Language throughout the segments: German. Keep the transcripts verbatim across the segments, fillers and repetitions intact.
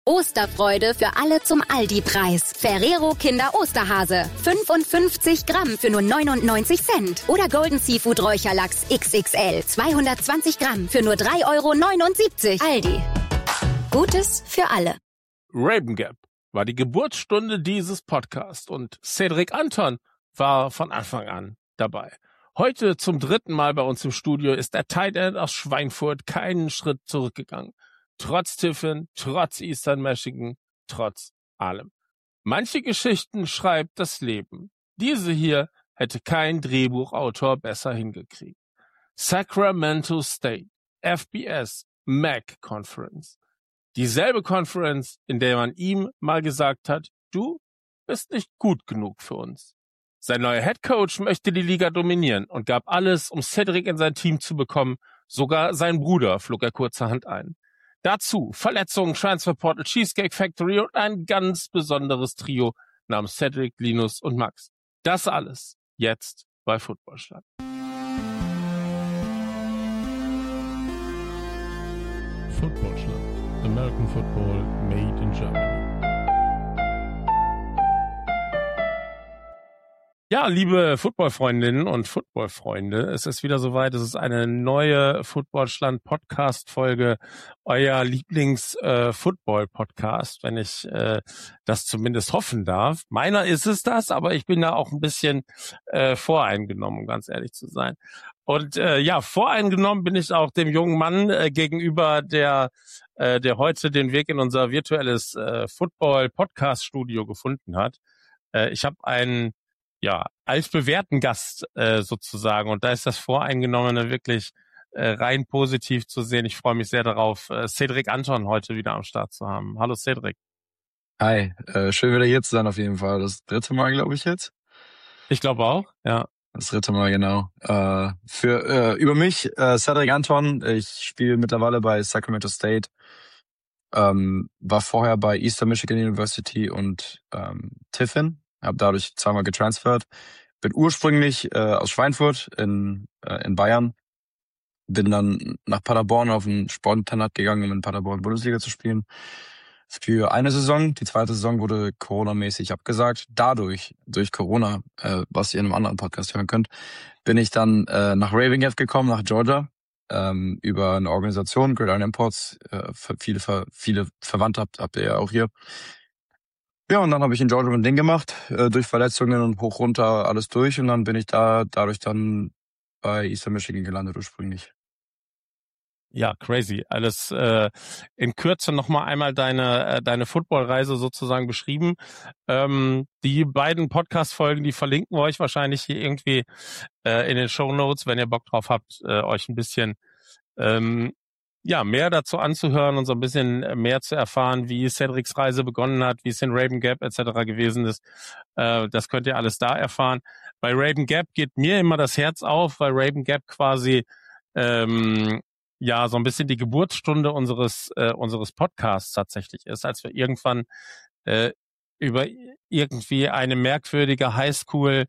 Osterfreude für alle zum Aldi-Preis. Ferrero Kinder Osterhase. fünfundfünfzig Gramm für nur neunundneunzig Cent. Oder Golden Seafood Räucherlachs X X L. zweihundertzwanzig Gramm für nur drei Euro neunundsiebzig. Aldi. Gutes für alle. Raven Gap war die Geburtsstunde dieses Podcasts und Cedric Anton war von Anfang an dabei. Heute zum dritten Mal bei uns im Studio ist der Tight End aus Schweinfurt keinen Schritt zurückgegangen. Trotz Tiffin, trotz Eastern Michigan, trotz allem. Manche Geschichten schreibt das Leben. Diese hier hätte kein Drehbuchautor besser hingekriegt. Sacramento State, F B S, M A C Conference. Dieselbe Conference, in der man ihm mal gesagt hat, du bist nicht gut genug für uns. Sein neuer Headcoach möchte die Liga dominieren und gab alles, um Cedric in sein Team zu bekommen. Sogar sein Bruder flog er kurzerhand ein. Dazu Verletzungen, Transfer Portal, Cheesecake Factory und ein ganz besonderes Trio namens Cedric, Linus und Max. Das alles jetzt bei Footballschlag. Footballschlag. American Football made in Germany. Ja, liebe Footballfreundinnen und Footballfreunde, es ist wieder soweit. Es ist eine neue Footballschland-Podcast-Folge, euer Lieblings-Football-Podcast, wenn ich äh, das zumindest hoffen darf. Meiner ist es das, aber ich bin da auch ein bisschen äh, voreingenommen, um ganz ehrlich zu sein. Und äh, ja, voreingenommen bin ich auch dem jungen Mann äh, gegenüber, der äh, der heute den Weg in unser virtuelles äh, Football-Podcast-Studio gefunden hat. Äh, ich habe einen ja, als bewährten Gast äh, sozusagen. Und da ist das Voreingenommene wirklich äh, rein positiv zu sehen. Ich freue mich sehr darauf, äh, Cedric Anton heute wieder am Start zu haben. Hallo Cedric. Hi, äh, schön wieder hier zu sein auf jeden Fall. Das dritte Mal, glaube ich, jetzt. Ich glaube auch, ja. Das dritte Mal, genau. Äh, für äh, über mich, äh, Cedric Anton. Ich spiele mittlerweile bei Sacramento State. Ähm, war vorher bei Eastern Michigan University und ähm, Tiffin. Habe dadurch zweimal getransfert. Bin ursprünglich äh, aus Schweinfurt in äh, in Bayern. Bin dann nach Paderborn auf ein Sportinternat gegangen, um in Paderborn Bundesliga zu spielen. Für eine Saison. Die zweite Saison wurde Corona-mäßig abgesagt. Dadurch, durch Corona, äh, was ihr in einem anderen Podcast hören könnt, bin ich dann äh, nach Raven Gap gekommen, nach Georgia, ähm, über eine Organisation, Gridiron Imports. Äh, viele, viele Verwandte habt, habt ihr ja auch hier. Ja, und dann habe ich in Georgia ein Ding gemacht, äh, durch Verletzungen und hoch runter alles durch. Und dann bin ich da dadurch dann bei Eastern Michigan gelandet ursprünglich. Ja, crazy. Alles äh, in Kürze nochmal einmal deine äh, deine Footballreise sozusagen beschrieben. Ähm, die beiden Podcast-Folgen, die verlinken wir euch wahrscheinlich hier irgendwie äh, in den Shownotes, wenn ihr Bock drauf habt, äh, euch ein bisschen ähm, ja, mehr dazu anzuhören und so ein bisschen mehr zu erfahren, wie Cedrics Reise begonnen hat, wie es in Raven Gap et cetera gewesen ist. Äh, das könnt ihr alles da erfahren. Bei Raven Gap geht mir immer das Herz auf, weil Raven Gap quasi ähm, ja so ein bisschen die Geburtsstunde unseres äh, unseres Podcasts tatsächlich ist, als wir irgendwann äh, über irgendwie eine merkwürdige Highschool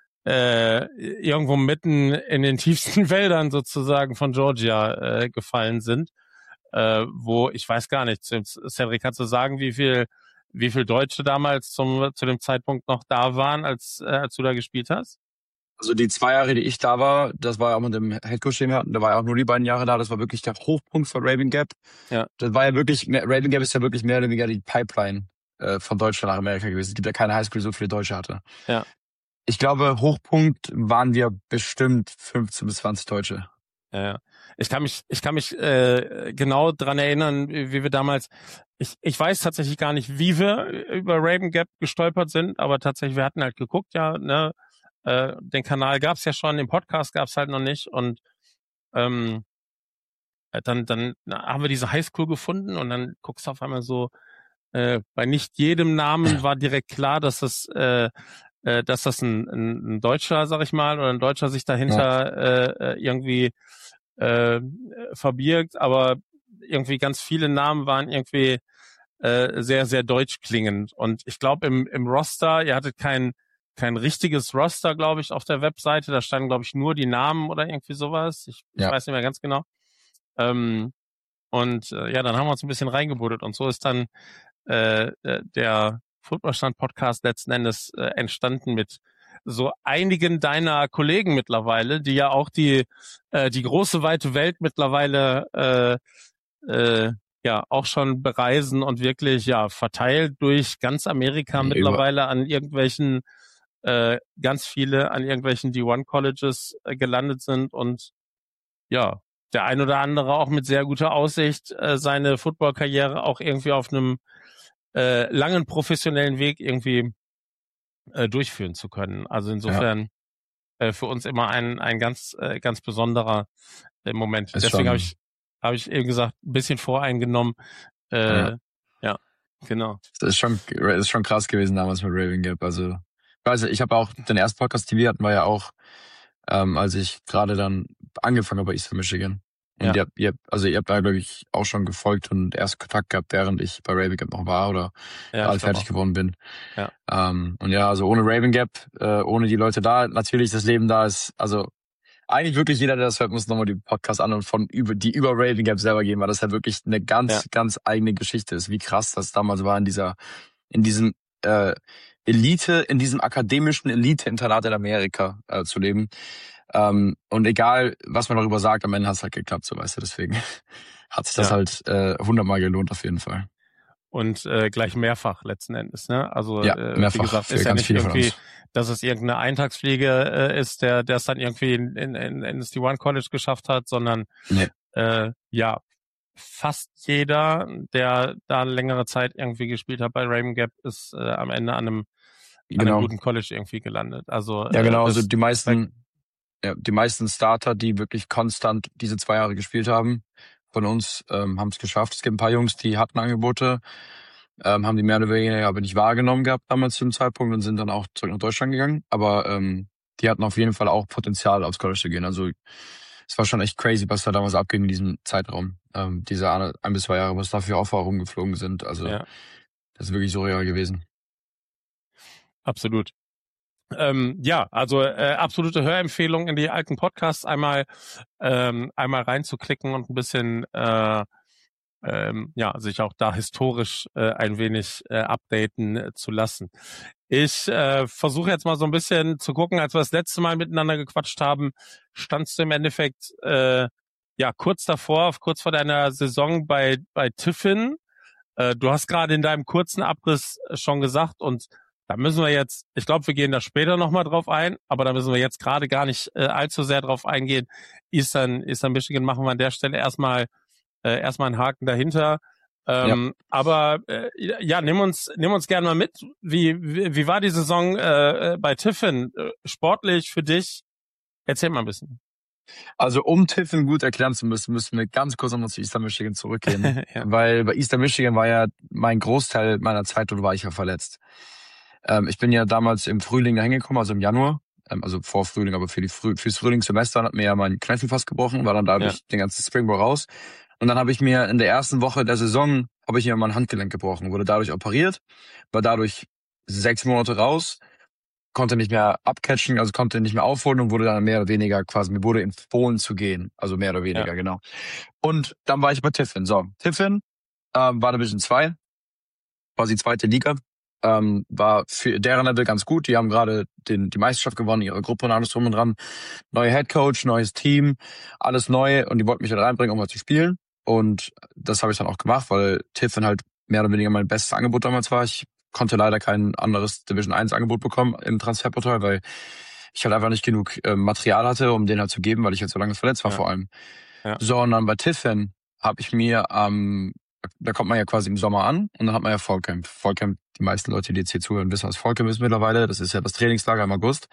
äh, irgendwo mitten in den tiefsten Wäldern sozusagen von Georgia äh, gefallen sind, äh, wo ich weiß gar nicht, Cedric, kannst du sagen, wie viel wie viel Deutsche damals zum zu dem Zeitpunkt noch da waren, als äh, als du da gespielt hast? Also die zwei Jahre, die ich da war, das war ja auch mit dem Headcoach, den wir hatten, da war ja auch nur die beiden Jahre da, das war wirklich der Hochpunkt von Raven Gap. Ja. Das war ja wirklich, Raven Gap ist ja wirklich mehr oder weniger die Pipeline äh, von Deutschland nach Amerika gewesen. Es gibt ja keine Highschool, die so viele Deutsche hatte. Ja. Ich glaube, Hochpunkt waren wir bestimmt fünfzehn bis zwanzig Deutsche. Ja, ja. Ich kann mich, ich kann mich äh, genau dran erinnern, wie, wie wir damals. Ich, ich weiß tatsächlich gar nicht, wie wir über Raven Gap gestolpert sind, aber tatsächlich, wir hatten halt geguckt, ja, ne, äh, den Kanal gab's ja schon, den Podcast gab's halt noch nicht und ähm, dann, dann haben wir diese Highschool gefunden und dann guckst du auf einmal so, äh, bei nicht jedem Namen war direkt klar, dass das äh, äh, dass das ein, ein, ein Deutscher, sag ich mal, oder ein Deutscher sich dahinter ja. äh, irgendwie äh, verbirgt, aber irgendwie ganz viele Namen waren irgendwie äh, sehr, sehr deutsch klingend. Und ich glaube, im, im Roster, ihr hattet kein, kein richtiges Roster, glaube ich, auf der Webseite. Da standen, glaube ich, nur die Namen oder irgendwie sowas. Ich, ich ja. weiß nicht mehr ganz genau. Ähm, und äh, ja, dann haben wir uns ein bisschen reingebuddelt. Und so ist dann äh, der Footballstand-Podcast letzten Endes äh, entstanden mit so einigen deiner Kollegen mittlerweile, die ja auch die äh, die große weite Welt mittlerweile äh, äh, ja auch schon bereisen und wirklich ja verteilt durch ganz Amerika Nee, mittlerweile an irgendwelchen äh, ganz viele an irgendwelchen D eins Colleges äh, gelandet sind und ja, der ein oder andere auch mit sehr guter Aussicht äh, seine Football-Karriere auch irgendwie auf einem äh, langen professionellen Weg irgendwie äh, durchführen zu können. Also insofern ja. äh, für uns immer ein ein ganz äh, ganz besonderer äh, Moment. Ist Deswegen habe schon, ich habe ich eben gesagt, ein bisschen voreingenommen. Äh, ja. ja, genau. Das ist schon, das ist schon krass gewesen damals mit Raven Gap. Also, ich weiß nicht, ich habe auch den ersten Podcast, den wir hatten, war ja auch, ähm, als ich gerade dann angefangen habe bei Eastern Michigan. Und Ja. ihr, habt- ihr, habt- also ihr habt da, glaube ich, auch schon gefolgt und erst Kontakt gehabt, während ich bei Raven Gap noch war oder Ja, gerade ich glaub fertig auch. geworden bin. Ja. Ähm, und ja, also ohne Raven Gap, äh, ohne die Leute da, natürlich das Leben da ist, also eigentlich wirklich jeder, der das hört, muss nochmal die Podcast an und von über die über Raven Gap selber gehen, weil das ja wirklich eine ganz, Ja. ganz eigene Geschichte ist, wie krass das damals war in dieser, in diesem äh, Elite, in diesem akademischen Elite-Internat in Amerika äh, zu leben. Ähm, und egal, was man darüber sagt, am Ende hat es halt geklappt, so weißt du, deswegen hat sich das Ja. halt äh, hundertmal gelohnt auf jeden Fall. Und äh, gleich mehrfach letzten Endes, ne? Also Ja, äh, mehrfach wie gesagt, für ist ja ganz nicht viele von irgendwie, uns. dass es irgendeine Eintagsfliege äh, ist, der der es dann irgendwie in, in, in, in das D eins College geschafft hat, sondern Nee. äh, ja, fast jeder, der da eine längere Zeit irgendwie gespielt hat bei Raven Gap, ist äh, am Ende an einem, an einem Genau. guten College irgendwie gelandet. Also Ja, genau, äh, also das, die meisten, ja, die meisten Starter, die wirklich konstant diese zwei Jahre gespielt haben, von uns, ähm, haben es geschafft. Es gibt ein paar Jungs, die hatten Angebote, ähm, haben die mehr oder weniger aber nicht wahrgenommen gehabt damals zu dem Zeitpunkt und sind dann auch zurück nach Deutschland gegangen. Aber ähm, die hatten auf jeden Fall auch Potenzial, aufs College zu gehen. Also es war schon echt crazy, was da damals abging in diesem Zeitraum. Ähm, diese ein, ein bis zwei Jahre, was dafür auch rumgeflogen sind. Also ja, das ist wirklich surreal gewesen. absolut. Ähm, ja, also äh, absolute Hörempfehlung in die alten Podcasts einmal ähm, einmal reinzuklicken und ein bisschen äh, ähm, ja sich auch da historisch äh, ein wenig äh, updaten äh, zu lassen. Ich äh, versuche jetzt mal so ein bisschen zu gucken, als wir das letzte Mal miteinander gequatscht haben, standst du im Endeffekt äh, ja kurz davor, kurz vor deiner Saison bei bei Tiffin. Äh, du hast gerade in deinem kurzen Abriss schon gesagt und da müssen wir jetzt, ich glaube, wir gehen da später nochmal drauf ein, aber da müssen wir jetzt gerade gar nicht äh, allzu sehr drauf eingehen. Eastern, Eastern Michigan machen wir an der Stelle erstmal äh, erstmal einen Haken dahinter. Ähm, ja. Aber äh, ja, nimm uns nimm uns gerne mal mit. Wie wie, wie war die Saison äh, bei Tiffin? Äh, sportlich für dich? Erzähl mal ein bisschen. Also um Tiffin gut erklären zu müssen, müssen wir ganz kurz nochmal zu Eastern Michigan zurückgehen. ja. Weil bei Eastern Michigan war ja mein Großteil meiner Zeit, dort war ich ja verletzt. Ähm, ich bin ja damals im Frühling da hingekommen, also im Januar, ähm, also vor Frühling, aber für die Früh, fürs Frühlingssemester hat mir ja mein Knöchel fast gebrochen, war dann dadurch ja. den ganzen Springboard raus. Und dann habe ich mir in der ersten Woche der Saison, habe ich mir mein Handgelenk gebrochen, wurde dadurch operiert, war dadurch sechs Monate raus, konnte nicht mehr abcatchen, also konnte nicht mehr aufholen und wurde dann mehr oder weniger quasi, mir wurde empfohlen zu gehen, also mehr oder weniger, ja. genau. Und dann war ich bei Tiffin. So, Tiffin ähm, war Division zwei, quasi zweite Liga. Ähm, war für deren Level ganz gut. Die haben gerade den die Meisterschaft gewonnen, ihre Gruppe und alles drum und dran. Neuer Headcoach, neues Team, alles neu und die wollten mich da reinbringen, um mal zu spielen. Und das habe ich dann auch gemacht, weil Tiffin halt mehr oder weniger mein bestes Angebot damals war. Ich konnte leider kein anderes Division eins Angebot bekommen im Transferportal, weil ich halt einfach nicht genug äh, Material hatte, um den halt zu geben, weil ich jetzt so lange verletzt war ja. vor allem. Ja. So, und dann bei Tiffin habe ich mir am, ähm, da kommt man ja quasi im Sommer an und dann hat man ja Fall Camp. Fall Camp, die meisten Leute, die jetzt hier zuhören, wissen, was Fall Camp ist mittlerweile. Das ist ja das Trainingslager im August.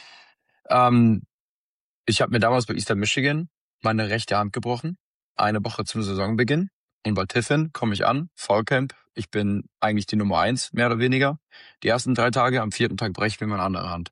Ähm, ich habe mir damals bei Eastern Michigan meine rechte Hand gebrochen, eine Woche zum Saisonbeginn. Und bei Tiffin komme ich an, Fall Camp. Ich bin eigentlich die Nummer eins, mehr oder weniger. Die ersten drei Tage, am vierten Tag breche ich mir meine andere Hand.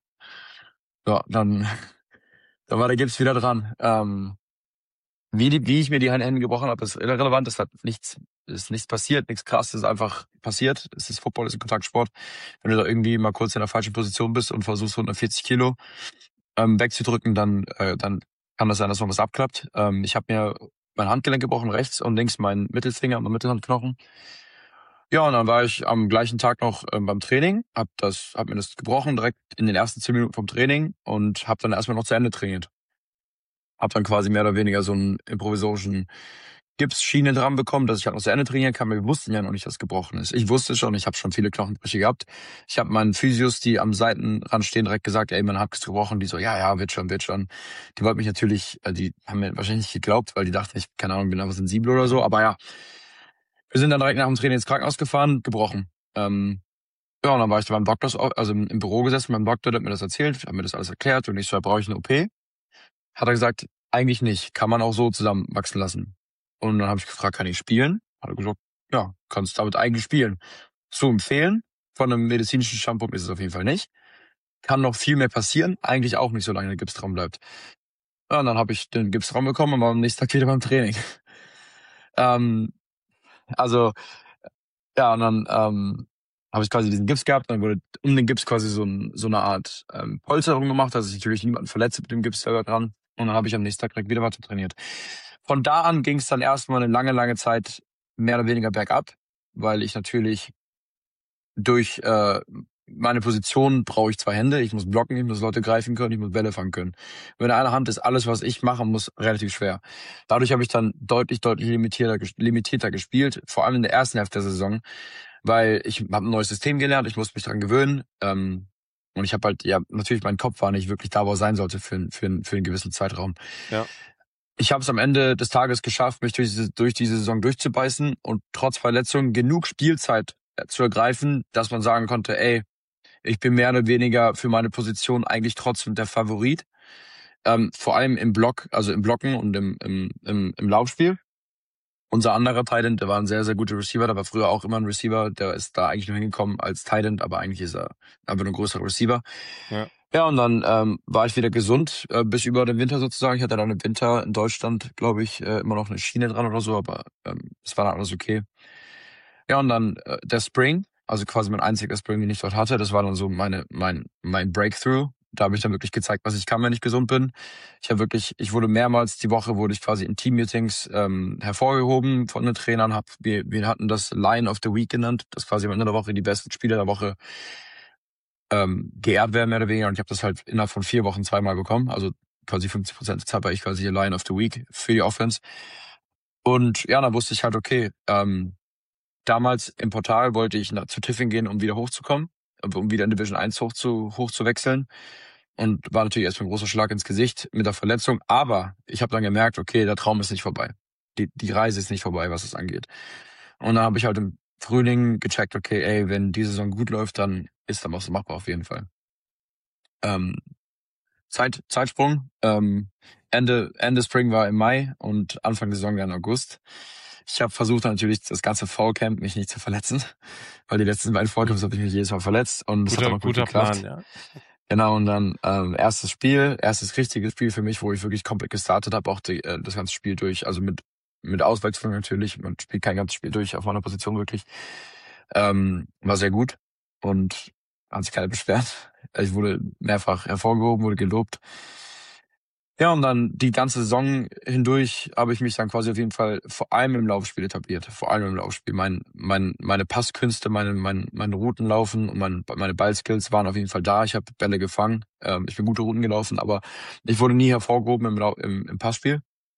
Ja, dann, dann war der Gips wieder dran. Ähm, wie, die, wie ich mir die Hände gebrochen habe, ist irrelevant. Es hat nichts, ist nichts passiert, nichts krasses, ist einfach passiert. Es ist Football, es ist ein Kontaktsport. Wenn du da irgendwie mal kurz in der falschen Position bist und versuchst hundertvierzig Kilo ähm, wegzudrücken, dann, äh, dann kann das sein, dass noch was abklappt. Ähm, ich habe mir mein Handgelenk gebrochen, rechts und links mein Mittelfinger und mein Mittelhandknochen. Ja, und dann war ich am gleichen Tag noch ähm, beim Training, hab das, hab mir das gebrochen direkt in den ersten zehn Minuten vom Training und hab dann erstmal noch zu Ende trainiert. Hab dann quasi mehr oder weniger so einen improvisorischen Gipsschiene dran bekommen, dass ich halt noch zu Ende trainieren kann. Wir wussten ja noch nicht, dass es gebrochen ist. Ich wusste schon, ich habe schon viele Knochenbrüche gehabt. Ich habe meinen Physios, die am Seitenrand stehen, direkt gesagt, ey, man hat es gebrochen. Die so, ja, ja, wird schon, wird schon. Die wollten mich natürlich, äh, die haben mir wahrscheinlich nicht geglaubt, weil die dachten, ich, keine Ahnung, bin einfach sensibel oder so. Aber ja, wir sind dann direkt nach dem Training ins Krankenhaus gefahren, gebrochen. Ähm, ja, und dann war ich da beim Doktor, also im, im Büro gesessen beim Doktor, der hat mir das erzählt, hat mir das alles erklärt und ich so, brauche ich eine O P? Hat er gesagt, eigentlich nicht, kann man auch so zusammenwachsen lassen. Und dann habe ich gefragt, kann ich spielen? Hat er gesagt, ja, kannst damit eigentlich spielen. So empfehlen, von einem medizinischen Standpunkt ist es auf jeden Fall nicht. Kann noch viel mehr passieren, eigentlich auch nicht, solange der Gips dran bleibt. Ja, und dann habe ich den Gips dran bekommen und war am nächsten Tag wieder beim Training. ähm, also, ja, und dann ähm, habe ich quasi diesen Gips gehabt, dann wurde um den Gips quasi so, ein, so eine Art ähm, Polsterung gemacht, dass ich natürlich niemanden verletze mit dem Gips selber dran. Und dann habe ich am nächsten Tag direkt wieder weiter trainiert. Von da an ging es dann erstmal eine lange, lange Zeit mehr oder weniger bergab, weil ich natürlich durch äh, meine Position brauche ich zwei Hände. Ich muss blocken, ich muss Leute greifen können, ich muss Bälle fangen können. Mit einer Hand ist alles, was ich machen muss, relativ schwer. Dadurch habe ich dann deutlich, deutlich limitierter, limitierter gespielt, vor allem in der ersten Hälfte der Saison, weil ich habe ein neues System gelernt, ich musste mich dran gewöhnen. Ähm, und ich habe halt, ja, natürlich, mein Kopf war nicht wirklich da, wo er sein sollte für, für, für einen gewissen Zeitraum. Ja. Ich habe es am Ende des Tages geschafft, mich durch diese, durch diese Saison durchzubeißen und trotz Verletzung genug Spielzeit zu ergreifen, dass man sagen konnte, ey, ich bin mehr oder weniger für meine Position eigentlich trotzdem der Favorit. Ähm, vor allem im Block, also im Blocken und im, im, im, im Laufspiel. Unser anderer Tight End, der war ein sehr, sehr guter Receiver, der war früher auch immer ein Receiver, der ist da eigentlich nur hingekommen als Tight End, aber eigentlich ist er einfach nur ein größerer Receiver. Ja. Ja, und dann ähm, war ich wieder gesund, äh, bis über den Winter sozusagen. Ich hatte dann im Winter in Deutschland, glaube ich, äh, immer noch eine Schiene dran oder so, aber ähm, es war dann alles okay. Ja, und dann äh, der Spring, also quasi mein einziger Spring, den ich dort hatte, das war dann so meine mein mein Breakthrough. Da habe ich dann wirklich gezeigt, was ich kann, wenn ich gesund bin. Ich habe wirklich, ich wurde mehrmals die Woche, wurde ich quasi in Team-Meetings ähm, hervorgehoben von den Trainern. Hab, wir, wir hatten das Lion of the Week genannt, dass quasi am Ende der Woche die besten Spieler der Woche ähm, geehrt werden, mehr oder weniger. Und ich habe das halt innerhalb von vier Wochen zweimal bekommen. Also quasi fünfzig Prozent der Zeit war ich quasi Lion of the Week für die Offense. Und ja, dann wusste ich halt, okay, ähm, damals im Portal wollte ich nach, zu Tiffin gehen, um wieder hochzukommen, um wieder in Division eins hoch zu, hoch zu wechseln. Und war natürlich erstmal ein großer Schlag ins Gesicht mit der Verletzung. Aber ich habe dann gemerkt, okay, der Traum ist nicht vorbei. Die, die Reise ist nicht vorbei, was es angeht. Und dann habe ich halt im Frühling gecheckt, okay, ey, wenn die Saison gut läuft, dann ist dann was machbar auf jeden Fall. Ähm, Zeit, Zeitsprung. Ähm, Ende, Ende Spring war im Mai und Anfang der Saison dann August. Ich habe versucht natürlich das ganze Fallcamp mich nicht zu verletzen, weil die letzten beiden Fallcamps habe ich mich jedes Mal verletzt und das Guter, hat auch gut guter geklappt. Plan, ja. Genau, und dann ähm, erstes Spiel, erstes richtiges Spiel für mich, wo ich wirklich komplett gestartet habe, auch die, äh, das ganze Spiel durch, also mit mit Auswechslung natürlich, man spielt kein ganzes Spiel durch auf meiner Position wirklich. Ähm, war sehr gut und hat sich keiner beschwert. Ich wurde mehrfach hervorgehoben, wurde gelobt. Ja, und dann die ganze Saison hindurch habe ich mich dann quasi auf jeden Fall vor allem im Laufspiel etabliert. Vor allem im Laufspiel. Mein, mein, meine Passkünste, meine, mein, meine Routen laufen und mein, meine Ballskills waren auf jeden Fall da. Ich habe Bälle gefangen. Ähm, ich bin gute Routen gelaufen, aber ich wurde nie hervorgehoben im, Lau- im, im Passspiel.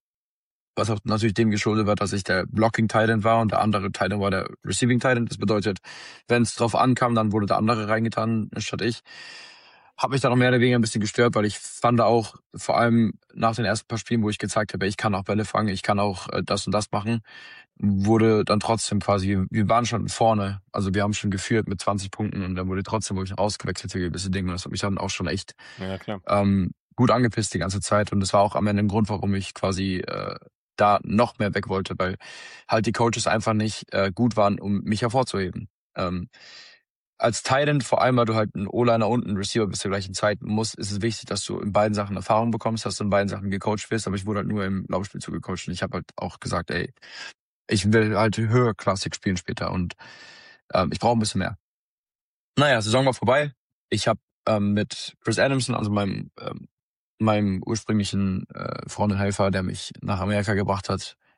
Was auch natürlich dem geschuldet war, dass ich der Blocking Tight End war und der andere Tight End war der Receiving Tight End. Das bedeutet, wenn es drauf ankam, dann wurde der andere reingetan, statt ich. Hat mich dann auch mehr oder weniger ein bisschen gestört, weil ich fand auch, vor allem nach den ersten paar Spielen, wo ich gezeigt habe, ich kann auch Bälle fangen, ich kann auch äh, das und das machen, wurde dann trotzdem quasi, wir waren schon vorne, also wir haben schon geführt mit zwanzig Punkten und dann wurde trotzdem, wo ich ausgewechselt für gewisse Dinge. Und das hat mich dann auch schon echt Ja, klar. ähm, gut angepisst die ganze Zeit. Und das war auch am Ende ein Grund, warum ich quasi äh, da noch mehr weg wollte, weil halt die Coaches einfach nicht äh, gut waren, um mich hervorzuheben. Ähm, als Tight End, vor allem, weil du halt ein O-Liner und ein Receiver bis zur gleichen Zeit musst, ist es wichtig, dass du in beiden Sachen Erfahrung bekommst, dass du in beiden Sachen gecoacht wirst. Aber ich wurde halt nur im Laufspiel zugecoacht und ich habe halt auch gesagt, ey, ich will halt höherklassig spielen später und ähm, ich brauche ein bisschen mehr. Naja, Saison war vorbei. Ich habe ähm, mit Chris Adamson, also meinem ähm, meinem ursprünglichen äh, Freund und Helfer, der mich nach Amerika gebracht hat,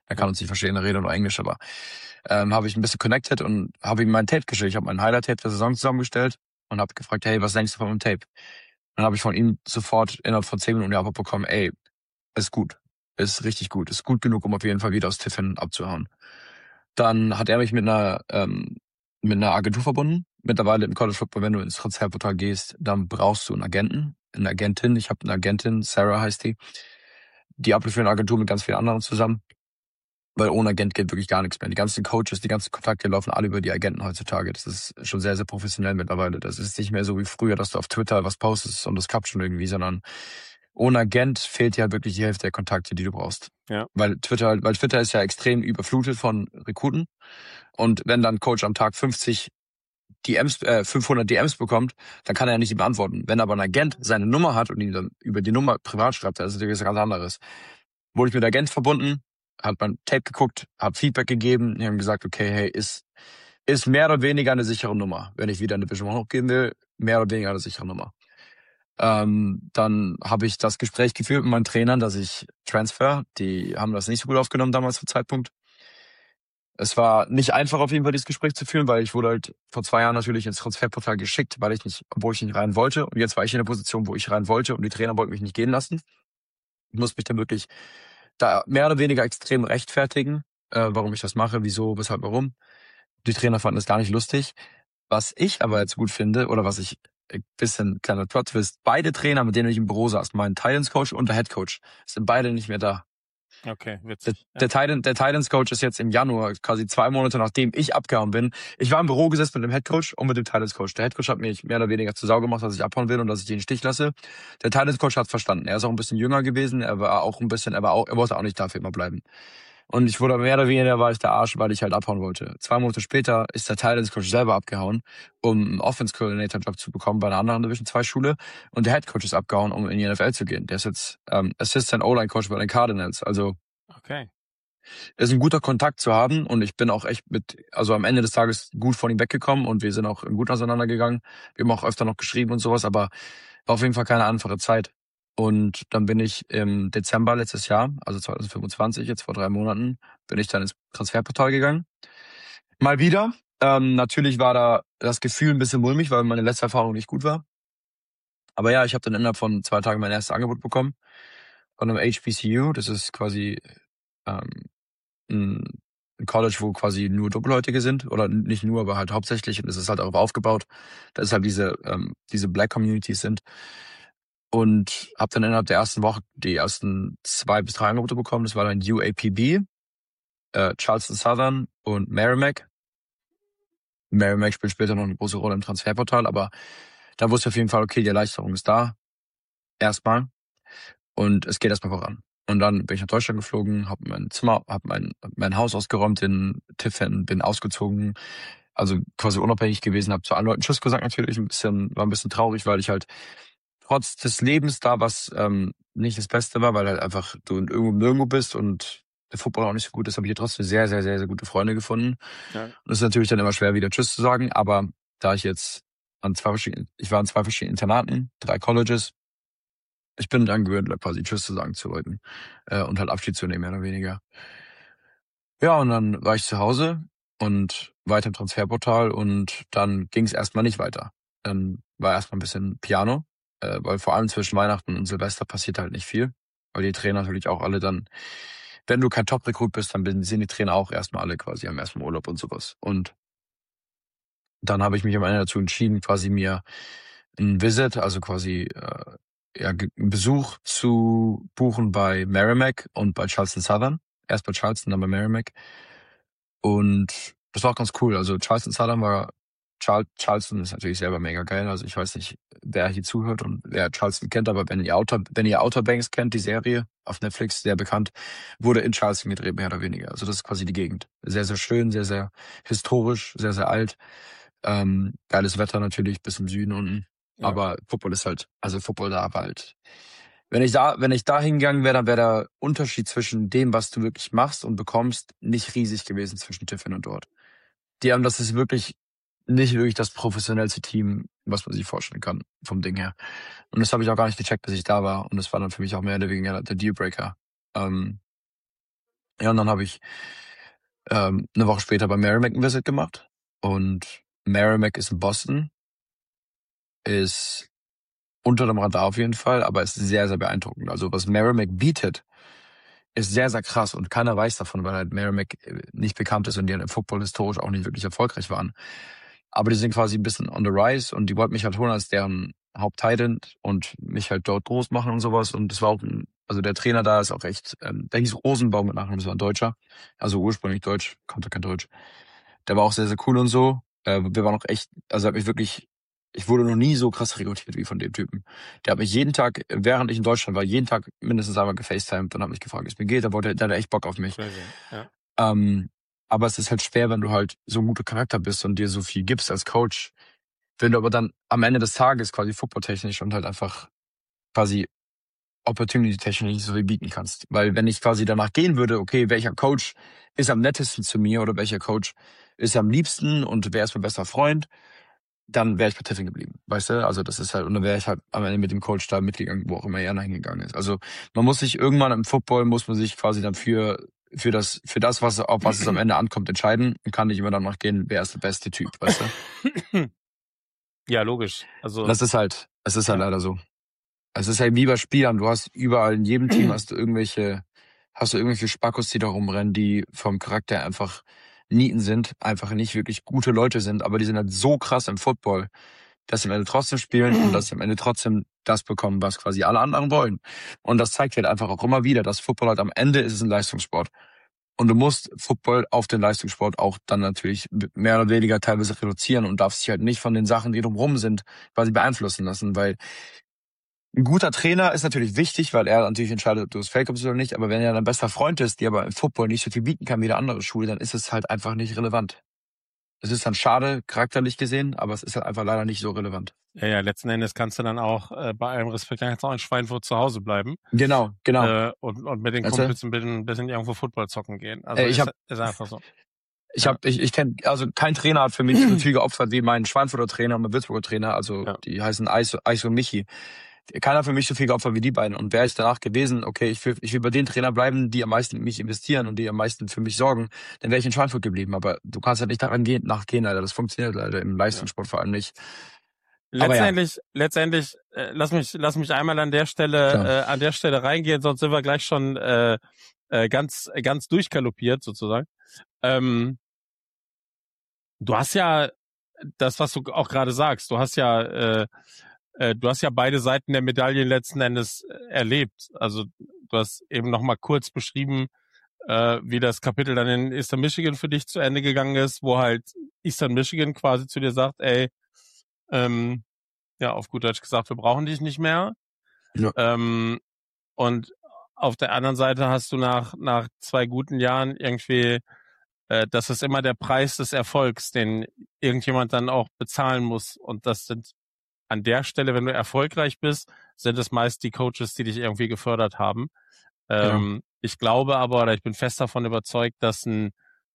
Er kann uns nicht verstehen, er redet nur Englisch, aber ähm, habe ich ein bisschen connected und habe ihm mein Tape geschickt. Ich habe mein Highlight-Tape der Saison zusammengestellt und habe gefragt, hey, was denkst du von meinem Tape? Dann habe ich von ihm sofort innerhalb von zehn Minuten die Antwort bekommen, ey, ist gut, ist richtig gut, ist gut genug, um auf jeden Fall wieder aus Tiffin abzuhauen. Dann hat er mich mit einer ähm, mit einer Agentur verbunden. Mittlerweile im College Football, wenn du ins Transferportal gehst, dann brauchst du einen Agenten, eine Agentin. Ich habe eine Agentin, Sarah heißt die. Die arbeitet für eine Agentur mit ganz vielen anderen zusammen. Weil ohne Agent geht wirklich gar nichts mehr. Die ganzen Coaches, die ganzen Kontakte laufen alle über die Agenten heutzutage. Das ist schon sehr, sehr professionell mittlerweile. Das ist nicht mehr so wie früher, dass du auf Twitter was postest und das klappt schon irgendwie, sondern ohne Agent fehlt dir halt wirklich die Hälfte der Kontakte, die du brauchst. Ja. Weil Twitter, weil Twitter ist ja extrem überflutet von Rekruten. Und wenn dann ein Coach am Tag fünfzig D Ms, äh, fünfhundert D Ms bekommt, dann kann er ja nicht die beantworten. Wenn aber ein Agent seine Nummer hat und ihn dann über die Nummer privat schreibt, dann ist das natürlich was ganz anderes. Wurde ich mit Agent verbunden, hat mein Tape geguckt, hat Feedback gegeben, die haben gesagt, okay, hey, ist ist mehr oder weniger eine sichere Nummer. Wenn ich wieder in Division One hochgehen will, mehr oder weniger eine sichere Nummer. Ähm, dann habe ich das Gespräch geführt mit meinen Trainern, dass ich transfer. Die haben das nicht so gut aufgenommen damals zum Zeitpunkt. Es war nicht einfach auf jeden Fall, dieses Gespräch zu führen, weil ich wurde halt vor zwei Jahren natürlich ins Transferportal geschickt, weil ich nicht, obwohl ich nicht rein wollte. Und jetzt war ich in der Position, wo ich rein wollte und die Trainer wollten mich nicht gehen lassen. Ich musste mich dann wirklich da mehr oder weniger extrem rechtfertigen, äh, warum ich das mache, wieso, weshalb, warum. Die Trainer fanden es gar nicht lustig. Was ich aber jetzt gut finde, oder was ich ein bisschen kleiner Plot-Twist, beide Trainer, mit denen ich im Büro saß, mein Titans-Coach und der Head-Coach, sind beide nicht mehr da. Okay, Der, witzig. der, Titan, der Titans-Coach ist jetzt im Januar, quasi zwei Monate nachdem ich abgehauen bin. Ich war im Büro gesessen mit dem Head-Coach und mit dem Titans-Coach. Der Head-Coach hat mich mehr oder weniger zur Sau gemacht, dass ich abhauen will und dass ich den Stich lasse. Der Titans-Coach hat verstanden. Er ist auch ein bisschen jünger gewesen. Er war auch ein bisschen, er war auch, er wollte auch nicht dafür immer bleiben. Und ich wurde mehr oder weniger, war ich der Arsch, weil ich halt abhauen wollte. Zwei Monate später ist der Titans-Coach selber abgehauen, um einen Offense-Coordinator-Job zu bekommen bei einer anderen Division zwei Schule. Und der Head-Coach ist abgehauen, um in die N F L zu gehen. Der ist jetzt ähm, Assistant O-Line-Coach bei den Cardinals. Also Okay. ist ein guter Kontakt zu haben und ich bin auch echt mit, also am Ende des Tages gut von ihm weggekommen und wir sind auch gut auseinandergegangen. Wir haben auch öfter noch geschrieben und sowas, aber war auf jeden Fall keine einfache Zeit. Und dann bin ich im Dezember letztes Jahr, also zwanzig fünfundzwanzig, jetzt vor drei Monaten, bin ich dann ins Transferportal gegangen. Mal wieder. Ähm, natürlich war da das Gefühl ein bisschen mulmig, weil meine letzte Erfahrung nicht gut war. Aber ja, ich habe dann innerhalb von zwei Tagen mein erstes Angebot bekommen von einem H B C U. Das ist quasi ähm, ein College, wo quasi nur Doppelhäutige sind, oder nicht nur, aber halt hauptsächlich, und es ist halt darauf aufgebaut, dass es halt diese ähm, diese Black Communities sind. Und habe dann innerhalb der ersten Woche die ersten zwei bis drei Angebote bekommen. Das war dann U A P B, äh, Charleston Southern und Merrimack. Merrimack spielt später noch eine große Rolle im Transferportal, aber da wusste ich auf jeden Fall, okay, die Erleichterung ist da. Erstmal. Und es geht erstmal voran. Und dann bin ich nach Deutschland geflogen, habe mein Zimmer, habe mein, mein Haus ausgeräumt in Tiffin, bin ausgezogen, also quasi unabhängig gewesen, habe zu allen Leuten Tschüss gesagt natürlich, ein bisschen, war ein bisschen traurig, weil ich halt trotz des Lebens da, was ähm, nicht das Beste war, weil halt einfach du irgendwo nirgendwo bist und der Football auch nicht so gut ist, habe ich hier trotzdem sehr, sehr, sehr, sehr gute Freunde gefunden. Ja. Und es ist natürlich dann immer schwer, wieder Tschüss zu sagen, aber da ich jetzt an zwei verschiedenen, ich war an zwei verschiedenen Internaten, drei Colleges, ich bin dann gewöhnt, quasi Tschüss zu sagen zu Leuten äh, und halt Abschied zu nehmen, mehr oder weniger. Ja, und dann war ich zu Hause und weiter im Transferportal und dann ging es erstmal nicht weiter. Dann war erstmal ein bisschen Piano, äh, weil vor allem zwischen Weihnachten und Silvester passiert halt nicht viel, weil die Trainer natürlich auch alle dann, wenn du kein Top-Rekrut bist, dann sind die Trainer auch erstmal alle quasi am ersten Urlaub und sowas. Und dann habe ich mich am Ende dazu entschieden, quasi mir ein Visit, also quasi äh, ja, einen Besuch zu buchen bei Merrimack und bei Charleston Southern. Erst bei Charleston, dann bei Merrimack. Und das war auch ganz cool. Also Charleston Southern war, Char- Charleston ist natürlich selber mega geil. Also ich weiß nicht, wer hier zuhört und wer Charleston kennt, aber wenn ihr Outer, wenn ihr Outer Banks kennt, die Serie auf Netflix, sehr bekannt, wurde in Charleston gedreht, mehr oder weniger. Also das ist quasi die Gegend. Sehr, sehr schön, sehr, sehr historisch, sehr, sehr alt. Ähm, geiles Wetter natürlich, bis im Süden unten. Ja. Aber Football ist halt, also Football da war halt. Wenn ich da, wenn ich da hingegangen wäre, dann wäre der Unterschied zwischen dem, was du wirklich machst und bekommst, nicht riesig gewesen zwischen Tiffin und dort. Die haben, das ist wirklich nicht wirklich das professionellste Team, was man sich vorstellen kann, vom Ding her. Und das habe ich auch gar nicht gecheckt, bis ich da war. Und das war dann für mich auch mehr oder weniger der Dealbreaker. Ähm, Ja, und dann habe ich ähm, eine Woche später bei Merrimack ein Visit gemacht. Und Merrimack ist in Boston, ist unter dem Radar auf jeden Fall, aber ist sehr, sehr beeindruckend. Also was Merrimack bietet, ist sehr, sehr krass und keiner weiß davon, weil halt Merrimack äh, nicht bekannt ist und die im Football historisch auch nicht wirklich erfolgreich waren. Aber die sind quasi ein bisschen on the rise und die wollten mich halt holen als deren Haupttitan und mich halt dort groß machen und sowas. Und das war auch, ein, also der Trainer da ist auch echt, ähm, der hieß Rosenbaum mit Nachnamen, das war ein Deutscher, also ursprünglich Deutsch, konnte kein Deutsch. Der war auch sehr, sehr cool und so. Äh, wir waren auch echt, also hat mich wirklich, ich wurde noch nie so krass rekrutiert wie von dem Typen. Der hat mich jeden Tag, während ich in Deutschland war, jeden Tag mindestens einmal gefacetimed und hat mich gefragt, wie es mir geht. Da wollte, der hatte echt Bock auf mich. Crazy, ja. Ähm, aber es ist halt schwer, wenn du halt so ein guter Charakter bist und dir so viel gibst als Coach. Wenn du aber dann am Ende des Tages quasi footballtechnisch und halt einfach quasi opportunity-technisch nicht so viel bieten kannst. Weil wenn ich quasi danach gehen würde, okay, welcher Coach ist am nettesten zu mir oder welcher Coach ist am liebsten und wer ist mein bester Freund, dann wäre ich bei Tiffin geblieben, weißt du? Also das ist halt, und dann wäre ich halt am Ende mit dem Coach da mitgegangen, wo auch immer er hingegangen ist. Also man muss sich irgendwann im Football, muss man sich quasi dann für für das, für das, was, auf was es am Ende ankommt, entscheiden und kann nicht immer danach gehen, wer ist der beste Typ, weißt du? Ja, logisch. Also Das ist halt, es ist halt ja. leider so. Es ist halt wie bei Spielern, du hast überall, in jedem Team hast du irgendwelche, hast du irgendwelche Spackos, die da rumrennen, die vom Charakter einfach Nieten sind, einfach nicht wirklich gute Leute sind, aber die sind halt so krass im Football, dass sie am Ende trotzdem spielen und dass sie am Ende trotzdem das bekommen, was quasi alle anderen wollen. Und das zeigt halt einfach auch immer wieder, dass Football halt am Ende ist es ein Leistungssport. Und du musst Football auf den Leistungssport auch dann natürlich mehr oder weniger teilweise reduzieren und darfst dich halt nicht von den Sachen, die drumherum sind, quasi beeinflussen lassen, weil ein guter Trainer ist natürlich wichtig, weil er natürlich entscheidet, ob du das Feld kommst oder nicht. Aber wenn er dein bester Freund ist, die aber im Football nicht so viel bieten kann wie der andere Schule, dann ist es halt einfach nicht relevant. Es ist dann schade, charakterlich gesehen, aber es ist halt einfach leider nicht so relevant. Ja, ja, letzten Endes kannst du dann auch äh, bei allem Respekt jetzt auch in Schweinfurt zu Hause bleiben. Genau, genau. Äh, und, und mit den Weißt du? Kumpels ein bisschen, ein bisschen irgendwo Football zocken gehen. Also Ey, ich ist, hab- ist einfach so. Ich Ja. habe, ich, ich kenne, also kein Trainer hat für mich so viel geopfert wie mein Schweinfurter Trainer und mein Würzburger Trainer. Also Ja. die heißen Eis, Eis und Michi. Keiner für mich so viel geopfert wie die beiden. Und wer ist danach gewesen, okay, ich will, ich will bei den Trainer bleiben, die am meisten in mich investieren und die am meisten für mich sorgen, dann wäre ich in Schweinfurt geblieben. Aber du kannst halt nicht daran gehen, nachgehen, leider. Das funktioniert leider im Leistungssport vor allem nicht. Aber ja. Letztendlich, letztendlich, äh, lass mich, lass mich einmal an der Stelle, Klar. äh, an der Stelle reingehen, sonst sind wir gleich schon äh, äh, ganz, ganz durchgaloppiert sozusagen. Ähm, du hast ja das, was du auch gerade sagst. Du hast ja, äh, äh, du hast ja beide Seiten der Medaille letzten Endes äh, erlebt. Also du hast eben noch mal kurz beschrieben, äh, wie das Kapitel dann in Eastern Michigan für dich zu Ende gegangen ist, wo halt Eastern Michigan quasi zu dir sagt, ey, ähm, ja, auf gut Deutsch gesagt, wir brauchen dich nicht mehr. Ja. Ähm, und auf der anderen Seite hast du nach nach zwei guten Jahren irgendwie, äh, das ist immer der Preis des Erfolgs, den irgendjemand dann auch bezahlen muss. Und das sind an der Stelle, wenn du erfolgreich bist, sind es meist die Coaches, die dich irgendwie gefördert haben. Ähm, Ich glaube aber, oder ich bin fest davon überzeugt, dass ein,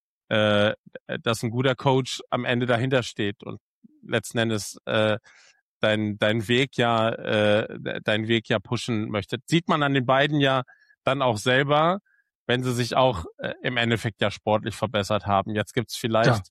äh, dass ein guter Coach am Ende dahinter steht und letzten Endes äh, dein dein Weg ja äh, dein Weg ja pushen möchte. Sieht man an den beiden ja dann auch selber, wenn sie sich auch äh, im Endeffekt ja sportlich verbessert haben. Jetzt gibt's vielleicht,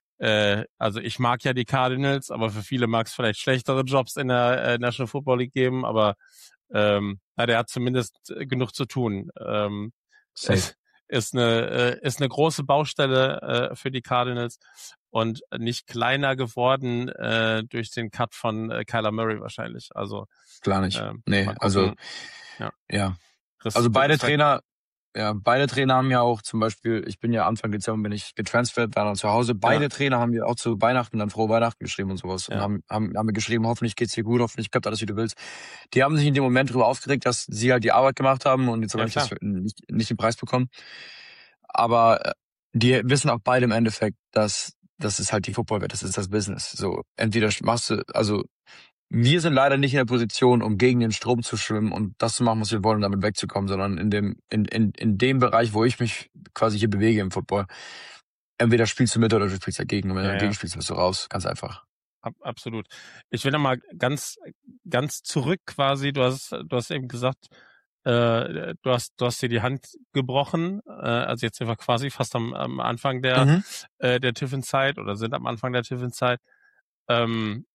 äh, also ich mag ja die Cardinals, aber für viele mag es vielleicht schlechtere Jobs in der äh, National Football League geben, aber ähm, na, der hat zumindest äh, genug zu tun. Ähm, Safe. es ist eine äh, ist eine große Baustelle äh, für die Cardinals und nicht kleiner geworden äh, durch den Cut von äh, Kyler Murray wahrscheinlich. Also Klar nicht. ähm, Nee, mal gucken. also, Ja. ja. Res- Also beide Respekt. Trainer, ja, beide Trainer haben ja auch zum Beispiel, ich bin ja Anfang Dezember bin ich getransfert, war dann zu Hause. Beide Ja. Trainer haben mir auch zu Weihnachten dann frohe Weihnachten geschrieben und sowas. Und Ja. haben, haben, haben mir geschrieben, hoffentlich geht's dir gut, hoffentlich klappt alles, wie du willst. Die haben sich in dem Moment darüber aufgeregt, dass sie halt die Arbeit gemacht haben und jetzt Ja, habe ich das klar. nicht, nicht den Preis bekommen. Aber äh, die wissen auch beide im Endeffekt, dass das ist halt die Footballwelt, das ist das Business. So, entweder machst du, also wir sind leider nicht in der Position, um gegen den Strom zu schwimmen und das zu machen, was wir wollen, damit wegzukommen, sondern in dem, in, in, in dem Bereich, wo ich mich quasi hier bewege im Football. Entweder spielst du mit oder du spielst dagegen. Und wenn Ja, du ja. dagegen spielst, bist du raus. Ganz einfach. Ab, absolut. Ich will nochmal ganz, ganz zurück quasi. Du hast, du hast eben gesagt, äh, du hast, du hast dir die Hand gebrochen, äh, also jetzt sind wir quasi fast am, am Anfang der, Mhm. äh, der Tiffin-Zeit oder sind am Anfang der Tiffin-Zeit. Ähm,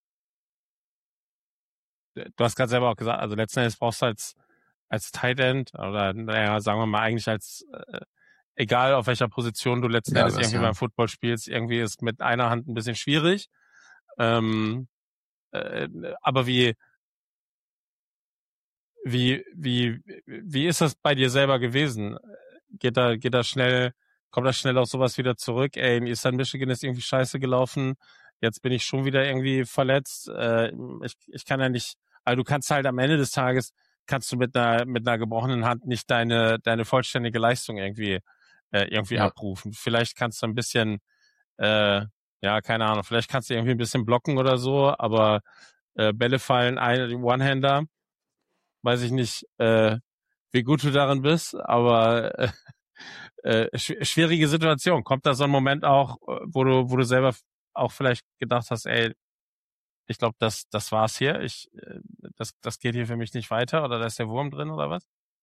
du hast gerade selber auch gesagt, also letzten Endes brauchst du als, als Tight End oder, naja, sagen wir mal eigentlich als, äh, egal auf welcher Position du letzten Ja, Endes das irgendwie ja. beim Football spielst, irgendwie ist mit einer Hand ein bisschen schwierig. Ähm, äh, aber wie, wie, wie, wie ist das bei dir selber gewesen? Geht da, geht da schnell, kommt da schnell auch sowas wieder zurück? Ey, in Eastern Michigan ist irgendwie scheiße gelaufen. Jetzt bin ich schon wieder irgendwie verletzt. Äh, ich, ich kann ja nicht, also du kannst halt am Ende des Tages, kannst du mit einer, mit einer gebrochenen Hand nicht deine, deine vollständige Leistung irgendwie, äh, irgendwie Ja. abrufen. Vielleicht kannst du ein bisschen, äh, ja, keine Ahnung, vielleicht kannst du irgendwie ein bisschen blocken oder so, aber äh, Bälle fallen ein, One-Hander, weiß ich nicht, äh, wie gut du darin bist, aber äh, äh, schw- schwierige Situation. Kommt da so ein Moment auch, äh, wo du, wo du selber auch vielleicht gedacht hast, ey, ich glaube, das, das war's hier. Ich, äh, das, das geht hier für mich nicht weiter oder da ist der Wurm drin oder was?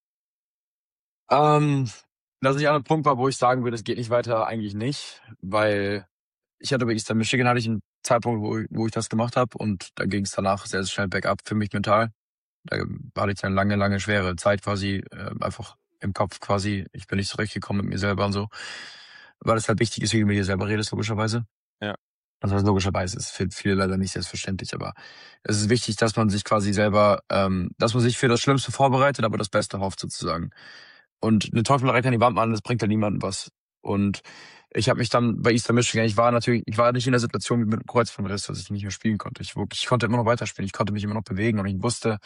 Ähm, dass ich an einem Punkt war, wo ich sagen würde, es geht nicht weiter, eigentlich nicht, weil ich hatte bei Eastern Michigan hatte ich einen Zeitpunkt, wo, ich- wo ich das gemacht habe und da ging es danach sehr, sehr schnell bergab für mich mental. Da hatte ich eine lange, lange schwere Zeit quasi, äh, einfach im Kopf quasi. Ich bin nicht zurechtgekommen mit mir selber und so. Weil es halt wichtig ist, wie du mit dir selber redest, logischerweise. Ja. Also logischerweise ist für viele leider nicht selbstverständlich, aber es ist wichtig, dass man sich quasi selber, ähm, dass man sich für das Schlimmste vorbereitet, aber das Beste hofft sozusagen. Und eine Teufelerei an die Wand machen, das bringt ja niemandem was. Und ich habe mich dann bei Eastern Michigan, ich war natürlich, ich war nicht in der Situation wie mit dem Kreuzbandriss, dass ich nicht mehr spielen konnte. Ich, wirklich, ich konnte immer noch weiterspielen, ich konnte mich immer noch bewegen und ich wusste,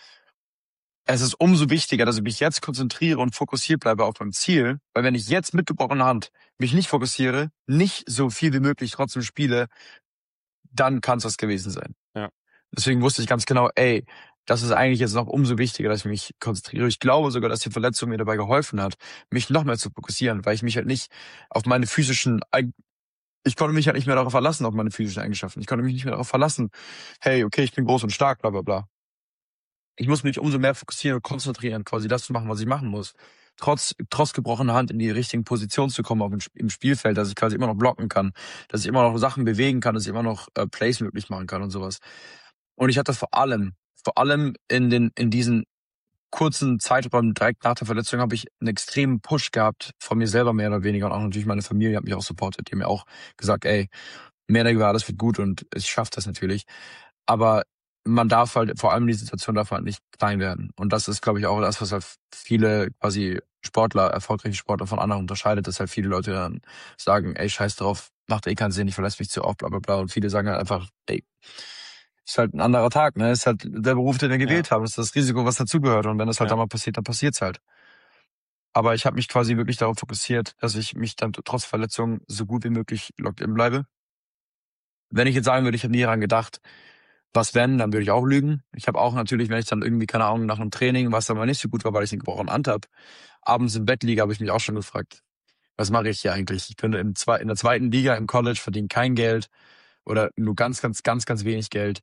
es ist umso wichtiger, dass ich mich jetzt konzentriere und fokussiert bleibe auf mein Ziel, weil wenn ich jetzt mit gebrochener Hand mich nicht fokussiere, nicht so viel wie möglich trotzdem spiele, dann kann es das gewesen sein. Ja. Deswegen wusste ich ganz genau, ey, das ist eigentlich jetzt noch umso wichtiger, dass ich mich konzentriere. Ich glaube sogar, dass die Verletzung mir dabei geholfen hat, mich noch mehr zu fokussieren, weil ich mich halt nicht auf meine physischen, Eig- ich konnte mich halt nicht mehr darauf verlassen, auf meine physischen Eigenschaften. Ich konnte mich nicht mehr darauf verlassen, hey, okay, ich bin groß und stark, bla bla bla. Ich muss mich umso mehr fokussieren und konzentrieren, quasi das zu machen, was ich machen muss. Trotz, trotz gebrochener Hand in die richtigen Positionen zu kommen auf dem, im Spielfeld, dass ich quasi immer noch blocken kann, dass ich immer noch Sachen bewegen kann, dass ich immer noch äh, Plays möglich machen kann und sowas. Und ich hatte vor allem, vor allem in den, in diesen kurzen Zeitraum direkt nach der Verletzung habe ich einen extremen Push gehabt von mir selber mehr oder weniger und auch natürlich meine Familie hat mich auch supportet. Die haben mir auch gesagt, ey, mehr oder weniger alles wird gut und ich schaffe das natürlich. Aber man darf halt, vor allem in dieser Situation darf man halt nicht klein werden. Und das ist, glaube ich, auch das, was halt viele quasi Sportler, erfolgreiche Sportler von anderen unterscheidet, dass halt viele Leute dann sagen, ey, scheiß drauf, macht eh keinen Sinn, ich verlasse mich zu oft, bla bla bla. Und viele sagen halt einfach, ey, ist halt ein anderer Tag, ne? Ist halt der Beruf, den wir gewählt Ja. haben. Das ist das Risiko, was dazugehört. Und wenn das halt Ja. da mal passiert, dann passiert's halt. Aber ich habe mich quasi wirklich darauf fokussiert, dass ich mich dann trotz Verletzung so gut wie möglich locked in bleibe. Wenn ich jetzt sagen würde, ich habe nie daran gedacht, was wenn, dann würde ich auch lügen. Ich habe auch natürlich, wenn ich dann irgendwie, keine Ahnung, nach einem Training, was dann mal nicht so gut war, weil ich einen gebrochenen Hand habe, abends im Bett liege, habe ich mich auch schon gefragt, was mache ich hier eigentlich? Ich bin im Zwe- in der zweiten Liga im College, verdiene kein Geld oder nur ganz, ganz, ganz, ganz wenig Geld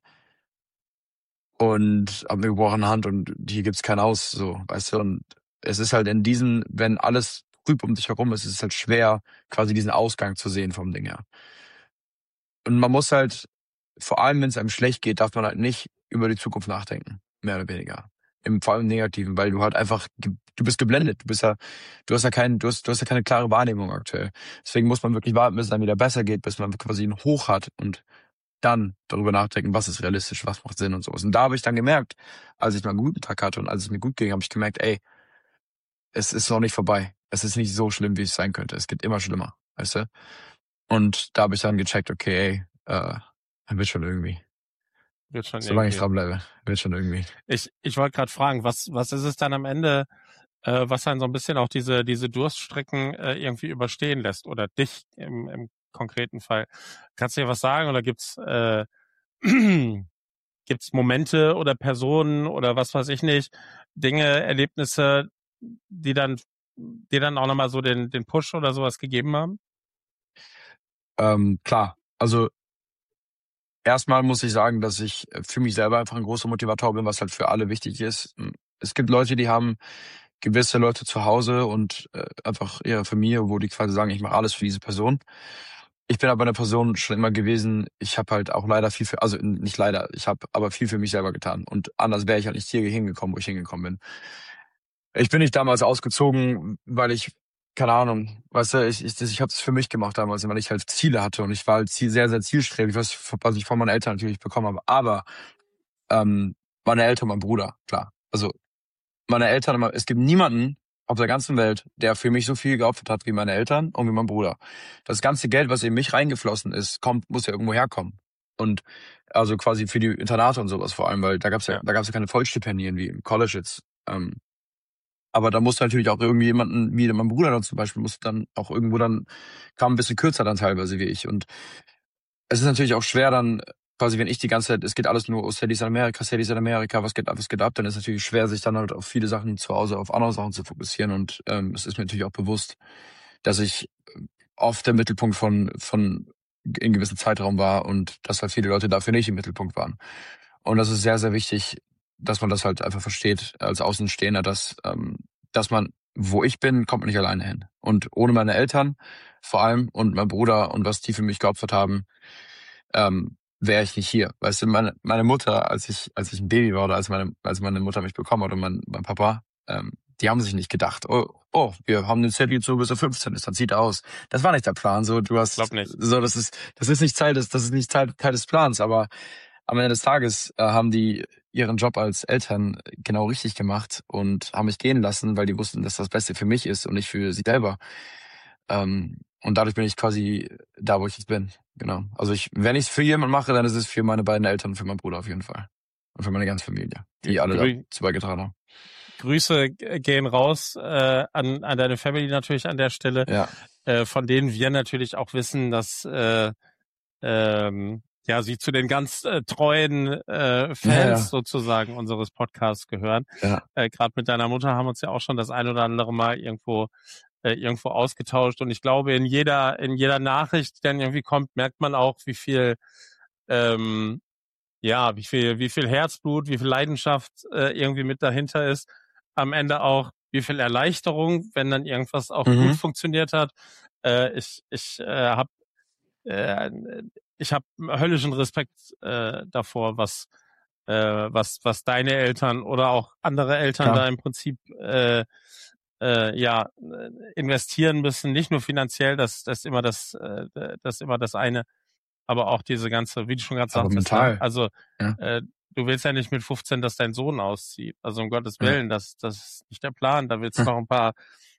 und habe eine gebrochene Hand und hier gibt's kein Aus, so, weißt du, und es ist halt in diesen, wenn alles trüb um dich herum ist, ist es halt schwer, quasi diesen Ausgang zu sehen vom Ding her. Und man muss halt, vor allem wenn es einem schlecht geht, darf man halt nicht über die Zukunft nachdenken, mehr oder weniger. Im, vor allem im Negativen, weil du halt einfach, ge- du bist geblendet, du bist ja, du hast ja kein, du hast, du hast ja keine klare Wahrnehmung aktuell. Deswegen muss man wirklich warten, bis es dann wieder besser geht, bis man quasi einen Hoch hat und dann darüber nachdenken, was ist realistisch, was macht Sinn und sowas. Und da habe ich dann gemerkt, als ich mal einen guten Tag hatte und als es mir gut ging, habe ich gemerkt, ey, es ist noch nicht vorbei. Es ist nicht so schlimm, wie es sein könnte. Es geht immer schlimmer, weißt du? Und da habe ich dann gecheckt, okay, ey, äh, wird schon irgendwie. Wird schon Solange ich irgendwie. dranbleibe, wird schon irgendwie. Ich, ich wollte gerade fragen, was, was ist es dann am Ende, äh, was dann so ein bisschen auch diese, diese Durststrecken äh, irgendwie überstehen lässt oder dich im, im konkreten Fall? Kannst du dir was sagen oder gibt's, äh, gibt's Momente oder Personen oder was weiß ich nicht, Dinge, Erlebnisse, die dann, die dann auch nochmal so den, den Push oder sowas gegeben haben? Ähm, klar, also erstmal muss ich sagen, dass ich für mich selber einfach ein großer Motivator bin, was halt für alle wichtig ist. es gibt Leute, die haben gewisse Leute zu Hause und äh, einfach ihre Familie, wo die quasi sagen, ich mache alles für diese Person. Ich bin aber eine Person schon immer gewesen, ich habe halt auch leider viel für, also nicht leider, ich habe aber viel für mich selber getan. Und anders wäre ich halt nicht hier hingekommen, wo ich hingekommen bin. Ich bin nicht damals ausgezogen, weil ich, keine Ahnung, weißt du, ich, ich, ich habe es für mich gemacht damals, weil ich halt Ziele hatte und ich war halt ziel, sehr, sehr zielstrebig, was, was ich von meinen Eltern natürlich bekommen habe. Aber ähm, meine Eltern, mein Bruder, klar. Also meine Eltern, es gibt niemanden auf der ganzen Welt, der für mich so viel geopfert hat wie meine Eltern und wie mein Bruder. Das ganze Geld, was in mich reingeflossen ist, kommt, muss ja irgendwo herkommen. Und also quasi für die Internate und sowas vor allem, weil da gab's ja, Ja. da gab's ja keine Vollstipendien wie im College jetzt. Ähm, aber da musste natürlich auch irgendwie jemanden, wie mein Bruder dann zum Beispiel, musste dann auch irgendwo dann, kam ein bisschen kürzer dann teilweise wie ich. Und es ist natürlich auch schwer dann, quasi wenn ich die ganze Zeit, es geht alles nur, oh, Sadie's in Amerika, Sadie's in Amerika, was geht ab, was geht ab, dann ist es natürlich schwer, sich dann halt auf viele Sachen zu Hause, auf andere Sachen zu fokussieren. Und ähm, es ist mir natürlich auch bewusst, dass ich oft der Mittelpunkt von, von in gewissem Zeitraum war und dass halt viele Leute dafür nicht im Mittelpunkt waren. Und das ist sehr, sehr wichtig, dass man das halt einfach versteht als Außenstehender, dass, ähm, dass man, wo ich bin, kommt man nicht alleine hin. Und ohne meine Eltern vor allem und mein Bruder und was die für mich geopfert haben, ähm, wäre ich nicht hier. Weißt du, meine, meine Mutter, als ich, als ich ein Baby war oder als meine, als meine Mutter mich bekommen hat und mein, mein Papa, ähm, die haben sich nicht gedacht, oh, oh, wir haben den Zettel so bis er fünfzehn ist, dann sieht er aus. Das war nicht der Plan, so, du hast, Glaub nicht. so, das ist, das ist nicht Teil des, das ist nicht Teil, Teil des Plans, aber am Ende des Tages äh, haben die ihren Job als Eltern genau richtig gemacht und haben mich gehen lassen, weil die wussten, dass das Beste für mich ist und nicht für sie selber. Ähm, und dadurch bin ich quasi da, wo ich jetzt bin. Genau. Also ich, wenn ich es für jemanden mache, dann ist es für meine beiden Eltern und für meinen Bruder auf jeden Fall. Und für meine ganze Familie, die alle Grü dazu beigetragen haben. Grüße gehen raus äh, an, an deine Family natürlich an der Stelle, Ja. äh, von denen wir natürlich auch wissen, dass äh, ähm, ja sie zu den ganz äh, treuen äh, Fans Ja, ja. sozusagen unseres Podcasts gehören. Ja. Äh, Gerade mit deiner Mutter haben wir uns ja auch schon das ein oder andere Mal irgendwo äh, irgendwo ausgetauscht und ich glaube in jeder in jeder Nachricht, die dann irgendwie kommt, merkt man auch, wie viel ähm, ja, wie viel, wie viel Herzblut, wie viel Leidenschaft äh, irgendwie mit dahinter ist. Am Ende auch, wie viel Erleichterung, wenn dann irgendwas auch Mhm. gut funktioniert hat. Äh, ich ich äh, habe äh, ich habe höllischen Respekt äh, davor, was äh, was was deine Eltern oder auch andere Eltern Klar. da im Prinzip äh, äh, ja investieren müssen, nicht nur finanziell, das das immer das äh, das immer das eine, aber auch diese ganze, wie du schon gerade Aber sagtest, mental. ne? Also Ja. äh, du willst ja nicht mit fünfzehn, dass dein Sohn auszieht. Also um Gottes Ja. Willen, das das ist nicht der Plan. Da willst du Hm. noch ein paar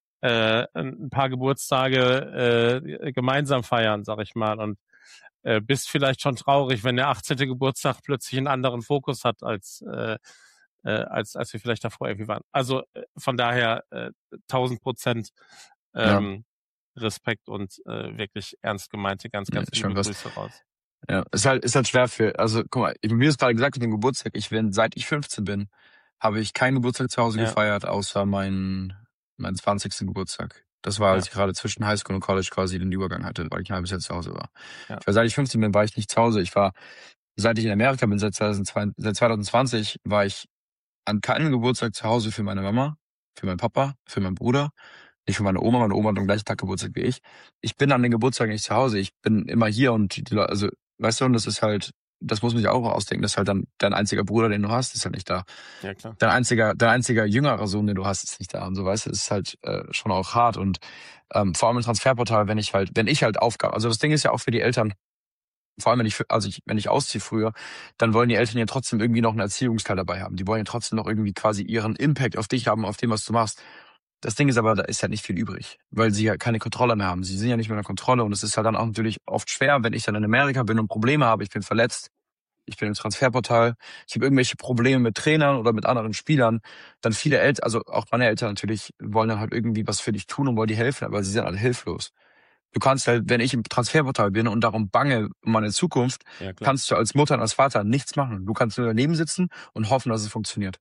äh, ein paar Geburtstage äh, gemeinsam feiern, sag ich mal, und äh, bist vielleicht schon traurig, wenn der achtzehnte Geburtstag plötzlich einen anderen Fokus hat als äh, äh, als als wir vielleicht davor irgendwie waren. Also äh, von daher äh, tausend Prozent Ja. ähm, Respekt und äh, wirklich ernst gemeinte, ganz, ganz Ja, schon liebe was. Grüße raus. Ja, ist halt, ist halt schwer für, also guck mal, ich, mir ist gerade gesagt mit dem Geburtstag, ich bin, seit ich fünfzehn bin, habe ich keinen Geburtstag zu Hause Ja. gefeiert, außer meinen, meinen zwanzigsten Geburtstag. Das war, als Ja. ich gerade zwischen Highschool und College quasi den Übergang hatte, weil ich ein halbes Jahr zu Hause war. Ja. Ich war, seit ich fünfzehn bin, war ich nicht zu Hause. Ich war, seit ich in Amerika bin, seit zweitausendzwei seit zwanzig zwanzig, war ich an keinem Geburtstag zu Hause für meine Mama, für meinen Papa, für meinen Bruder, nicht für meine Oma. Meine Oma hat am gleichen Tag Geburtstag wie ich. Ich bin an den Geburtstagen nicht zu Hause. Ich bin immer hier und die Leute, also, weißt du, und das ist halt, das muss man sich auch ausdenken, dass halt dann dein einziger Bruder, den du hast, ist halt nicht da. Ja, klar. Dein einziger, dein einziger jüngerer Sohn, den du hast, ist nicht da. Und so, weißt du, es ist halt äh, schon auch hart. Und ähm, vor allem im Transferportal, wenn ich halt, wenn ich halt Aufgaben, also das Ding ist ja auch für die Eltern, vor allem wenn ich, also ich, wenn ich ausziehe früher, dann wollen die Eltern ja trotzdem irgendwie noch einen Erziehungsteil dabei haben. Die wollen ja trotzdem noch irgendwie quasi ihren Impact auf dich haben, auf dem, was du machst. Das Ding ist aber, da ist halt nicht viel übrig, weil sie ja keine Kontrolle mehr haben. Sie sind ja nicht mehr in der Kontrolle und es ist halt dann auch natürlich oft schwer, wenn ich dann in Amerika bin und Probleme habe, ich bin verletzt, ich bin im Transferportal, ich habe irgendwelche Probleme mit Trainern oder mit anderen Spielern, dann viele Eltern, also auch meine Eltern natürlich, wollen dann halt irgendwie was für dich tun und wollen dir helfen, aber sie sind alle hilflos. Du kannst halt, wenn ich im Transferportal bin und darum bange um meine Zukunft, Ja, klar. kannst du als Mutter und als Vater nichts machen. Du kannst nur daneben sitzen und hoffen, dass es funktioniert.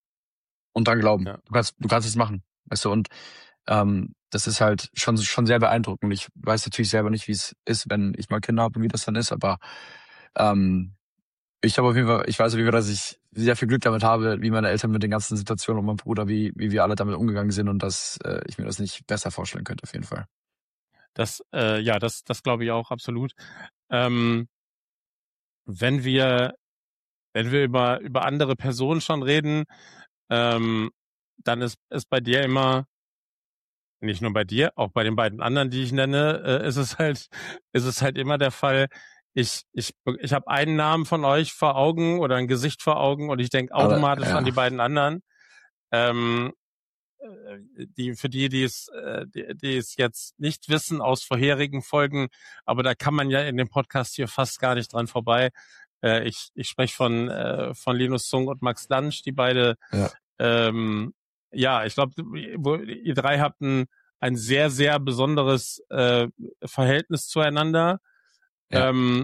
Und dran glauben. Ja. Du kannst, du kannst es machen. Weißt du, und ähm, das ist halt schon schon sehr beeindruckend. Ich weiß natürlich selber nicht, wie es ist, wenn ich mal Kinder habe und wie das dann ist, aber ähm, Ich habe auf jeden Fall, ich weiß auf jeden Fall, dass ich sehr viel Glück damit habe, wie meine Eltern mit den ganzen Situationen und mein Bruder, wie, wie wir alle damit umgegangen sind und dass äh, ich mir das nicht besser vorstellen könnte, auf jeden Fall. Das, äh, ja, das, das glaube ich auch absolut. Ähm, wenn wir, wenn wir über, über andere Personen schon reden, ähm, dann ist, ist bei dir immer, nicht nur bei dir, auch bei den beiden anderen, die ich nenne, äh, ist es halt, ist es halt immer der Fall, ich, ich, ich habe einen Namen von euch vor Augen oder ein Gesicht vor Augen und ich denke Aber, automatisch ja. an die beiden anderen. Ähm, die, für die, die es, äh, die, die es jetzt nicht wissen aus vorherigen Folgen, aber da kann man ja in dem Podcast hier fast gar nicht dran vorbei. Äh, ich, ich spreche von, äh, von Linus Sung und Max Lansch, die beide, Ja. ähm, ja, ich glaube, ihr drei habt ein, ein sehr, sehr besonderes äh, Verhältnis zueinander. Ja. Ähm,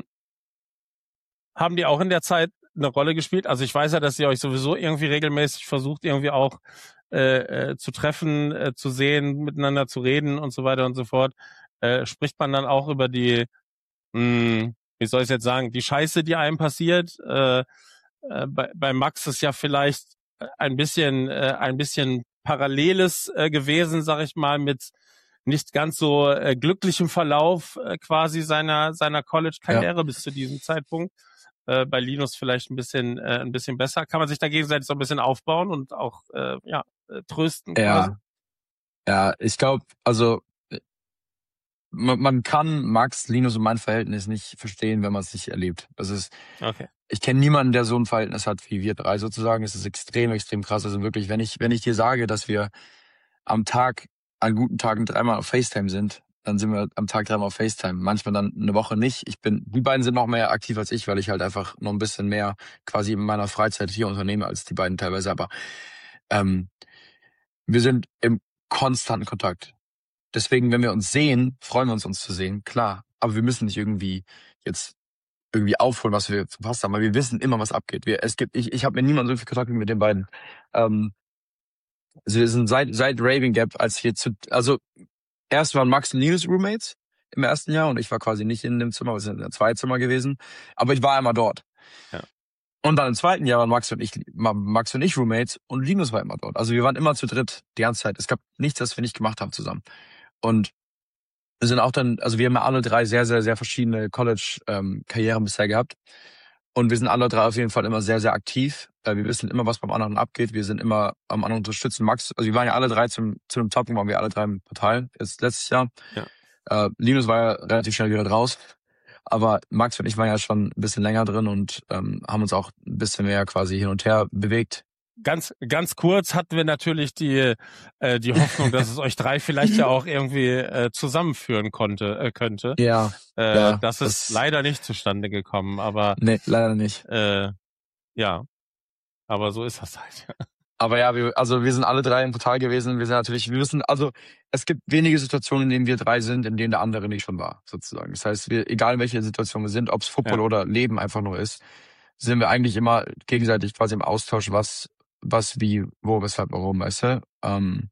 haben die auch in der Zeit eine Rolle gespielt? Also ich weiß ja, dass ihr euch sowieso irgendwie regelmäßig versucht, irgendwie auch äh, äh, zu treffen, äh, zu sehen, miteinander zu reden und so weiter und so fort. Äh, spricht man dann auch über die, mh, wie soll ich jetzt sagen, die Scheiße, die einem passiert? Äh, äh, bei, bei Max ist ja vielleicht ein bisschen, äh, ein bisschen Paralleles äh, gewesen, sag ich mal, mit nicht ganz so äh, glücklichem Verlauf äh, quasi seiner seiner College-Karriere Ja. bis zu diesem Zeitpunkt. Äh, bei Linus vielleicht ein bisschen äh, ein bisschen besser. Kann man sich da gegenseitig so ein bisschen aufbauen und auch äh, ja äh, trösten quasi? Ja, ja, ich glaube, also man, man kann Max, Linus und mein Verhältnis nicht verstehen, wenn man es nicht erlebt. Das ist, Okay. ich kenne niemanden, der so ein Verhältnis hat wie wir drei sozusagen. Es ist extrem, extrem krass. Also wirklich, wenn ich, wenn ich dir sage, dass wir am Tag, an guten Tagen dreimal auf FaceTime sind, dann sind wir am Tag dreimal auf FaceTime. Manchmal dann eine Woche nicht. Ich bin, die beiden sind noch mehr aktiv als ich, weil ich halt einfach noch ein bisschen mehr quasi in meiner Freizeit hier unternehme als die beiden teilweise. Aber ähm, wir sind im konstanten Kontakt. Deswegen, wenn wir uns sehen, freuen wir uns, uns zu sehen, klar. Aber wir müssen nicht irgendwie jetzt irgendwie aufholen, was wir verpasst haben, weil wir wissen immer, was abgeht. Wir, es gibt, ich, ich habe mit niemandem so viel Kontakt wie mit den beiden. Ähm, also wir sind seit seit Raving Gap, als hier zu, also erst waren Max und Linus Roommates im ersten Jahr und ich war quasi nicht in dem Zimmer, wir sind in einem Zweizimmer gewesen, aber ich war immer dort. Ja. Und dann im zweiten Jahr waren Max und ich, Max und ich Roommates und Linus war immer dort. Also wir waren immer zu dritt die ganze Zeit. Es gab nichts, was wir nicht gemacht haben zusammen. Und wir sind auch dann, also wir haben ja alle drei sehr, sehr, sehr verschiedene College-Karrieren ähm, bisher gehabt. Und wir sind alle drei auf jeden Fall immer sehr, sehr aktiv. Äh, wir wissen immer, was beim anderen abgeht. Wir sind immer am anderen unterstützen. Max, also wir waren ja alle drei zum, zu einem Zeitpunkt, waren wir alle drei im Portal, jetzt letztes Jahr. Ja. Äh, Linus war ja relativ schnell wieder raus. Aber Max und ich waren ja schon ein bisschen länger drin und ähm, haben uns auch ein bisschen mehr quasi hin und her bewegt. Ganz, ganz kurz hatten wir natürlich die, äh, die Hoffnung, dass es euch drei vielleicht ja auch irgendwie äh, zusammenführen konnte, äh, könnte. Ja, äh, ja, das ist das- leider nicht zustande gekommen, aber Nee, leider nicht. äh, ja, aber so ist das halt. Aber ja, wir, also wir sind alle drei im Portal gewesen. Wir sind natürlich, wir wissen, also es gibt wenige Situationen, in denen wir drei sind, in denen der andere nicht schon war, sozusagen. Das heißt, wir, egal in welcher Situation wir sind, ob es Football Ja. oder Leben einfach nur ist, sind wir eigentlich immer gegenseitig quasi im Austausch, was, was, wie, wo, weshalb, warum, weißt du? Ähm,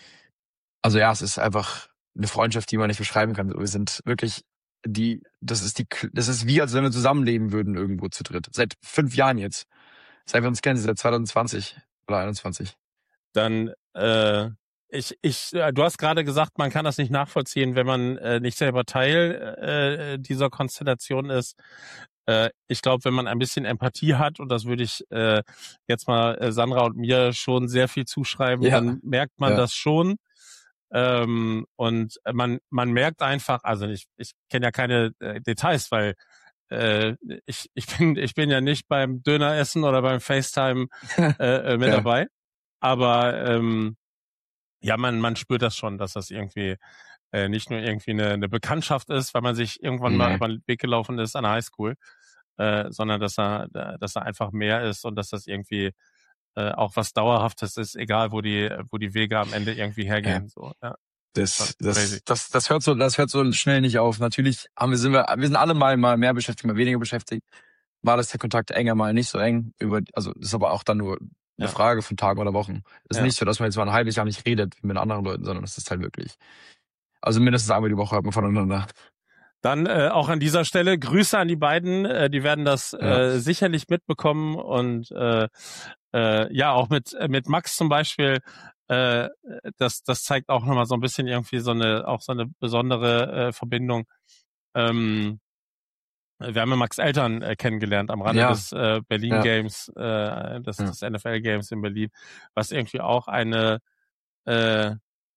also ja, es ist einfach eine Freundschaft, die man nicht beschreiben kann. Wir sind wirklich die, das ist die, das ist wie, als wenn wir zusammenleben würden irgendwo zu dritt. Seit fünf Jahren jetzt. Seit wir uns kennen, seit zwanzig zwanzig oder einundzwanzig. Dann, äh, ich, ich, äh, du hast gerade gesagt, man kann das nicht nachvollziehen, wenn man äh, nicht selber Teil äh, dieser Konstellation ist. Äh, ich glaube, wenn man ein bisschen Empathie hat, und das würde ich äh, jetzt mal äh, Sandra und mir schon sehr viel zuschreiben, Ja. dann merkt man Ja. das schon. Ähm, und man man merkt einfach, also ich ich kenne ja keine äh, Details, weil äh, ich ich bin ich bin ja nicht beim Döneressen oder beim FaceTime äh, äh, mit Ja. dabei, aber ähm, ja, man man spürt das schon, dass das irgendwie äh, nicht nur irgendwie eine, eine Bekanntschaft ist, weil man sich irgendwann mal Nee. über den Weg gelaufen ist an der Highschool, äh, sondern dass er dass er einfach mehr ist und dass das irgendwie äh, auch was Dauerhaftes ist, egal wo die wo die Wege am Ende irgendwie hergehen. So, ja. Das, Crazy. das, das, das hört so, das hört so schnell nicht auf. Natürlich haben wir, sind wir, wir sind alle mal, mal mehr beschäftigt, mal weniger beschäftigt. Mal ist der Kontakt enger, mal nicht so eng. Über, also, das ist aber auch dann nur eine Ja. Frage von Tagen oder Wochen. Es ist Ja. nicht so, dass man jetzt mal ein halbes Jahr nicht redet wie mit anderen Leuten, sondern es ist halt wirklich. Also mindestens einmal die Woche hört man voneinander. Dann äh, auch an dieser Stelle Grüße an die beiden. Äh, die werden das Ja. äh, sicherlich mitbekommen und äh, äh, ja, auch mit mit Max zum Beispiel. Äh, das das zeigt auch nochmal so ein bisschen irgendwie so eine auch so eine besondere äh, Verbindung. Ähm, wir haben ja Max Eltern äh, kennengelernt am Rande Ja. des äh, Berlin Ja. Games, äh, des, Ja. des N F L Games in Berlin, was irgendwie auch eine äh,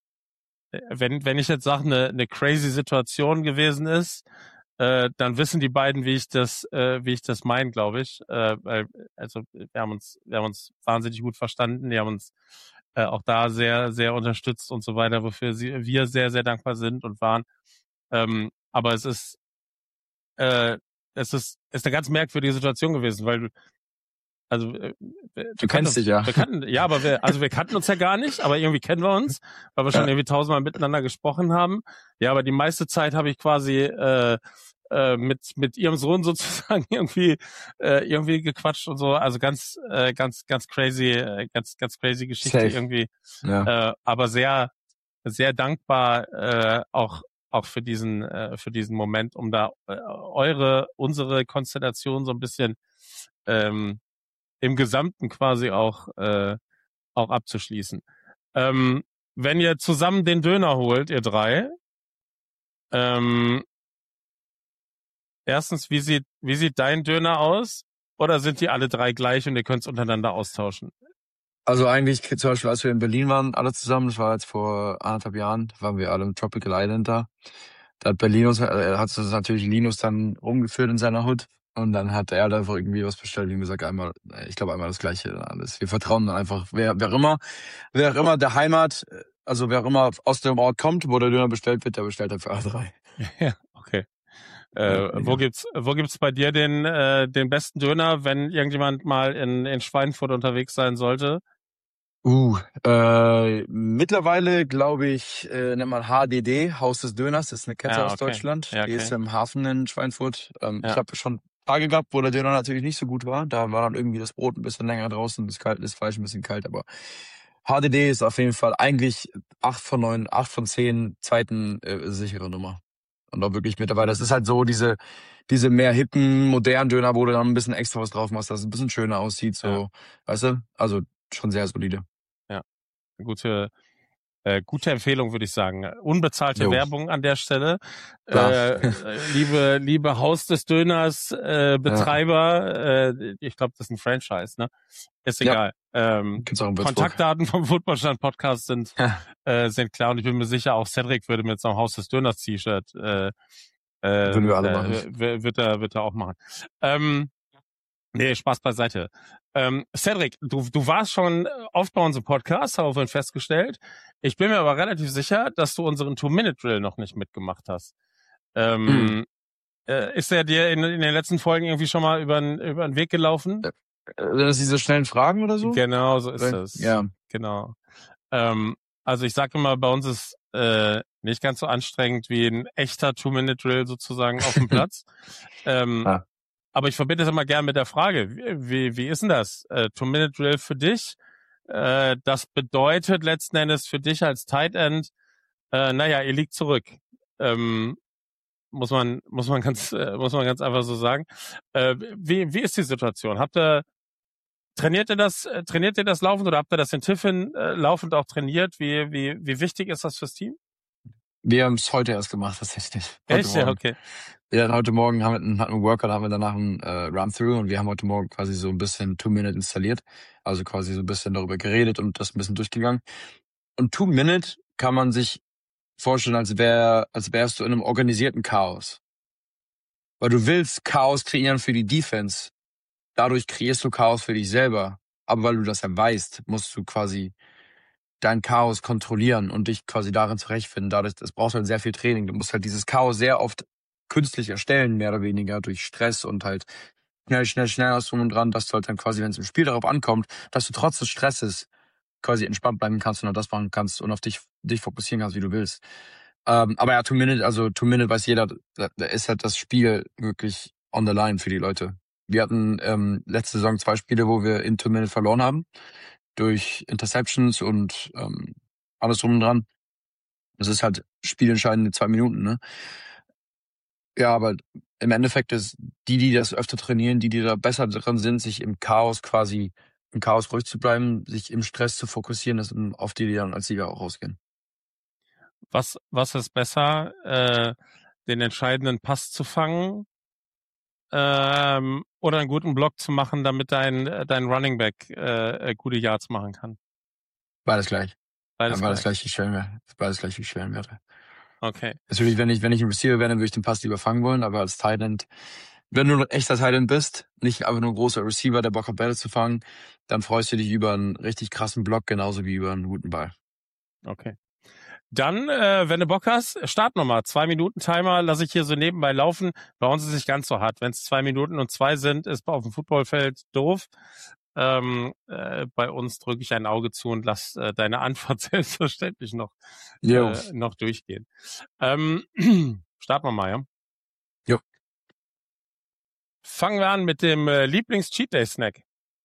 wenn wenn ich jetzt sage eine eine crazy Situation gewesen ist, äh, dann wissen die beiden, wie ich das äh, wie ich das meine, glaube ich, äh, weil also wir haben uns wir haben uns wahnsinnig gut verstanden, die haben uns äh, auch da sehr sehr unterstützt und so weiter, wofür sie, wir sehr sehr dankbar sind und waren. Ähm, aber es ist äh, es ist ist eine ganz merkwürdige Situation gewesen, weil du also äh, wir Du kannten kennst dich uns, ja. wir kannten, ja, aber wir, also wir kannten uns ja gar nicht, aber irgendwie kennen wir uns, weil wir schon Ja. irgendwie tausendmal miteinander gesprochen haben. Ja, aber die meiste Zeit habe ich quasi äh, äh, mit mit ihrem Sohn sozusagen irgendwie äh, irgendwie gequatscht und so. Also ganz äh, ganz ganz crazy, äh, ganz ganz crazy Geschichte Safe. irgendwie. Ja. Äh, aber sehr sehr dankbar äh, auch auch für diesen äh, für diesen Moment, um da äh, eure unsere Konstellation so ein bisschen ähm, im Gesamten quasi auch äh, auch abzuschließen. Ähm, wenn ihr zusammen den Döner holt, ihr drei, ähm, erstens, wie sieht wie sieht dein Döner aus? Oder sind die alle drei gleich und ihr könnt es untereinander austauschen? Also eigentlich zum Beispiel, als wir in Berlin waren, alle zusammen, das war jetzt vor anderthalb Jahren, waren wir alle im Tropical Island da. Da hat Berlinus, äh, hat uns natürlich Linus dann rumgeführt in seiner Hut. Und dann hat er da einfach irgendwie was bestellt, wie gesagt, einmal, äh, ich glaube einmal das Gleiche alles. Wir vertrauen dann einfach, wer, wer immer, wer auch immer der Heimat, äh, also wer auch immer aus dem Ort kommt, wo der Döner bestellt wird, der bestellt dann für alle drei. Ja, okay. Ja, Äh, wo ja. gibt's wo gibt's bei dir den äh, den besten Döner, wenn irgendjemand mal in in Schweinfurt unterwegs sein sollte? Uh, äh, mittlerweile glaube ich, äh, nennt man H D D, Haus des Döners, das ist eine Kette Ja, aus okay. Deutschland. Ja, Die ist okay. im Hafen in Schweinfurt. Ähm, Ich Ja. habe schon Tage gehabt, wo der Döner natürlich nicht so gut war. Da war dann irgendwie das Brot ein bisschen länger draußen, das, kalt, das Fleisch ein bisschen kalt, aber H D D ist auf jeden Fall eigentlich acht von neun, acht von zehn zweiten äh, sichere Nummer. Und auch wirklich mittlerweile, das ist halt so diese, diese mehr hippen, modernen Döner, wo du dann ein bisschen extra was drauf machst, dass es ein bisschen schöner aussieht, so, Ja. weißt du? Also schon sehr solide. Gute äh, gute Empfehlung, würde ich sagen. Unbezahlte Jo. Werbung an der Stelle. Klar. Äh, liebe liebe Haus des Döners äh, Betreiber, äh, ich glaube, das ist ein Franchise, ne? Ist Ja. egal. Ähm, Gibt's auch in Würzburg. Kontaktdaten vom Footballstand Podcast sind Ja. äh, sind klar und ich bin mir sicher, auch Cedric würde mit so einem Haus des Döners T-Shirt äh, äh, Würden wir alle äh, machen. w- wird er wird er auch machen. Ähm, Nee, Spaß beiseite. Ähm, Cedric, du, du warst schon oft bei unserem Podcast, haben wir festgestellt. Ich bin mir aber relativ sicher, dass du unseren Two-Minute-Drill noch nicht mitgemacht hast. Ähm, Hm. äh, ist er dir in, in den letzten Folgen irgendwie schon mal über den über den Weg gelaufen? Sind das diese schnellen Fragen oder so? Genau, so ist Oder- es. Ja. Genau. Ähm, also ich sage immer, bei uns ist äh, nicht ganz so anstrengend wie ein echter Two-Minute-Drill sozusagen auf dem Platz. ähm, Ah. Aber ich verbinde das immer gerne mit der Frage, wie, wie, wie ist denn das? Äh, Two-Minute-Drill für dich? Äh, das bedeutet letzten Endes für dich als Tight End, äh, naja, ihr liegt zurück. Ähm, muss man, muss man ganz, äh, muss man ganz einfach so sagen. Äh, wie, wie ist die Situation? Habt ihr, trainiert ihr das, äh, trainiert ihr das laufend oder habt ihr das in Tiffin äh, laufend auch trainiert? Wie, wie, wie wichtig ist das fürs Team? Wir haben es heute erst gemacht, tatsächlich. Heute Echt? Ja, Morgen. okay. Ja, heute Morgen haben wir einen, hatten wir einen Workout, haben wir danach einen äh, Run-Through und wir haben heute Morgen quasi so ein bisschen Two-Minute installiert. Also quasi so ein bisschen darüber geredet und das ein bisschen durchgegangen. Und Two-Minute kann man sich vorstellen, als wär, als wärst du in einem organisierten Chaos. Weil du willst Chaos kreieren für die Defense. Dadurch kreierst du Chaos für dich selber. Aber weil du das ja weißt, musst du quasi dein Chaos kontrollieren und dich quasi darin zurechtfinden. Dadurch, das braucht halt sehr viel Training. Du musst halt dieses Chaos sehr oft künstlich erstellen, mehr oder weniger durch Stress und halt schnell, schnell, schnell aus drum und dran, dass du halt dann quasi, wenn es im Spiel darauf ankommt, dass du trotz des Stresses quasi entspannt bleiben kannst und auch das machen kannst und auf dich, dich fokussieren kannst, wie du willst. Ähm, aber ja, Two-Minute, also Two-Minute weiß jeder, da, da ist halt das Spiel wirklich on the line für die Leute. Wir hatten ähm, letzte Saison zwei Spiele, wo wir in Two-Minute verloren haben. Durch Interceptions und ähm, alles drum und dran. Das ist halt spielentscheidende zwei Minuten, ne? Ja, aber im Endeffekt ist die, die das öfter trainieren, die, die da besser drin sind, sich im Chaos quasi, im Chaos ruhig zu bleiben, sich im Stress zu fokussieren, das sind oft die, die dann als Sieger auch rausgehen. Was, was ist besser, äh, den entscheidenden Pass zu fangen ähm, oder einen guten Block zu machen, damit dein, dein Running Back äh, gute Yards machen kann? Beides gleich. Beides ja, beides gleich. gleich wie Schwellenwerte. Beides gleich wie Schwellenwerte. Okay. Natürlich, wenn ich, wenn ich ein Receiver wäre, dann würde ich den Pass lieber fangen wollen, aber als Tight End, wenn du ein echter Tight End bist, nicht einfach nur ein großer Receiver, der Bock hat, Bälle zu fangen, dann freust du dich über einen richtig krassen Block, genauso wie über einen guten Ball. Okay. Dann, äh, wenn du Bock hast, start nochmal. Zwei Minuten Timer lasse ich hier so nebenbei laufen. Bei uns ist es nicht ganz so hart. Wenn es zwei Minuten und zwei sind, ist auf dem Footballfeld doof. Ähm, äh, bei uns drücke ich ein Auge zu und lass äh, deine Antwort selbstverständlich noch, äh, noch durchgehen. Ähm, starten wir mal, ja? Jo. Fangen wir an mit dem äh, Lieblings-Cheat-Day-Snack.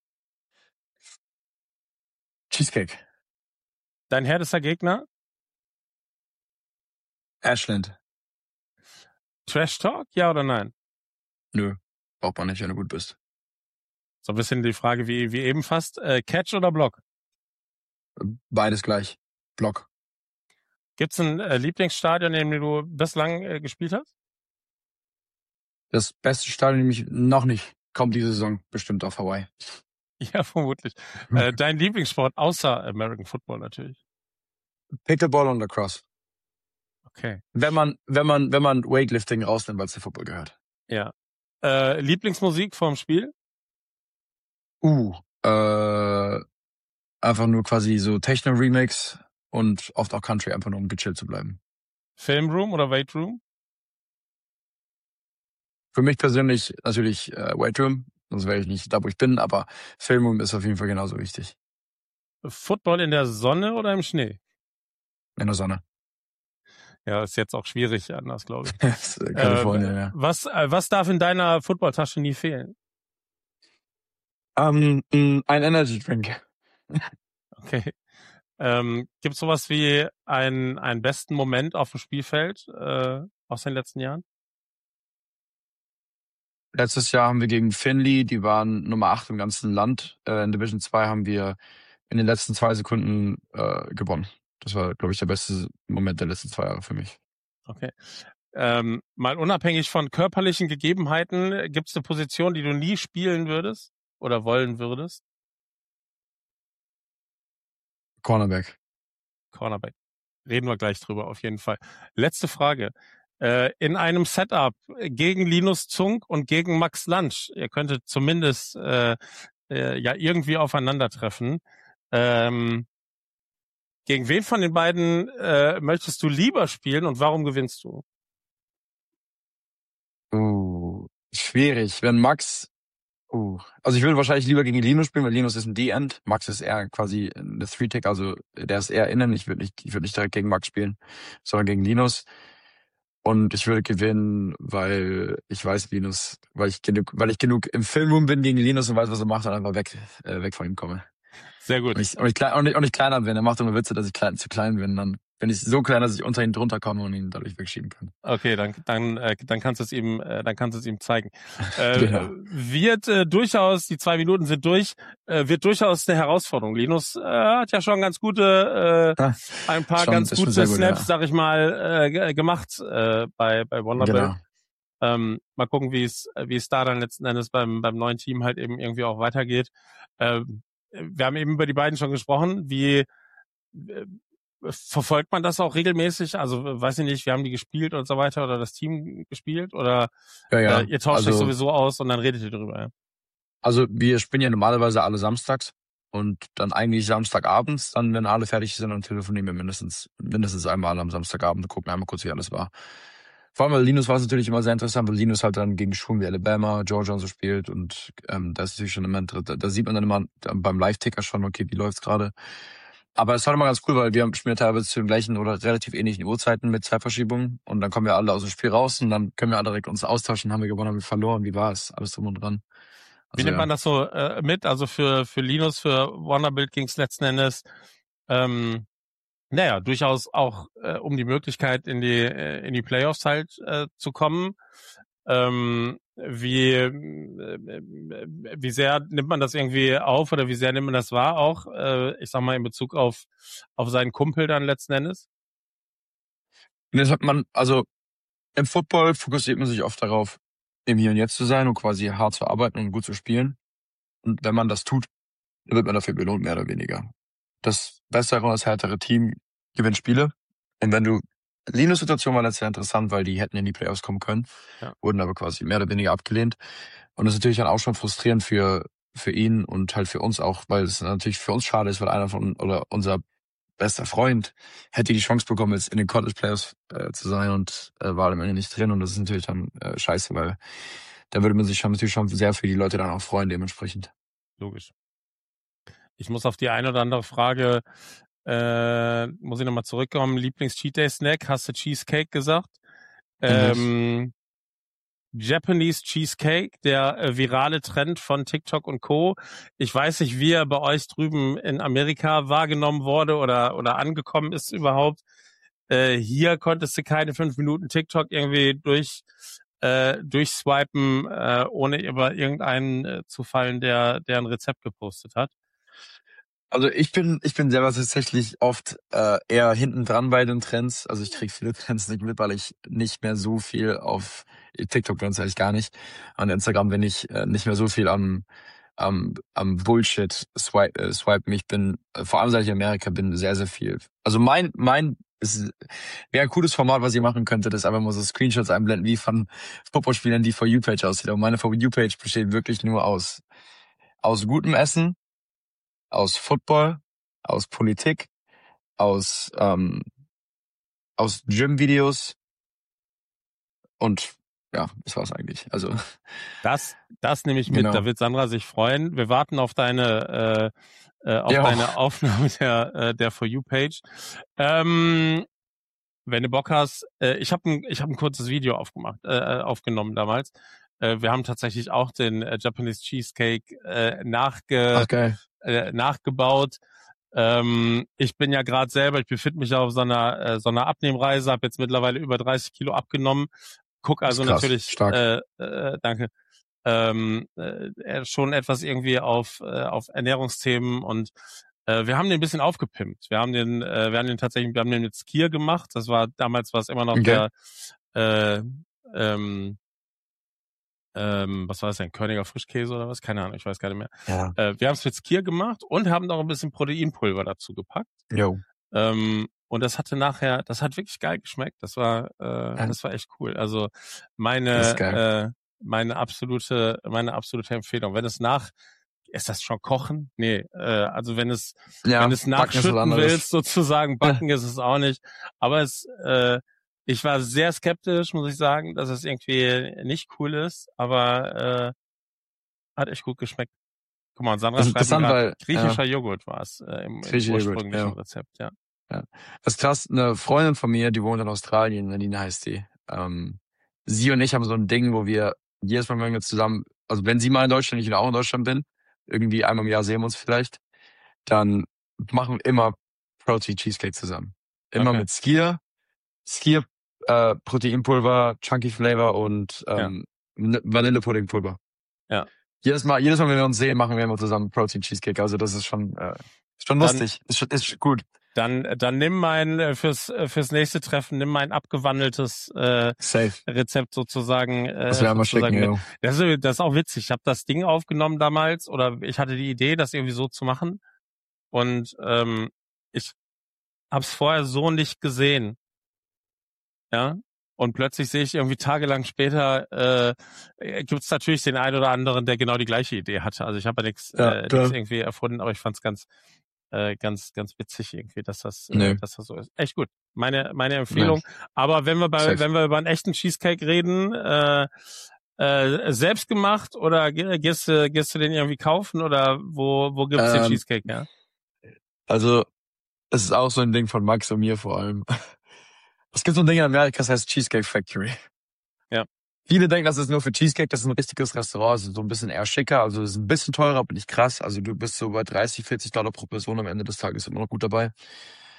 Cheesecake. Dein härtester Gegner? Ashland. Trash Talk, ja oder nein? Nö, braucht man nicht, wenn du gut bist. So ein bisschen die Frage wie, wie eben fast. Äh, Catch oder Block? Beides gleich. Block. Gibt's ein äh, Lieblingsstadion, in dem du bislang äh, gespielt hast? Das beste Stadion nämlich noch nicht. Kommt diese Saison bestimmt auf Hawaii. Ja, vermutlich. äh, dein Lieblingssport außer American Football natürlich. Pickleball und Lacrosse. Okay. Wenn man, wenn man, wenn man Weightlifting rausnimmt, weil es zu Football gehört. Ja. Äh, Lieblingsmusik vorm Spiel? Uh, äh, einfach nur quasi so Techno-Remix und oft auch Country, einfach nur um gechillt zu bleiben. Filmroom oder Weightroom? Für mich persönlich natürlich äh, Weightroom, sonst wäre ich nicht da, wo ich bin, aber Filmroom ist auf jeden Fall genauso wichtig. Football in der Sonne oder im Schnee? In der Sonne. Ja, ist jetzt auch schwierig anders, glaube ich. Kalifornien, äh, ja. Was, äh, was darf in deiner Footballtasche nie fehlen? Um, ein Energy Drink. Okay. Ähm, Gibt es sowas wie einen, einen besten Moment auf dem Spielfeld äh, aus den letzten Jahren? Letztes Jahr haben wir gegen Finley, die waren Nummer acht im ganzen Land. Äh, in Division zwei haben wir in den letzten zwei Sekunden äh, gewonnen. Das war, glaube ich, der beste Moment der letzten zwei Jahre für mich. Okay. Ähm, mal unabhängig von körperlichen Gegebenheiten, gibt es eine Position, die du nie spielen würdest oder wollen würdest? Cornerback. Cornerback. Reden wir gleich drüber, auf jeden Fall. Letzte Frage. Äh, in einem Setup gegen Linus Zunk und gegen Max Lansch, ihr könntet zumindest äh, äh, ja irgendwie aufeinandertreffen. Ähm, gegen wen von den beiden äh, möchtest du lieber spielen und warum gewinnst du? Uh, schwierig. Wenn Max, uh, also ich würde wahrscheinlich lieber gegen Linus spielen, weil Linus ist ein D-End. Max ist eher quasi eine Three-Tech, also der ist eher innen. Ich würde nicht, ich würde nicht direkt gegen Max spielen, sondern gegen Linus. Und ich würde gewinnen, weil ich weiß, Linus, weil ich genug, weil ich genug im Filmroom bin gegen Linus und weiß, was er macht und einfach weg, äh, weg von ihm komme. Sehr gut. Und ich, und ich, klein, und ich, und ich kleiner bin. Er macht immer Witze, dass ich klein, zu klein bin. Dann bin ich so klein, dass ich unter ihn drunter komme und ihn dadurch wegschieben kann. Okay, dann dann äh, dann kannst du es ihm äh, dann kannst du es ihm zeigen. Äh, Genau. Wird äh, durchaus, die zwei Minuten sind durch, äh, wird durchaus eine Herausforderung. Linus äh, hat ja schon ganz gute, äh, Ja, ein paar schon, ganz ist schon gute sehr gut, Snaps, ja. sag ich mal, äh, g- gemacht äh, bei bei Wonderbill. Genau. Ähm, mal gucken, wie es wie es da dann letzten Endes beim beim neuen Team halt eben irgendwie auch weitergeht. Ähm, wir haben eben über die beiden schon gesprochen. Wie äh, verfolgt man das auch regelmäßig? Also weiß ich nicht, wir haben die gespielt und so weiter oder das Team gespielt oder Ja, ja. äh, ihr tauscht Also, euch sowieso aus und dann redet ihr drüber. Ja? also wir spielen ja normalerweise alle samstags und dann eigentlich samstagabends, dann wenn alle fertig sind, und telefonieren wir mindestens mindestens einmal am Samstagabend und gucken einmal kurz, wie alles war. Vor allem, weil Linus war es natürlich immer sehr interessant, weil Linus halt dann gegen Schulen wie Alabama, Georgia und so spielt und ähm, das ist natürlich schon immer, da, da sieht man dann immer beim Live-Ticker schon, okay, wie läuft's gerade. Aber es war immer ganz cool, weil wir spielen teilweise zu den gleichen oder relativ ähnlichen Uhrzeiten mit Zeitverschiebungen und dann kommen wir alle aus dem Spiel raus und dann können wir alle direkt uns austauschen, haben wir gewonnen, haben wir verloren, wie war es, alles drum und dran. Wie Also, nimmt ja. man das so äh, mit? Also für für Linus, für Wonderbild ging es letzten Endes ähm, naja, durchaus auch äh, um die Möglichkeit in die äh, in die Playoffs halt äh, zu kommen. Ähm, wie äh, wie sehr nimmt man das irgendwie auf oder wie sehr nimmt man das wahr auch? Äh, ich sag mal in Bezug auf auf seinen Kumpel dann letzten Endes. Und das hat man, also im Football fokussiert man sich oft darauf, im Hier und Jetzt zu sein und quasi hart zu arbeiten und gut zu spielen. Und wenn man das tut, dann wird man dafür belohnt, mehr oder weniger. Das bessere und das härtere Team gewinnt Spiele. Und wenn du, Linus Situation war letztes Jahr interessant, weil die hätten in die Playoffs kommen können, Ja. wurden aber quasi mehr oder weniger abgelehnt. Und das ist natürlich dann auch schon frustrierend für, für ihn und halt für uns auch, weil es natürlich für uns schade ist, weil einer von, oder unser bester Freund hätte die Chance bekommen, jetzt in den College Playoffs äh, zu sein und äh, war am Ende nicht drin. Und das ist natürlich dann äh, scheiße, weil da würde man sich schon natürlich schon sehr für die Leute dann auch freuen, dementsprechend. Logisch. Ich muss auf die eine oder andere Frage, äh, muss ich nochmal zurückkommen. Lieblings-Cheat-Day-Snack, hast du Cheesecake gesagt? Ähm, Japanese Cheesecake, der äh, virale Trend von TikTok und Co. Ich weiß nicht, wie er bei euch drüben in Amerika wahrgenommen wurde oder oder angekommen ist überhaupt. Äh, hier konntest du keine fünf Minuten TikTok irgendwie durch äh, durchswipen, äh, ohne über irgendeinen äh, zu fallen, der der ein Rezept gepostet hat. Also ich bin ich bin selber tatsächlich oft äh, eher hinten dran bei den Trends. Also ich kriege viele Trends nicht mit, weil ich nicht mehr so viel auf TikTok ganz ehrlich gar nicht. An Instagram bin ich äh, nicht mehr so viel am am am Bullshit swipe äh, swipen. Ich bin äh, vor allem seit ich in Amerika bin sehr sehr viel. Also mein mein ist wäre ein cooles Format, was ihr machen könntet, ist einfach mal so Screenshots einblenden, wie von Footballspielern die For You Page aussieht. Aber meine For You Page besteht wirklich nur aus aus gutem Essen, aus Football, aus Politik, aus ähm, aus Gym-Videos und ja, das war's eigentlich. Also Das, das nehme ich mit. Genau. Da wird Sandra sich freuen. Wir warten auf deine, äh, äh, auf Ja. deine Aufnahme der, äh, der For You Page. Ähm, wenn du Bock hast, äh, ich habe ein, ich habe ein kurzes Video aufgemacht, äh, aufgenommen damals. Äh, wir haben tatsächlich auch den äh, Japanese Cheesecake äh, nachge, Ach, geil. äh, nachgebaut. Ähm, ich bin ja gerade selber, ich befinde mich auf so einer, äh, so einer Abnehmreise, habe jetzt mittlerweile über dreißig Kilo abgenommen. Guck also krass, natürlich, stark. äh, äh, danke, ähm, äh, schon etwas irgendwie auf äh, auf Ernährungsthemen und äh, wir haben den ein bisschen aufgepimpt. Wir haben den, äh, wir haben den tatsächlich, wir haben den mit Skier gemacht. Das war damals war es immer noch Okay. der, äh, ähm, ähm, was war das denn, Körniger Frischkäse oder was? Keine Ahnung, ich weiß gar nicht mehr. Ja. Äh, wir haben es mit Skier gemacht und haben noch ein bisschen Proteinpulver dazu gepackt. Jo. Ähm, und das hatte nachher, das hat wirklich geil geschmeckt. Das war, äh, das war echt cool. Also meine, Das ist geil. äh, meine absolute, meine absolute Empfehlung. Wenn es nach, ist das schon Kochen? Nee, äh, also wenn es, Ja, wenn es Backen ist was nachschütten anderes. willst, sozusagen, backen ist es auch nicht. Aber es, äh, ich war sehr skeptisch, muss ich sagen, dass es irgendwie nicht cool ist, aber äh, hat echt gut geschmeckt. Guck mal, Sandra Das ist schreibt mir interessant, gerade, weil griechischer ja, Joghurt war es äh, im, im Griechischer Joghurt, ursprünglichen ja. Rezept, ja. Ja. Das ist krass, eine Freundin von mir, die wohnt in Australien, Nadine heißt die. Ähm, sie und ich haben so ein Ding, wo wir jedes Mal, wenn wir zusammen, also wenn sie mal in Deutschland, ich wieder auch in Deutschland bin, irgendwie einmal im Jahr sehen wir uns vielleicht, dann machen wir immer Protein Cheesecake zusammen. Immer Okay. mit Skier, Skier, äh, Proteinpulver, Chunky Flavor und ähm, ja. Vanillepuddingpulver. Ja. Jedes Mal, jedes Mal, wenn wir uns sehen, machen wir immer zusammen Protein Cheesecake. Also das ist schon, äh, schon Dann- lustig. Ist, schon- ist gut. Dann, dann nimm mein, äh, fürs, äh, fürs nächste Treffen, nimm mein abgewandeltes äh, Safe. Rezept sozusagen. Äh, Das wäre mal schicken, sozusagen mit. jo. Das ist, das ist auch witzig. Ich habe das Ding aufgenommen damals oder ich hatte die Idee, das irgendwie so zu machen. Und ähm, ich habe es vorher so nicht gesehen. Ja. Und plötzlich sehe ich irgendwie tagelang später, äh, gibt es natürlich den einen oder anderen, der genau die gleiche Idee hatte. Also ich habe ja nichts Ja, äh, klar. nix irgendwie erfunden, aber ich fand es ganz, äh, ganz, ganz witzig irgendwie, dass das, Nö. äh, dass das so ist. Echt gut. Meine, meine Empfehlung. Aber wenn wir bei, Safe. wenn wir über einen echten Cheesecake reden, äh, äh, selbst gemacht oder ge- gehst du, gehst du den irgendwie kaufen oder wo, wo gibt's den Ähm, Cheesecake, ja? Also, es ist auch so ein Ding von Max und mir vor allem. Es gibt so ein Ding in Amerika, das heißt Cheesecake Factory. Ja. Viele denken, das ist nur für Cheesecake, das ist ein richtiges Restaurant, also so ein bisschen eher schicker, also es ist ein bisschen teurer, aber nicht krass. Also du bist so bei dreißig, vierzig Dollar pro Person am Ende des Tages immer noch gut dabei.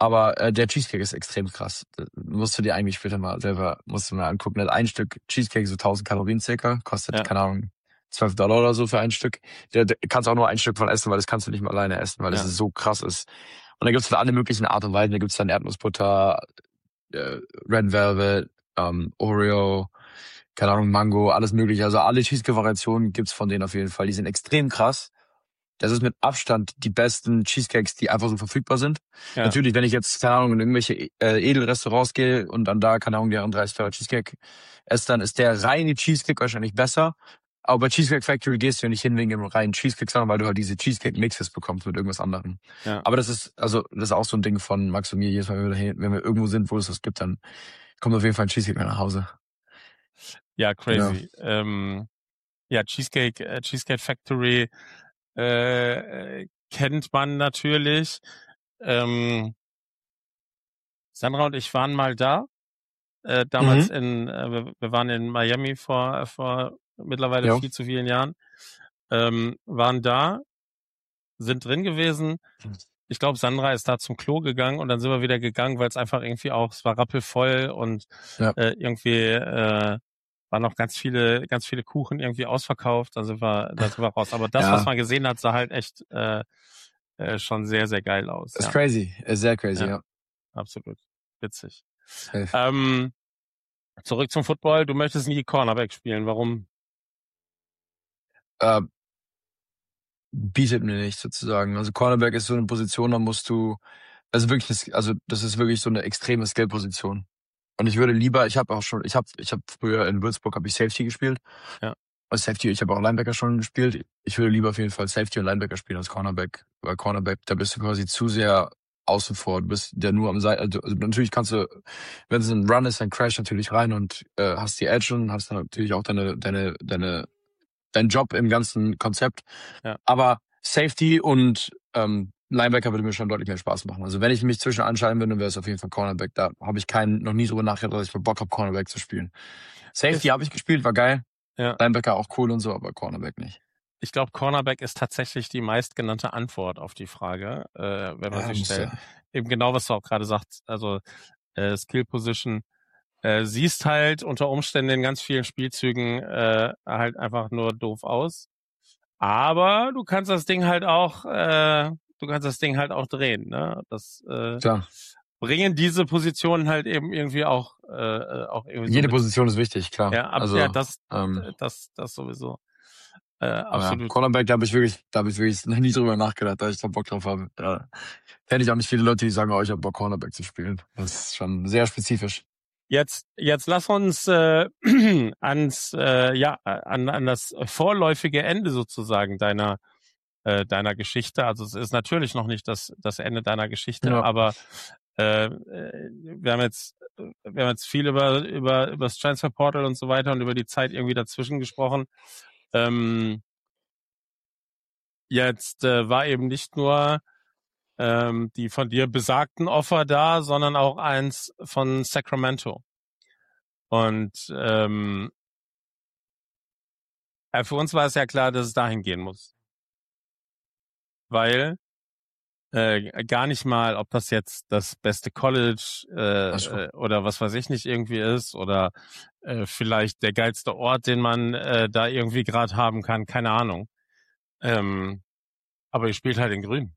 Aber äh, der Cheesecake ist extrem krass. Das musst du dir eigentlich später mal selber musst du mal angucken. Der hat ein Stück Cheesecake so tausend Kalorien circa, kostet, Ja. keine Ahnung, zwölf Dollar oder so für ein Stück. Der, der kannst auch nur ein Stück von essen, weil das kannst du nicht mal alleine essen, weil Ja. das so krass ist. Und da gibt's dann alle möglichen Art und Weisen. Da gibt's dann Erdnussbutter, äh, Red Velvet, ähm, Oreo, keine Ahnung, Mango, alles mögliche. Also alle Cheesecake-Variationen gibt's von denen auf jeden Fall. Die sind extrem krass. Das ist mit Abstand die besten Cheesecakes, die einfach so verfügbar sind. Ja. Natürlich, wenn ich jetzt, keine Ahnung, in irgendwelche äh, Edelrestaurants gehe und dann da, keine Ahnung, deren dreißig Dollar Cheesecake esse, dann ist der reine Cheesecake wahrscheinlich besser. Aber bei Cheesecake Factory gehst du ja nicht hin wegen dem reinen Cheesecake, sondern weil du halt diese Cheesecake-Mixes bekommst mit irgendwas anderem. Ja. Aber das ist, also, das ist auch so ein Ding von Max und mir. Jedes Mal, wenn wir, dahin, wenn wir irgendwo sind, wo es das gibt, dann kommt auf jeden Fall ein Cheesecake nach Hause. Ja, crazy. Ja, ähm, ja Cheesecake, äh, Cheesecake Factory äh, kennt man natürlich. Ähm, Sandra und ich waren mal da. Äh, damals mhm. in, äh, wir, wir waren in Miami vor, vor mittlerweile jo. viel zu vielen Jahren. Ähm, waren da, sind drin gewesen. Ich glaube, Sandra ist da zum Klo gegangen und dann sind wir wieder gegangen, weil es einfach irgendwie auch, es war rappelvoll und ja. äh, irgendwie äh, waren noch ganz viele, ganz viele Kuchen irgendwie ausverkauft. Dann sind wir, da sind wir raus. Aber das, ja. was man gesehen hat, sah halt echt äh, äh, schon sehr, sehr geil aus. Ist ja. crazy, ist sehr crazy, ja. ja. Absolut. Witzig. Ähm, zurück zum Football. Du möchtest nie Cornerback spielen. Warum? Äh, bietet mir nicht sozusagen. Also Cornerback ist so eine Position, da musst du, also wirklich, also das ist wirklich so eine extreme Skill-Position. Und ich würde lieber, ich habe auch schon, ich habe, ich habe früher in Würzburg habe ich Safety gespielt. Ja. Als Safety, ich habe auch Linebacker schon gespielt. Ich würde lieber auf jeden Fall Safety und Linebacker spielen als Cornerback, weil Cornerback, da bist du quasi zu sehr außen vor. Du bist der nur am Seite. Also, also natürlich kannst du, wenn es ein Run ist, dann crash natürlich rein und äh, hast die Edge und hast dann natürlich auch deine, deine, deine, deinen Job im ganzen Konzept. Ja. Aber Safety und ähm, Linebacker würde mir schon deutlich mehr Spaß machen. Also wenn ich mich zwischen anschalten würde, dann wäre es auf jeden Fall Cornerback. Da habe ich keinen, noch nie drüber nachgedacht, dass ich Bock habe, Cornerback zu spielen. Safety habe ich gespielt, war geil. Ja. Linebacker auch cool und so, aber Cornerback nicht. Ich glaube, Cornerback ist tatsächlich die meistgenannte Antwort auf die Frage, äh, wenn man Ja, sich stellt. ja. Eben genau, was du auch gerade sagst. Also äh, Skill Position. Äh, siehst halt unter Umständen in ganz vielen Spielzügen äh, halt einfach nur doof aus. Aber du kannst das Ding halt auch, äh, du kannst das Ding halt auch drehen, ne? Das äh, Klar. bringen diese Positionen halt eben irgendwie auch, äh, auch irgendwie. Jede so Position ist wichtig, klar. Ja, ab, also, ja, das, ähm, das, das sowieso. Äh, absolut. Ja, Cornerback, da habe ich wirklich, da habe ich wirklich noch nie drüber nachgedacht, da ich da Bock drauf habe. Da kenne ich auch nicht viele Leute, die sagen, oh, ich habe Bock, Cornerback zu spielen. Das ist schon sehr spezifisch. Jetzt, jetzt lass uns äh, ans, äh, ja, an, an das vorläufige Ende sozusagen deiner äh, deiner Geschichte. Also es ist natürlich noch nicht das das Ende deiner Geschichte, Ja. aber äh, wir haben jetzt wir haben jetzt viel über über über das Transfer Portal und so weiter und über die Zeit irgendwie dazwischen gesprochen. Ähm, jetzt äh, war eben nicht nur ähm, die von dir besagten Offer da, sondern auch eins von Sacramento. Und ähm, ja, für uns war es ja klar, dass es dahin gehen muss. Weil äh, gar nicht mal, ob das jetzt das beste College äh, äh, oder was weiß ich nicht irgendwie ist oder äh, vielleicht der geilste Ort, den man äh, da irgendwie gerade haben kann, keine Ahnung. Ähm, aber ihr spielt halt in Grün.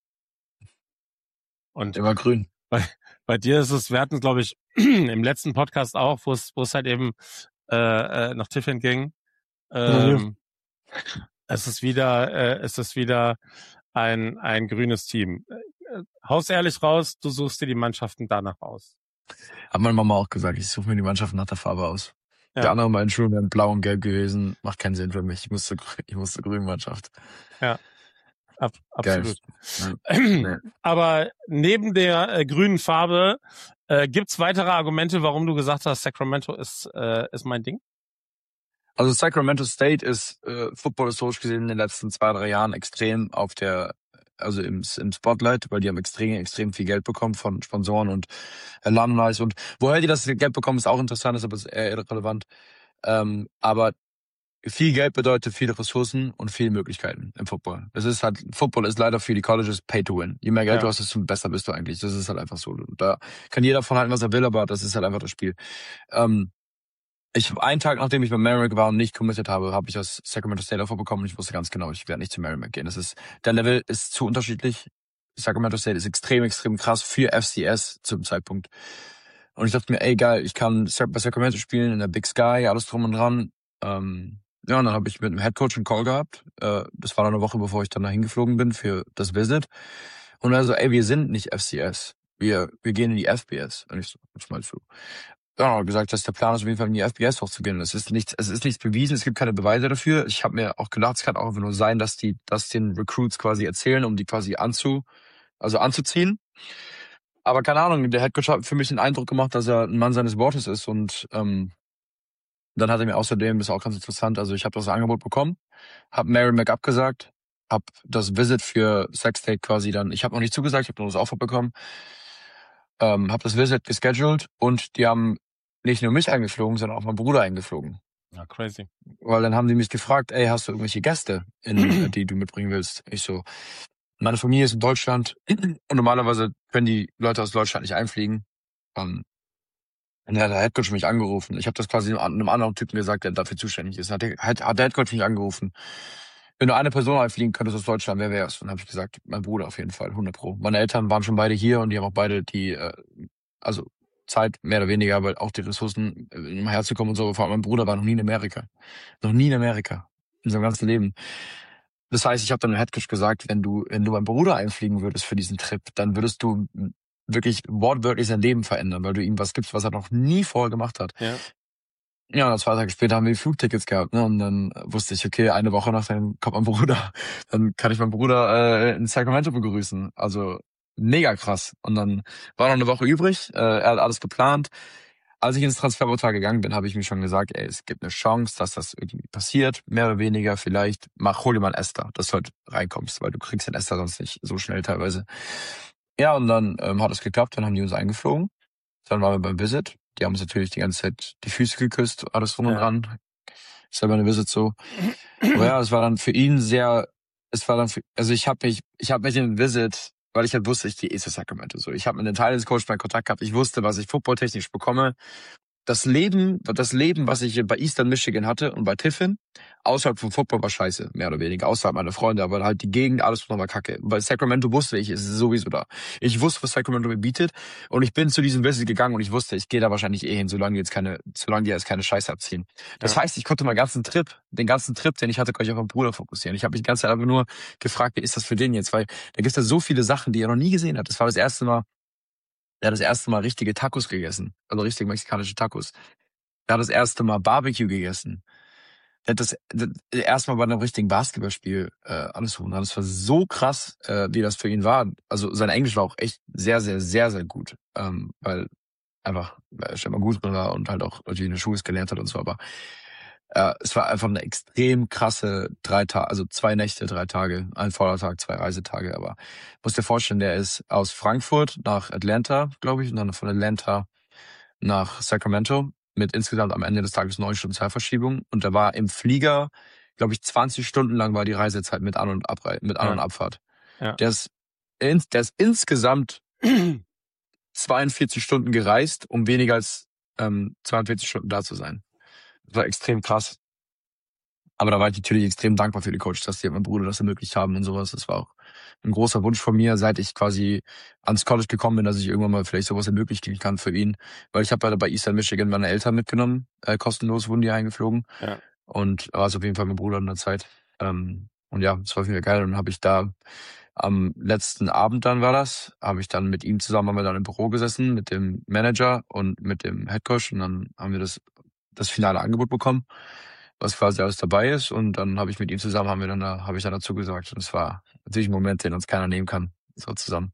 Und immer grün. Bei, bei dir ist es, wir hatten glaube ich im letzten Podcast auch, wo es wo es halt eben äh, nach Tiffin ging. Ähm, ja. Es ist wieder, äh, es ist wieder ein ein grünes Team. Äh, haus ehrlich raus, du suchst dir die Mannschaften danach aus. Hat meine Mama auch gesagt, ich suche mir die Mannschaften nach der Farbe aus. Ja. Die anderen beiden Schulen wären blau und gelb gewesen, macht keinen Sinn für mich. Ich musste, ich musste grüne Mannschaft. Ja. Ab, absolut. Ja. Nee. Aber neben der äh, grünen Farbe äh, gibt's weitere Argumente, warum du gesagt hast, Sacramento ist äh, ist mein Ding? Also Sacramento State ist äh, football-historisch gesehen in den letzten zwei, drei Jahren extrem auf der, also im, im Spotlight, weil die haben extrem, extrem viel Geld bekommen von Sponsoren und Alumni. Und woher die das Geld bekommen, ist auch interessant, ist aber eher irrelevant. Ähm, aber viel Geld bedeutet viele Ressourcen und viele Möglichkeiten im Football. Es ist halt, Football ist leider für die Colleges pay to win. Je mehr Geld Ja. du hast, desto besser bist du eigentlich. Das ist halt einfach so. Da kann jeder von halten, was er will, aber das ist halt einfach das Spiel. Ähm, ich einen Tag, nachdem ich bei Merrimack war und nicht committed habe, habe ich das Sacramento State Offer bekommen und ich wusste ganz genau, ich werde nicht zu Merrimack gehen. Das ist, der Level ist zu unterschiedlich. Sacramento State ist extrem, extrem krass für F C S zum Zeitpunkt. Und ich dachte mir, ey geil, ich kann bei Sacramento spielen, in der Big Sky, alles drum und dran. Ähm, ja, und dann habe ich mit dem Headcoach einen Call gehabt. Äh, das war dann eine Woche, bevor ich dann da hingeflogen bin für das Visit. Und er so, ey, wir sind nicht F C S. Wir, wir gehen in die F B S. Und ich so, was meinst du? Ja, und gesagt, dass der Plan ist, auf jeden Fall in die F B S hochzugehen. Es ist nichts, es ist nichts bewiesen, es gibt keine Beweise dafür. Ich habe mir auch gedacht, es kann auch einfach nur sein, dass die, das den Recruits quasi erzählen, um die quasi anzu, also anzuziehen. Aber keine Ahnung, der Headcoach hat für mich den Eindruck gemacht, dass er ein Mann seines Wortes ist und ähm, dann hat er mir außerdem, das ist auch ganz interessant, also ich habe das Angebot bekommen, habe Merrimack abgesagt, habe das Visit für Sac State quasi dann, ich habe noch nicht zugesagt, ich habe nur das Offer bekommen, ähm, habe das Visit gescheduled und die haben nicht nur mich eingeflogen, sondern auch meinen Bruder eingeflogen. Ja, crazy. Weil dann haben die mich gefragt, ey, hast du irgendwelche Gäste, in, die du mitbringen willst? Ich so, meine Familie ist in Deutschland und normalerweise können die Leute aus Deutschland nicht einfliegen. Um, und dann hat der Headcoach mich angerufen. Ich habe das quasi einem anderen Typen gesagt, der dafür zuständig ist. Hat der, hat, hat der Headcoach mich angerufen. Wenn du eine Person einfliegen könntest aus Deutschland, wer wär's? Und dann habe ich gesagt, mein Bruder auf jeden Fall, hundert Pro. Meine Eltern waren schon beide hier und die haben auch beide die, äh, also Zeit, mehr oder weniger, aber auch die Ressourcen, um herzukommen und so. Vor allem mein Bruder war noch nie in Amerika. Noch nie in Amerika. In seinem ganzen Leben. Das heißt, ich habe dann dem Headcoach gesagt, wenn du, wenn du meinen Bruder einfliegen würdest für diesen Trip, dann würdest du wirklich wortwörtlich sein Leben verändern, weil du ihm was gibst, was er noch nie vorher gemacht hat. Ja. Ja, und zwei Tage später haben wir die Flugtickets gehabt, ne? Und dann wusste ich, okay, eine Woche nach dann kommt mein Bruder. Dann kann ich meinen Bruder äh, in Sacramento begrüßen. Also mega krass. Und dann war noch eine Woche übrig. Äh, er hat alles geplant. Als ich ins Transferportal gegangen bin, habe ich mir schon gesagt, ey, es gibt eine Chance, dass das irgendwie passiert. Mehr oder weniger vielleicht. Mach, hol dir mal einen Esther, dass du halt reinkommst, weil du kriegst den Esther sonst nicht so schnell teilweise. Ja, und dann ähm, hat es geklappt. Dann haben die uns eingeflogen. Dann waren wir beim Visit. Die haben uns natürlich die ganze Zeit die Füße geküsst, alles drum und Ja. dran. Ist ja bei einer Visit so. Aber ja, es war dann für ihn sehr, es war dann für, also ich habe mich, ich habe mit dem Visit, weil ich halt wusste, ich gehe eh zu Sacramento so. Ich habe mit dem Thailands-Coach mal Kontakt gehabt. Ich wusste, was ich footballtechnisch bekomme. Das Leben, das Leben, was ich bei Eastern Michigan hatte und bei Tiffin, außerhalb vom Football war scheiße, mehr oder weniger, außerhalb meiner Freunde, aber halt die Gegend, alles war kacke. Bei Sacramento wusste ich, es ist sowieso da. Ich wusste, was Sacramento mir bietet und ich bin zu diesem Visit gegangen und ich wusste, ich gehe da wahrscheinlich eh hin, solange die jetzt keine, solange die jetzt keine Scheiße abziehen. Das Ja. heißt, ich konnte meinen ganzen Trip, den ganzen Trip, den ich hatte, konnte ich auf meinen Bruder fokussieren. Ich habe mich die ganze Zeit einfach nur gefragt, wie ist das für den jetzt, weil da gibt es ja so viele Sachen, die er noch nie gesehen hat. Das war das erste Mal, er hat das erste Mal richtige Tacos gegessen, also richtige mexikanische Tacos. Er hat das erste Mal Barbecue gegessen. Er hat das, das erste Mal bei einem richtigen Basketballspiel äh, alles tun. Das war so krass, äh, wie das für ihn war. Also sein Englisch war auch echt sehr, sehr, sehr, sehr gut. Ähm, weil einfach, weil er schon mal gut drin war und halt auch natürlich in der Schule gelernt hat und so. Aber äh, es war einfach eine extrem krasse drei Tage, also zwei Nächte, drei Tage, ein Vordertag, zwei Reisetage. Aber musst dir vorstellen, der ist aus Frankfurt nach Atlanta, glaube ich, und dann von Atlanta nach Sacramento mit insgesamt am Ende des Tages neun Stunden Zeitverschiebung. Und da war im Flieger, glaube ich, zwanzig Stunden lang war die Reisezeit mit An- und Abrei- mit An- Ja. und Abfahrt. Ja. Der ist, ins, der ist insgesamt zweiundvierzig Stunden gereist, um weniger als ähm, zweiundvierzig Stunden da zu sein. Das war extrem krass. Aber da war ich natürlich extrem dankbar für die Coaches, dass die mein Bruder das ermöglicht haben und sowas. Das war auch ein großer Wunsch von mir, seit ich quasi ans College gekommen bin, dass ich irgendwann mal vielleicht sowas ermöglichen kann für ihn. Weil ich habe bei Eastern Michigan meine Eltern mitgenommen, äh, kostenlos wurden die eingeflogen. Ja. Und war es auf jeden Fall mein Bruder in der Zeit. Ähm, und ja, das war auf jeden Fall geil. Und dann habe ich da am letzten Abend dann war das, habe ich dann mit ihm zusammen, haben wir dann im Büro gesessen, mit dem Manager und mit dem Headcoach. Und dann haben wir das, das finale Angebot bekommen, was quasi alles dabei ist. Und dann habe ich mit ihm zusammen, haben wir dann da, habe ich dann dazu gesagt. Und es war natürlich ein Moment, den uns keiner nehmen kann, so zusammen.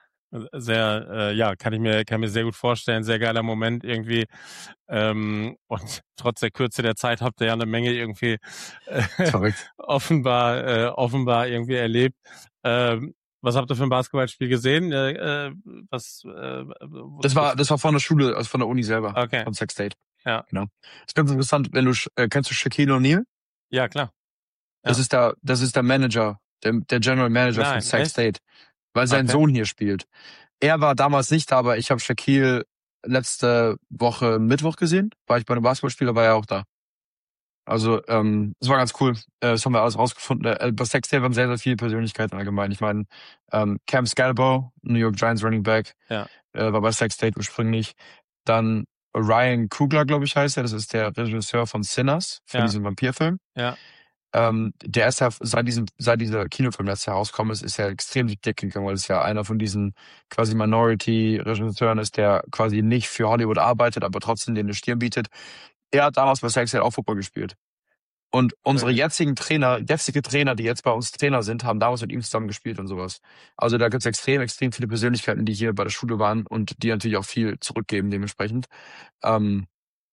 Sehr, äh, ja, kann ich mir, kann mir sehr gut vorstellen, sehr geiler Moment irgendwie. Ähm, und trotz der Kürze der Zeit habt ihr ja eine Menge irgendwie äh, Verrückt. offenbar, äh, offenbar irgendwie erlebt. Ähm, was habt ihr für ein Basketballspiel gesehen? Äh, äh, was? Äh, Das war, das war von der Schule, also von der Uni selber, Okay. von Sac State. Ja. Genau. Das ist ganz interessant, wenn du, äh, kennst du Shaquille O'Neal? Ja, klar. Das Ja. ist der, das ist der Manager, der, der General Manager Nein, von Sac echt? State, weil sein Okay. Sohn hier spielt. Er war damals nicht da, aber ich habe Shaquille letzte Woche Mittwoch gesehen. War ich bei einem Basketballspiel, da war er auch da. Also, ähm, das war ganz cool. Äh, das haben wir alles rausgefunden. Äh, bei Sac State waren sehr, sehr viele Persönlichkeiten allgemein. Ich meine, ähm, Cam Scalabo, New York Giants Running Back, Ja. äh, war bei Sac State ursprünglich. Dann Ryan Coogler, glaube ich, heißt er. Das ist der Regisseur von Sinners, von Ja. diesem Vampirfilm. Ja. Ähm, der ist ja, seit diesem, seit dieser Kinofilm letztes Jahr rausgekommen ist, ist er extrem durch die Decke gegangen, weil es ja einer von diesen quasi Minority-Regisseuren ist, der quasi nicht für Hollywood arbeitet, aber trotzdem den eine Stirn bietet. Er hat damals bei Sac State auch Football gespielt. Und unsere Okay. jetzigen Trainer, jetzige Trainer, die jetzt bei uns Trainer sind, haben damals mit ihm zusammen gespielt und sowas. Also da gibt's extrem, extrem viele Persönlichkeiten, die hier bei der Schule waren und die natürlich auch viel zurückgeben dementsprechend. Ähm,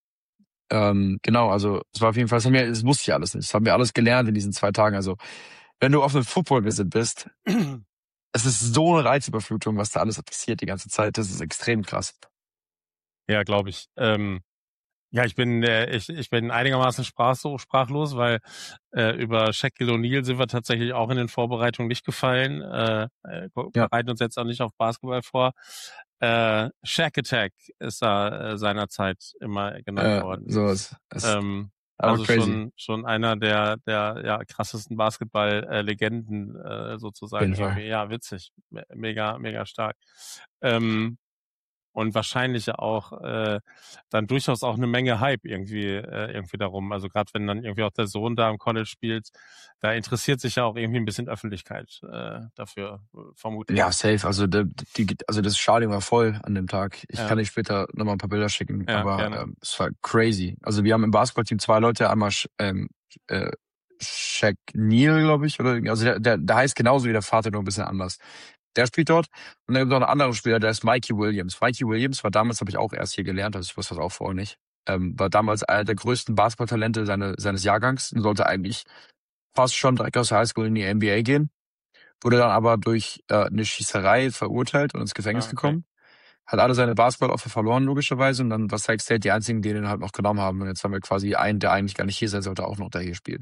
ähm, genau, also es war auf jeden Fall, das, haben wir, das wusste ich alles nicht. Das haben wir alles gelernt in diesen zwei Tagen. Also wenn du auf einem Football-Visit bist, es ist so eine Reizüberflutung, was da alles passiert die ganze Zeit. Das ist extrem krass. Ja, glaube ich. Ähm, ja, ich bin äh, ich ich bin einigermaßen sprachlos, sprachlos, weil äh, über Shaquille O'Neal sind wir tatsächlich auch in den Vorbereitungen nicht gefallen. Äh, äh, Ja. bereiten uns jetzt auch nicht auf Basketball vor. Äh, Shaq Attack ist da äh, seinerzeit immer genannt Äh, worden. sowas. Es, Ähm, aber also crazy. schon schon einer der der ja krassesten Basketball-Legenden äh, sozusagen. Auf jeden Fall. Irgendwie. Ja, witzig, Me- mega mega stark. Ähm, und wahrscheinlich ja auch äh, dann durchaus auch eine Menge Hype irgendwie äh, irgendwie darum. Also gerade wenn dann irgendwie auch der Sohn da im College spielt, da interessiert sich ja auch irgendwie ein bisschen Öffentlichkeit äh, dafür, äh, vermutlich. Ja, safe. Also, der, die, also das Stadion war voll an dem Tag. Ich Ja. kann dir später nochmal ein paar Bilder schicken, Ja, aber gerne. ähm, es war crazy. Also wir haben im Basketballteam zwei Leute, einmal Sh- ähm, äh, Shaq Neal, glaube ich, oder also der, der, der heißt genauso wie der Vater, nur ein bisschen anders. Der spielt dort. Und dann gibt es noch einen anderen Spieler, der ist Mikey Williams. Mikey Williams war damals, habe ich auch erst hier gelernt, also ich wusste das auch vorher nicht. Ähm, war damals einer der größten Basketballtalente seine, seines Jahrgangs und sollte eigentlich fast schon direkt aus der Highschool in die N B A gehen. Wurde dann aber durch äh, eine Schießerei verurteilt und ins Gefängnis Ah, okay. gekommen. Hat alle seine Basketball-Offer verloren, logischerweise. Und dann war Sac State die einzigen, die den halt noch genommen haben. Und jetzt haben wir quasi einen, der eigentlich gar nicht hier sein sollte, auch noch, der hier spielt.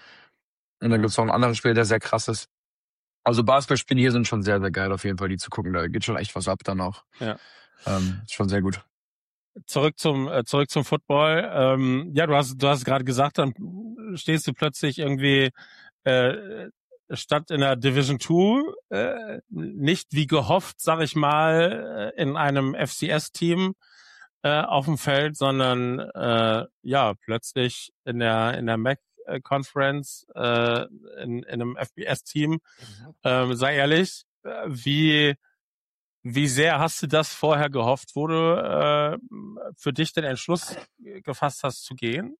Und dann Ja. gibt's noch einen anderen Spieler, der sehr krass ist. Also Basketballspiele hier sind schon sehr, sehr geil auf jeden Fall, die zu gucken. Da geht schon echt was ab dann auch. Ja. Ähm, ist schon sehr gut. Zurück zum äh, zurück zum Football. Ähm, ja, du hast du hast gerade gesagt, dann stehst du plötzlich irgendwie äh, statt in der Division zwei äh, nicht wie gehofft, sag ich mal, äh, in einem F C S-Team äh, auf dem Feld, sondern äh, ja plötzlich in der in der M A C Conference äh, in, in einem F B S-Team. Ähm, sei ehrlich, äh, wie Wie sehr hast du das vorher gehofft, wo du äh, für dich den Entschluss gefasst hast zu gehen?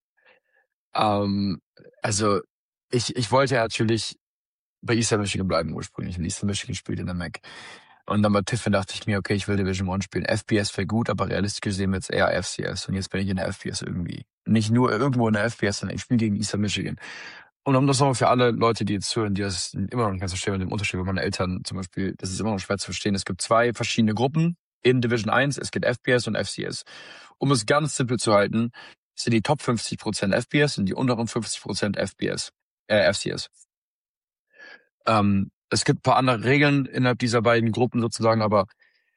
Ähm, also ich, ich wollte ja natürlich bei Eastern Michigan bleiben ursprünglich. Und Eastern Michigan spielt in der M A C. Und dann bei Tiffin dachte ich mir, okay, ich will Division One spielen. F B S wäre gut, aber realistisch gesehen jetzt eher F C S. Und jetzt bin ich in der F B S irgendwie. Nicht nur irgendwo in der F B S, sondern ich spiele gegen Eastern Michigan. Und um das nochmal für alle Leute, die jetzt zuhören, die das immer noch nicht ganz verstehen, mit dem Unterschied bei meinen Eltern zum Beispiel, das ist immer noch schwer zu verstehen. Es gibt zwei verschiedene Gruppen in Division eins. Es gibt F B S und F C S. Um es ganz simpel zu halten, sind die Top fünfzig Prozent F B S und die unteren fünfzig Prozent F B S, äh, F C S. Ähm, es gibt ein paar andere Regeln innerhalb dieser beiden Gruppen sozusagen, aber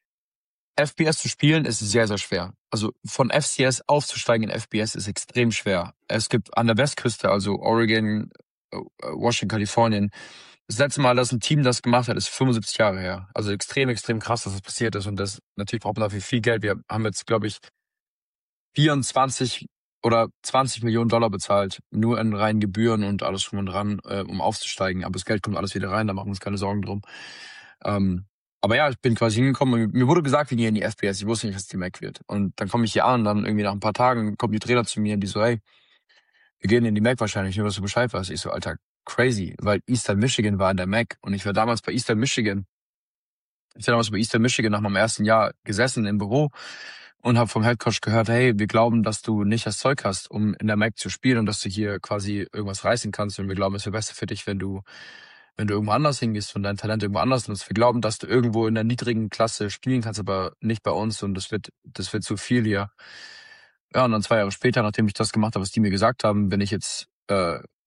F B S zu spielen ist sehr, sehr schwer. Also von F C S aufzusteigen in F B S ist extrem schwer. Es gibt an der Westküste, also Oregon, Washington, Kalifornien, das letzte Mal, dass ein Team das gemacht hat, ist fünfundsiebzig Jahre her. Also extrem, extrem krass, dass das passiert ist. Und das natürlich braucht man dafür viel Geld. Wir haben jetzt, glaube ich, vierundzwanzig oder zwanzig Millionen Dollar bezahlt, nur in reinen Gebühren und alles drum und dran, äh, um aufzusteigen. Aber das Geld kommt alles wieder rein, da machen wir uns keine Sorgen drum. Ähm, aber ja, ich bin quasi hingekommen und mir wurde gesagt, wir gehen in die F B S. Ich wusste nicht, dass die M A C wird. Und dann komme ich hier an, dann irgendwie nach ein paar Tagen kommen die Trainer zu mir und die so, hey, wir gehen in die M A C wahrscheinlich, nur dass du Bescheid weißt. Ich so, Alter, crazy, weil Eastern Michigan war in der M A C und ich war damals bei Eastern Michigan. Ich war damals bei Eastern Michigan nach meinem ersten Jahr gesessen im Büro und habe vom Headcoach gehört, hey, wir glauben, dass du nicht das Zeug hast, um in der M A C zu spielen und dass du hier quasi irgendwas reißen kannst. Und wir glauben, es wäre besser für dich, wenn du wenn du irgendwo anders hingehst und dein Talent irgendwo anders nutzt. Wir glauben, dass du irgendwo in der niedrigen Klasse spielen kannst, aber nicht bei uns und das wird das wird zu viel hier. Ja, und dann zwei Jahre später, nachdem ich das gemacht habe, was die mir gesagt haben, bin ich jetzt äh,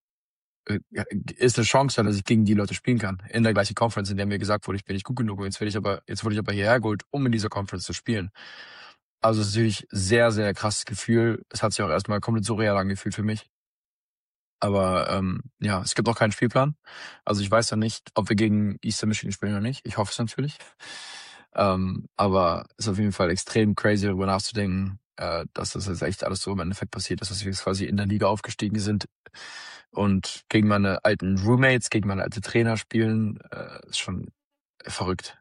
äh, ist eine Chance, dass ich gegen die Leute spielen kann. In der gleichen Conference, in der mir gesagt wurde, ich bin nicht gut genug. Und jetzt werde ich aber, jetzt wurde ich aber hierher geholt, um in dieser Conference zu spielen. Also es ist natürlich sehr, sehr krasses Gefühl. Es hat sich auch erstmal komplett surreal angefühlt für mich. Aber ähm, ja, es gibt auch keinen Spielplan. Also ich weiß ja nicht, ob wir gegen Eastern Michigan spielen oder nicht. Ich hoffe es natürlich. Ähm, aber es ist auf jeden Fall extrem crazy, darüber nachzudenken, äh, dass das jetzt echt alles so im Endeffekt passiert ist, dass wir jetzt quasi in der Liga aufgestiegen sind und gegen meine alten Roommates, gegen meine alte Trainer spielen. Äh, ist schon verrückt.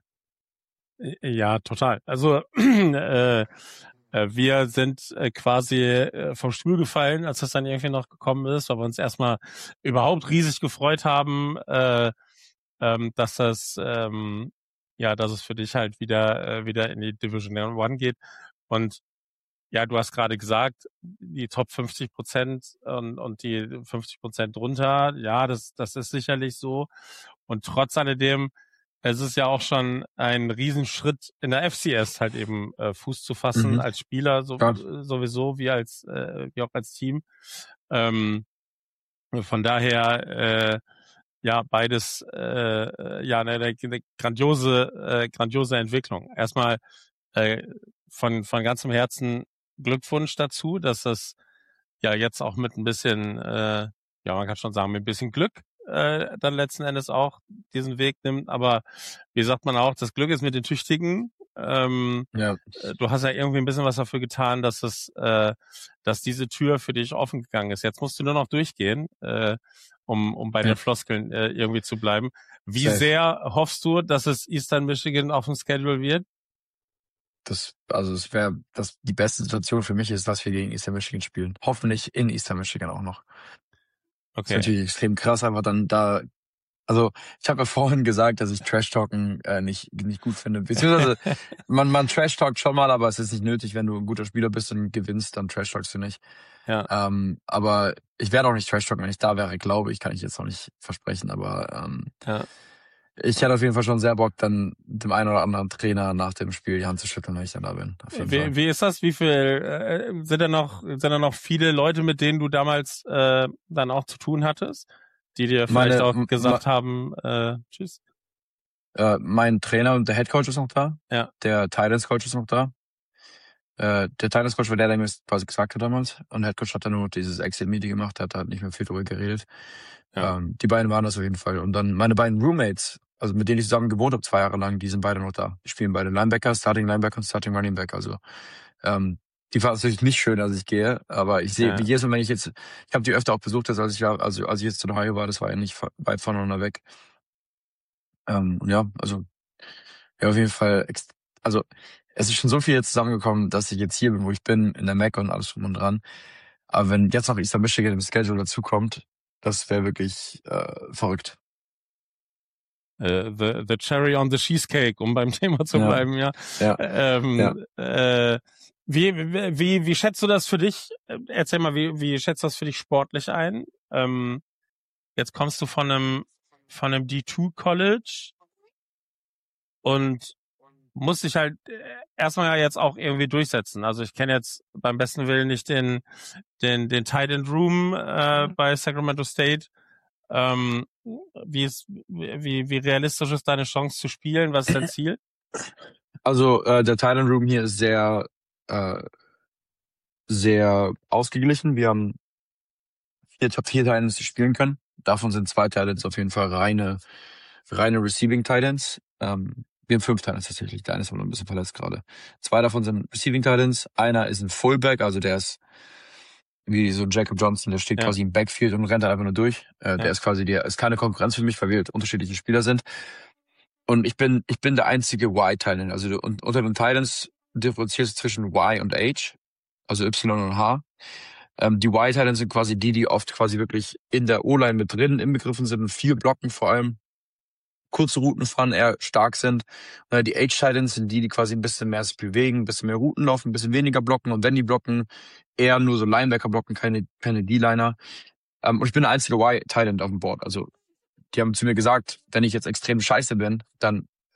Ja, total. Also äh, wir sind quasi vom Stuhl gefallen, als das dann irgendwie noch gekommen ist, weil wir uns erstmal überhaupt riesig gefreut haben, äh, ähm, dass das ähm, ja, dass es für dich halt wieder äh, wieder in die Division One geht. Und ja, du hast gerade gesagt, die Top fünfzig Prozent und, und die fünfzig Prozent drunter, ja, das das ist sicherlich so. Und trotz alledem, es ist ja auch schon ein Riesenschritt in der F C S halt eben äh, Fuß zu fassen, Mhm. als Spieler so, Ja. sowieso wie als äh, wie auch als Team. Ähm, von daher äh, ja beides äh, ja eine, eine grandiose äh, grandiose Entwicklung. Erstmal äh, von von ganzem Herzen Glückwunsch dazu, dass das ja jetzt auch mit ein bisschen äh, ja man kann schon sagen mit ein bisschen Glück äh, dann letzten Endes auch diesen Weg nimmt. Aber wie sagt man auch, das Glück ist mit den Tüchtigen. Ähm, Ja. Du hast ja irgendwie ein bisschen was dafür getan, dass es, äh, dass diese Tür für dich offen gegangen ist. Jetzt musst du nur noch durchgehen, äh, um, um bei Ja. den Floskeln äh, irgendwie zu bleiben. Wie Safe. sehr hoffst du, dass es Eastern Michigan auf dem Schedule wird? Das, also es wäre, das die beste Situation für mich ist, dass wir gegen Eastern Michigan spielen. Hoffentlich in Eastern Michigan auch noch. Das ist Okay. natürlich extrem krass, aber dann da, also ich habe ja vorhin gesagt, dass ich Trash-Talken äh, nicht nicht gut finde. Beziehungsweise man man Trash-Talkt schon mal, aber es ist nicht nötig, wenn du ein guter Spieler bist und gewinnst, dann Trash-Talkst du nicht. Ja. Ähm, aber ich werde auch nicht Trash-Talken, wenn ich da wäre, glaube ich, kann ich jetzt noch nicht versprechen, aber ähm, Ja. ich hätte auf jeden Fall schon sehr Bock, dann dem einen oder anderen Trainer nach dem Spiel die Hand zu schütteln, wenn ich dann da bin. Auf jeden Fall. Wie, wie ist das? Wie viel äh, sind da noch sind da noch viele Leute, mit denen du damals äh, dann auch zu tun hattest, die dir vielleicht Meine- auch m- gesagt ma- haben, äh, tschüss? Äh, mein Trainer und der Headcoach ist noch da. Ja. Der Titans-Coach ist noch da. Äh, der Titans-Coach war der, der mir das quasi gesagt hat damals. Und der Headcoach hat dann nur dieses Exit-Meeting gemacht, der hat halt nicht mehr viel drüber geredet. Ja. Ähm, die beiden waren das auf jeden Fall. Und dann meine beiden Roommates, also mit denen ich zusammen gewohnt habe, zwei Jahre lang, die sind beide noch da. Die spielen beide Linebacker, Starting Linebacker und Starting Running Back. Also ähm, die fanden es natürlich nicht schön, dass ich gehe, aber ich sehe, Ja. wie jedes Mal, wenn ich jetzt, ich habe die öfter auch besucht, als ich war, also als ich jetzt in Ohio war, das war ja nicht weit voneinander weg. Ähm, und ja, also ja, auf jeden Fall, ex- also es ist schon so viel jetzt zusammengekommen, dass ich jetzt hier bin, wo ich bin, in der Mac und alles drum und dran. Aber wenn jetzt noch Eastern Michigan im Schedule dazukommt, das wäre wirklich äh, verrückt. Äh, the, the cherry on the cheesecake, um beim Thema zu Ja. bleiben, ja. Ja. Ähm, Ja. Äh, wie, wie, wie, wie schätzt du das für dich? Erzähl mal, wie, wie schätzt du das für dich sportlich ein? Ähm, jetzt kommst du von einem, von einem D zwei College und musst dich halt äh, erstmal ja jetzt auch irgendwie durchsetzen. Also ich kenne jetzt beim besten Willen nicht den, den, den Tight End Room äh, bei Sacramento State. Ähm, wie ist, wie, wie realistisch ist deine Chance zu spielen? Was ist dein Ziel? Also äh, der Titan Room hier ist sehr, äh, sehr ausgeglichen. Wir haben vier Top vier Titans, die spielen können. Davon sind zwei Titans auf jeden Fall reine, reine Receiving Titans. Ähm, wir haben fünf Titans tatsächlich. Der eine ist aber noch ein bisschen verletzt gerade. Zwei davon sind Receiving Titans. Einer ist ein Fullback, also der ist wie so Jacob Johnson, der steht Ja. quasi im Backfield und rennt halt einfach nur durch. Äh, Ja. Der ist quasi, der ist keine Konkurrenz für mich, weil wir halt unterschiedliche Spieler sind. Und ich bin, ich bin der einzige Y-Titan. Also du, und unter den Titans differenzierst du zwischen Y und H, also Y und H. Ähm, die Y-Titans sind quasi die, die oft quasi wirklich in der O-Line mit drin inbegriffen sind und viel blocken vor allem. Kurze Routen fahren, eher stark sind. Und die H-Titans sind die, die quasi ein bisschen mehr sich bewegen, ein bisschen mehr Routen laufen, ein bisschen weniger blocken. Und wenn die blocken, eher nur so Linebacker blocken, keine, keine D-Liner. Ähm, und ich bin der einzige Y-Titan auf dem Board. Also die haben zu mir gesagt, wenn ich jetzt extrem scheiße bin, dann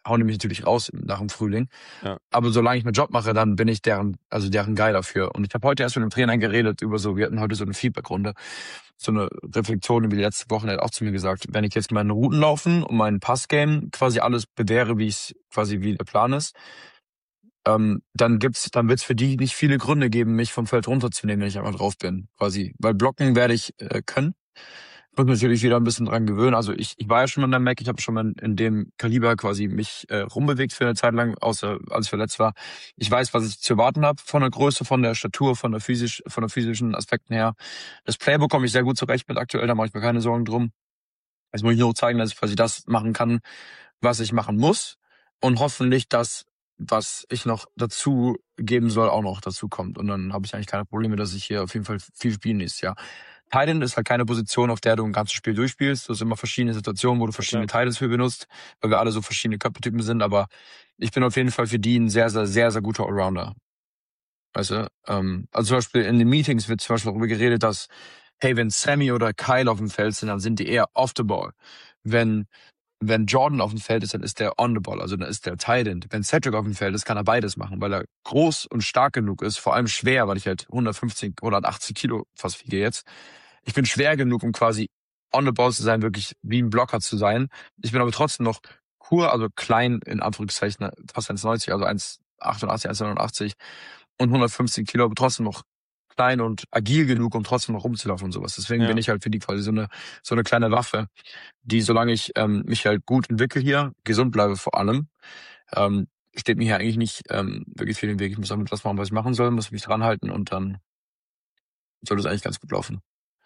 hauen die mich natürlich raus nach dem Frühling. Ja. Aber solange ich meinen Job mache, dann bin ich deren, also deren Guy dafür. Und ich habe heute erst mit dem Trainer geredet über so, wir hatten heute so eine Feedback-Runde, so eine Reflexion über die letzte Woche. Er hat auch zu mir gesagt, wenn ich jetzt meine Routen laufen und mein Passgame quasi alles bewähre, wie es quasi wie der Plan ist, ähm, dann gibt's, dann wird's für die nicht viele Gründe geben, mich vom Feld runterzunehmen, wenn ich einmal drauf bin, quasi. Weil blocken werde ich äh, können. Ich muss mich natürlich wieder ein bisschen dran gewöhnen. Also ich, ich war ja schon mal in der Mac, ich habe schon mal in dem Kaliber quasi mich äh, rumbewegt für eine Zeit lang, außer als ich verletzt war. Ich weiß, was ich zu erwarten habe von der Größe, von der Statur, von der physisch, von der physischen Aspekten her. Das Playbook komme ich sehr gut zurecht mit aktuell, da mache ich mir keine Sorgen drum. Jetzt muss ich nur zeigen, dass ich quasi das machen kann, was ich machen muss. Und hoffentlich, dass was ich noch dazu geben soll, auch noch dazu kommt. Und dann habe ich eigentlich keine Probleme, dass ich hier auf jeden Fall viel spiele nächstes Jahr. Tight End ist halt keine Position, auf der du ein ganzes Spiel durchspielst. Du hast immer verschiedene Situationen, wo du verschiedene Tight Ends für benutzt, weil wir alle so verschiedene Körpertypen sind. Aber ich bin auf jeden Fall für die ein sehr, sehr, sehr, sehr guter Allrounder. Weißt du? Ähm, also zum Beispiel in den Meetings wird zum Beispiel darüber geredet, dass, hey, wenn Sammy oder Kyle auf dem Feld sind, dann sind die eher off the ball. Wenn Wenn Jordan auf dem Feld ist, dann ist der on the ball, also dann ist der Tight End. Wenn Cedric auf dem Feld ist, kann er beides machen, weil er groß und stark genug ist, vor allem schwer, weil ich halt hundertfünfzig, hundertachtzig Kilo fast wiege jetzt. Ich bin schwer genug, um quasi on the ball zu sein, wirklich wie ein Blocker zu sein. Ich bin aber trotzdem noch cool, also klein, in Anführungszeichen, fast eins neunzig, also eins achtundachtzig, eins neunundachtzig und hundertfünfzig Kilo, aber trotzdem noch klein und agil genug, um trotzdem noch rumzulaufen und sowas. Deswegen Ja. bin ich halt für die quasi so eine so eine kleine Waffe, die, solange ich ähm, mich halt gut entwickle hier, gesund bleibe vor allem, ähm, steht mir hier eigentlich nicht ähm, wirklich viel im Weg. Ich muss damit was machen, was ich machen soll, muss mich dran halten und dann soll das eigentlich ganz gut laufen.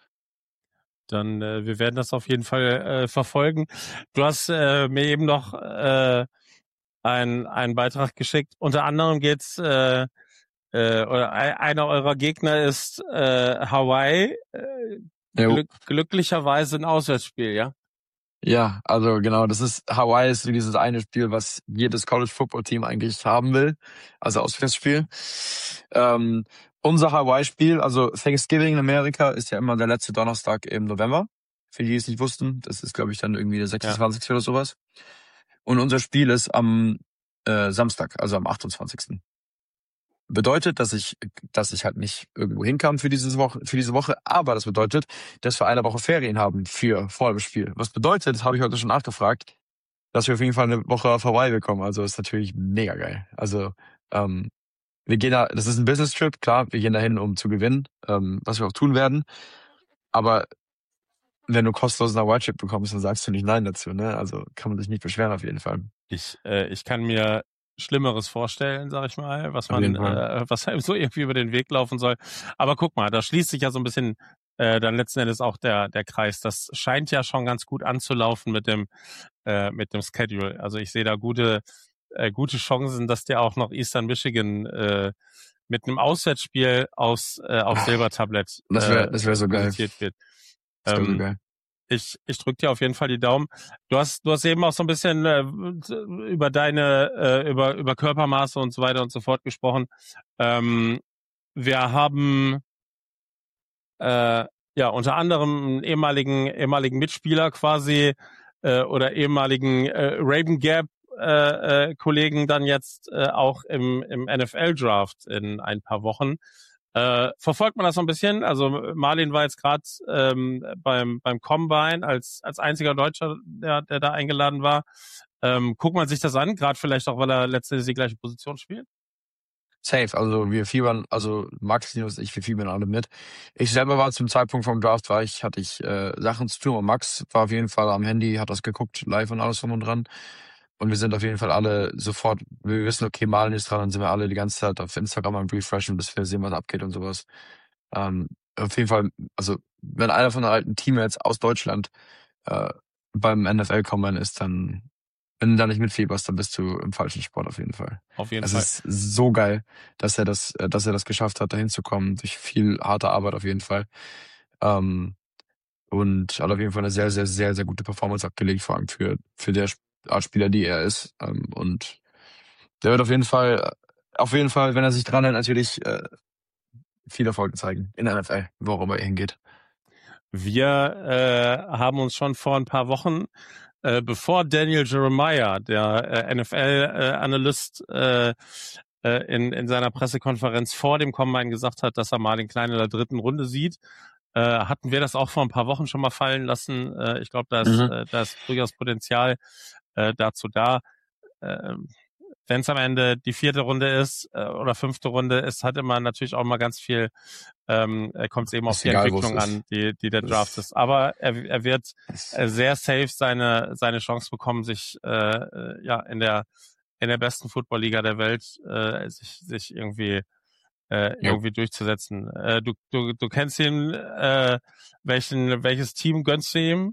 Dann, äh, wir werden das auf jeden Fall äh, verfolgen. Du hast äh, mir eben noch äh, ein, einen Beitrag geschickt. Unter anderem geht's äh, äh, oder einer eurer Gegner ist äh, Hawaii. Äh, glück, glücklicherweise ein Auswärtsspiel, ja? Ja, also genau, das ist Hawaii ist dieses eine Spiel, was jedes College-Football-Team eigentlich haben will, also Auswärtsspiel. Ähm, unser Hawaii-Spiel, also Thanksgiving in Amerika, ist ja immer der letzte Donnerstag im November. Für die, die es nicht wussten, das ist, glaube ich, dann irgendwie der sechsundzwanzigste Ja. oder sowas. Und unser Spiel ist am äh, Samstag, also am achtundzwanzigsten Bedeutet, dass ich, dass ich halt nicht irgendwo hinkam für diese Woche, für diese Woche, aber das bedeutet, dass wir eine Woche Ferien haben für vor dem Spiel. Was bedeutet, das habe ich heute schon nachgefragt, dass wir auf jeden Fall eine Woche auf Hawaii bekommen. Also ist natürlich mega geil. Also ähm, wir gehen da, das ist ein Business Trip, klar, wir gehen dahin, um zu gewinnen, ähm, was wir auch tun werden. Aber wenn du kostenlosen Hawaii-Trip bekommst, dann sagst du nicht nein dazu, ne? Also kann man sich nicht beschweren auf jeden Fall. Ich, äh, ich kann mir Schlimmeres vorstellen, sag ich mal, was Auf man, jeden Fall. äh, was einem so irgendwie über den Weg laufen soll. Aber guck mal, da schließt sich ja so ein bisschen äh, dann letzten Endes auch der der Kreis. Das scheint ja schon ganz gut anzulaufen mit dem äh, mit dem Schedule. Also ich sehe da gute äh, gute Chancen, dass der auch noch Eastern Michigan äh, mit einem Auswärtsspiel aus äh, auf Silbertablett äh, Das wäre das wäre so geil. präsentiert wird. Das wäre Ähm, so geil. Ich, ich drücke dir auf jeden Fall die Daumen. Du hast, du hast eben auch so ein bisschen äh, über deine, äh, über, über Körpermaße und so weiter und so fort gesprochen. Ähm, wir haben äh, ja unter anderem einen ehemaligen, ehemaligen Mitspieler quasi äh, oder ehemaligen äh, Raven Gap äh, äh, Kollegen dann jetzt äh, auch im, im N F L-Draft in ein paar Wochen. Äh, verfolgt man das so ein bisschen? Also Marlin war jetzt gerade ähm, beim beim Combine als als einziger Deutscher, der der da eingeladen war. Ähm, guckt man sich das an, gerade vielleicht auch, weil er letztendlich die gleiche Position spielt? Safe, also wir fiebern, also Max, Linus, ich, wir fiebern alle mit. Ich selber war zum Zeitpunkt vom Draft, war ich, hatte ich äh, Sachen zu tun und Max war auf jeden Fall am Handy, hat das geguckt, live und alles drum und dran. Und wir sind auf jeden Fall alle sofort, wir wissen, okay, Malen ist dran, dann sind wir alle die ganze Zeit auf Instagram am Refreshen, bis wir sehen, was abgeht und sowas. Ähm, auf jeden Fall, also wenn einer von den alten Teammates aus Deutschland äh, beim N F L-Combine ist, dann, wenn du da nicht mitfieberst, dann bist du im falschen Sport auf jeden Fall. Auf jeden es Fall. Es ist so geil, dass er das, dass er das geschafft hat, da hinzukommen, durch viel harte Arbeit auf jeden Fall. Ähm, und hat auf jeden Fall eine sehr, sehr, sehr, sehr gute Performance abgelegt, vor allem für, für der Art Spieler, die er ist. Ähm, und der wird auf jeden Fall, auf jeden Fall, wenn er sich dran hält, natürlich äh, viel Erfolg zeigen in der N F L, worüber er hingeht. Wir äh, haben uns schon vor ein paar Wochen äh, bevor Daniel Jeremiah, der äh, N F L-Analyst, äh, äh, in, in seiner Pressekonferenz vor dem Combine gesagt hat, dass er mal den Kleinen in der dritten Runde sieht, äh, hatten wir das auch vor ein paar Wochen schon mal fallen lassen. Äh, ich glaube, da ist, Mhm. äh, da ist durchaus Potenzial äh, dazu da. Äh, Wenn es am Ende die vierte Runde ist äh, oder fünfte Runde ist, hat immer natürlich auch mal ganz viel, ähm, kommt es eben auf Ist die egal, wo es Entwicklung ist. an, die, die der Das Draft ist. Aber er, er wird ist- äh, sehr safe seine seine Chance bekommen, sich äh, äh, ja in der in der besten Football-Liga der Welt äh, sich sich irgendwie äh, Jo. irgendwie durchzusetzen. Äh, du du du kennst ihn, äh, welchen welches Team gönnst du ihm?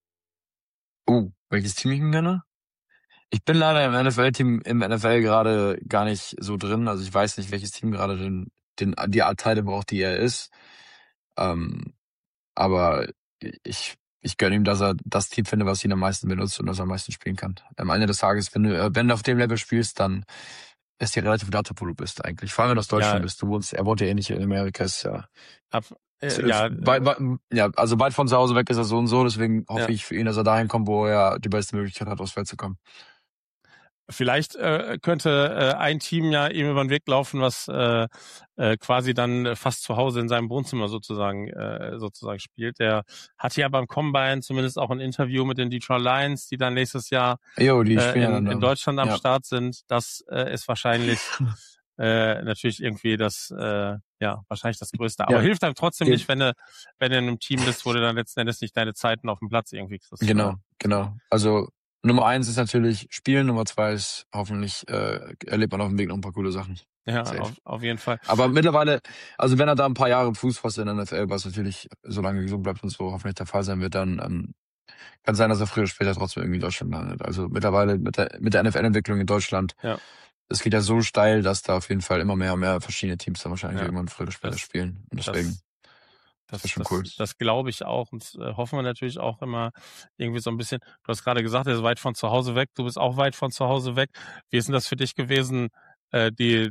Oh, welches Team ich ihm nenne? Ich bin leider im N F L-Team, im N F L gerade gar nicht so drin. Also ich weiß nicht, welches Team gerade den, den, die Teile braucht, die er ist. Ähm, aber ich, ich gönne ihm, dass er das Team findet, was ihn am meisten benutzt und das er am meisten spielen kann. Am Ende des Tages, wenn du, äh, wenn du auf dem Level spielst, dann ist dir relativ egal, wo du bist eigentlich. Vor allem, wenn du aus Deutschland Ja. bist. Du wohnst, er wohnt ja eh nicht in Amerika, ist ja, Ab, äh, ist, ja, weit, weit, ja, also weit von zu Hause weg ist er so und so, deswegen hoffe Ja. ich für ihn, dass er dahin kommt, wo er die beste Möglichkeit hat, aufs Feld zu kommen. Vielleicht äh, könnte äh, ein Team ja ihm über den Weg laufen, was äh, äh, quasi dann fast zu Hause in seinem Wohnzimmer sozusagen äh, sozusagen spielt. Der hatte ja beim Combine zumindest auch ein Interview mit den Detroit Lions, die dann nächstes Jahr Jo, die äh, spielen ja in, dann in Deutschland am ja. Start sind. Das äh, ist wahrscheinlich äh, natürlich irgendwie das äh, ja wahrscheinlich das Größte. Aber Ja. hilft einem trotzdem Ge- nicht, wenn du wenn du in einem Team bist, wo du dann letzten Endes nicht deine Zeiten auf dem Platz irgendwie kriegst. Genau, genau. Also Nummer eins ist natürlich Spielen, Nummer zwei ist hoffentlich äh, erlebt man auf dem Weg noch ein paar coole Sachen. Ja, Safe. auf, auf jeden Fall. Aber mittlerweile, also wenn er da ein paar Jahre Fuß fasst in der N F L, was natürlich, solange er gesund bleibt und so hoffentlich der Fall sein wird, dann ähm, kann sein, dass er früher oder später trotzdem irgendwie in Deutschland landet. Also mittlerweile mit der mit der N F L-Entwicklung in Deutschland, Ja. es geht ja so steil, dass da auf jeden Fall immer mehr und mehr verschiedene Teams dann wahrscheinlich Ja. irgendwann früher oder später Das- spielen. Und deswegen, Das, das, das, wäre schon das, cool. das glaube ich auch und äh, hoffen wir natürlich auch immer irgendwie so ein bisschen. Du hast gerade gesagt, er ist weit von zu Hause weg. Du bist auch weit von zu Hause weg. Wie ist denn das für dich gewesen? Äh, die,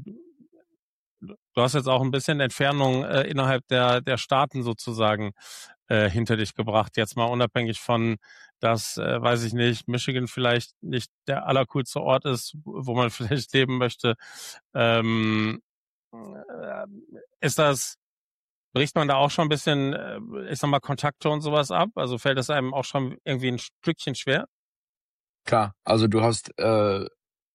du hast jetzt auch ein bisschen Entfernung äh, innerhalb der der Staaten sozusagen äh, hinter dich gebracht. Jetzt mal unabhängig von, dass, äh, weiß ich nicht, Michigan vielleicht nicht der allercoolste Ort ist, wo man vielleicht leben möchte. Ähm, äh, ist das Bricht man da auch schon ein bisschen, äh, ich sag mal, Kontakte und sowas ab? Also fällt es einem auch schon irgendwie ein Stückchen schwer? Klar, also du hast, äh,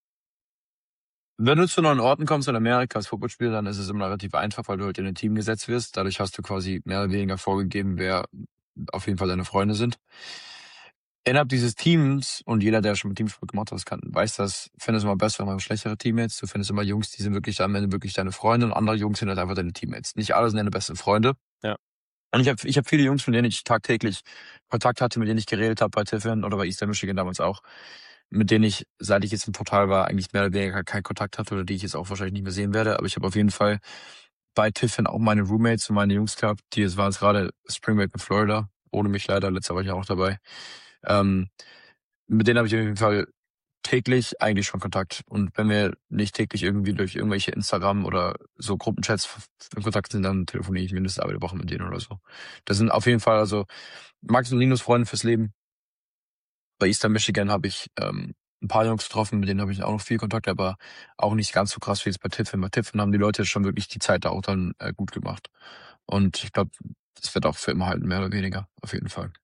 wenn du zu neuen Orten kommst in Amerika als Footballspieler, dann ist es immer relativ einfach, weil du halt in ein Team gesetzt wirst. Dadurch hast du quasi mehr oder weniger vorgegeben, wer auf jeden Fall deine Freunde sind. Innerhalb dieses Teams, und jeder, der schon mit Teamsport gemacht hat, kann, weiß das, findest du immer bessere, immer schlechtere Teammates. Du findest immer Jungs, die sind wirklich am Ende wirklich deine Freunde und andere Jungs sind halt einfach deine Teammates. Nicht alle sind deine besten Freunde. Ja. Und ich habe ich hab viele Jungs, von denen ich tagtäglich Kontakt hatte, mit denen ich geredet habe bei Tiffin oder bei Eastern Michigan damals auch, mit denen ich, seit ich jetzt im Portal war, eigentlich mehr oder weniger keinen Kontakt hatte oder die ich jetzt auch wahrscheinlich nicht mehr sehen werde. Aber ich habe auf jeden Fall bei Tiffin auch meine Roommates und meine Jungs gehabt, die es waren jetzt gerade Spring Break in Florida, ohne mich leider, letzter war ich auch dabei. Ähm, mit denen habe ich auf jeden Fall täglich eigentlich schon Kontakt. Und wenn wir nicht täglich irgendwie durch irgendwelche Instagram oder so Gruppenchats in Kontakt sind, dann telefoniere ich mindestens alle Woche mit denen oder so. Das sind auf jeden Fall also Max und Linus Freunde fürs Leben. Bei Eastern Michigan habe ich ähm, ein paar Jungs getroffen, mit denen habe ich auch noch viel Kontakt, aber auch nicht ganz so krass wie jetzt bei Tiffin. Bei Tiffin haben die Leute schon wirklich die Zeit da auch dann äh, gut gemacht. Und ich glaube, das wird auch für immer halten, mehr oder weniger, auf jeden Fall.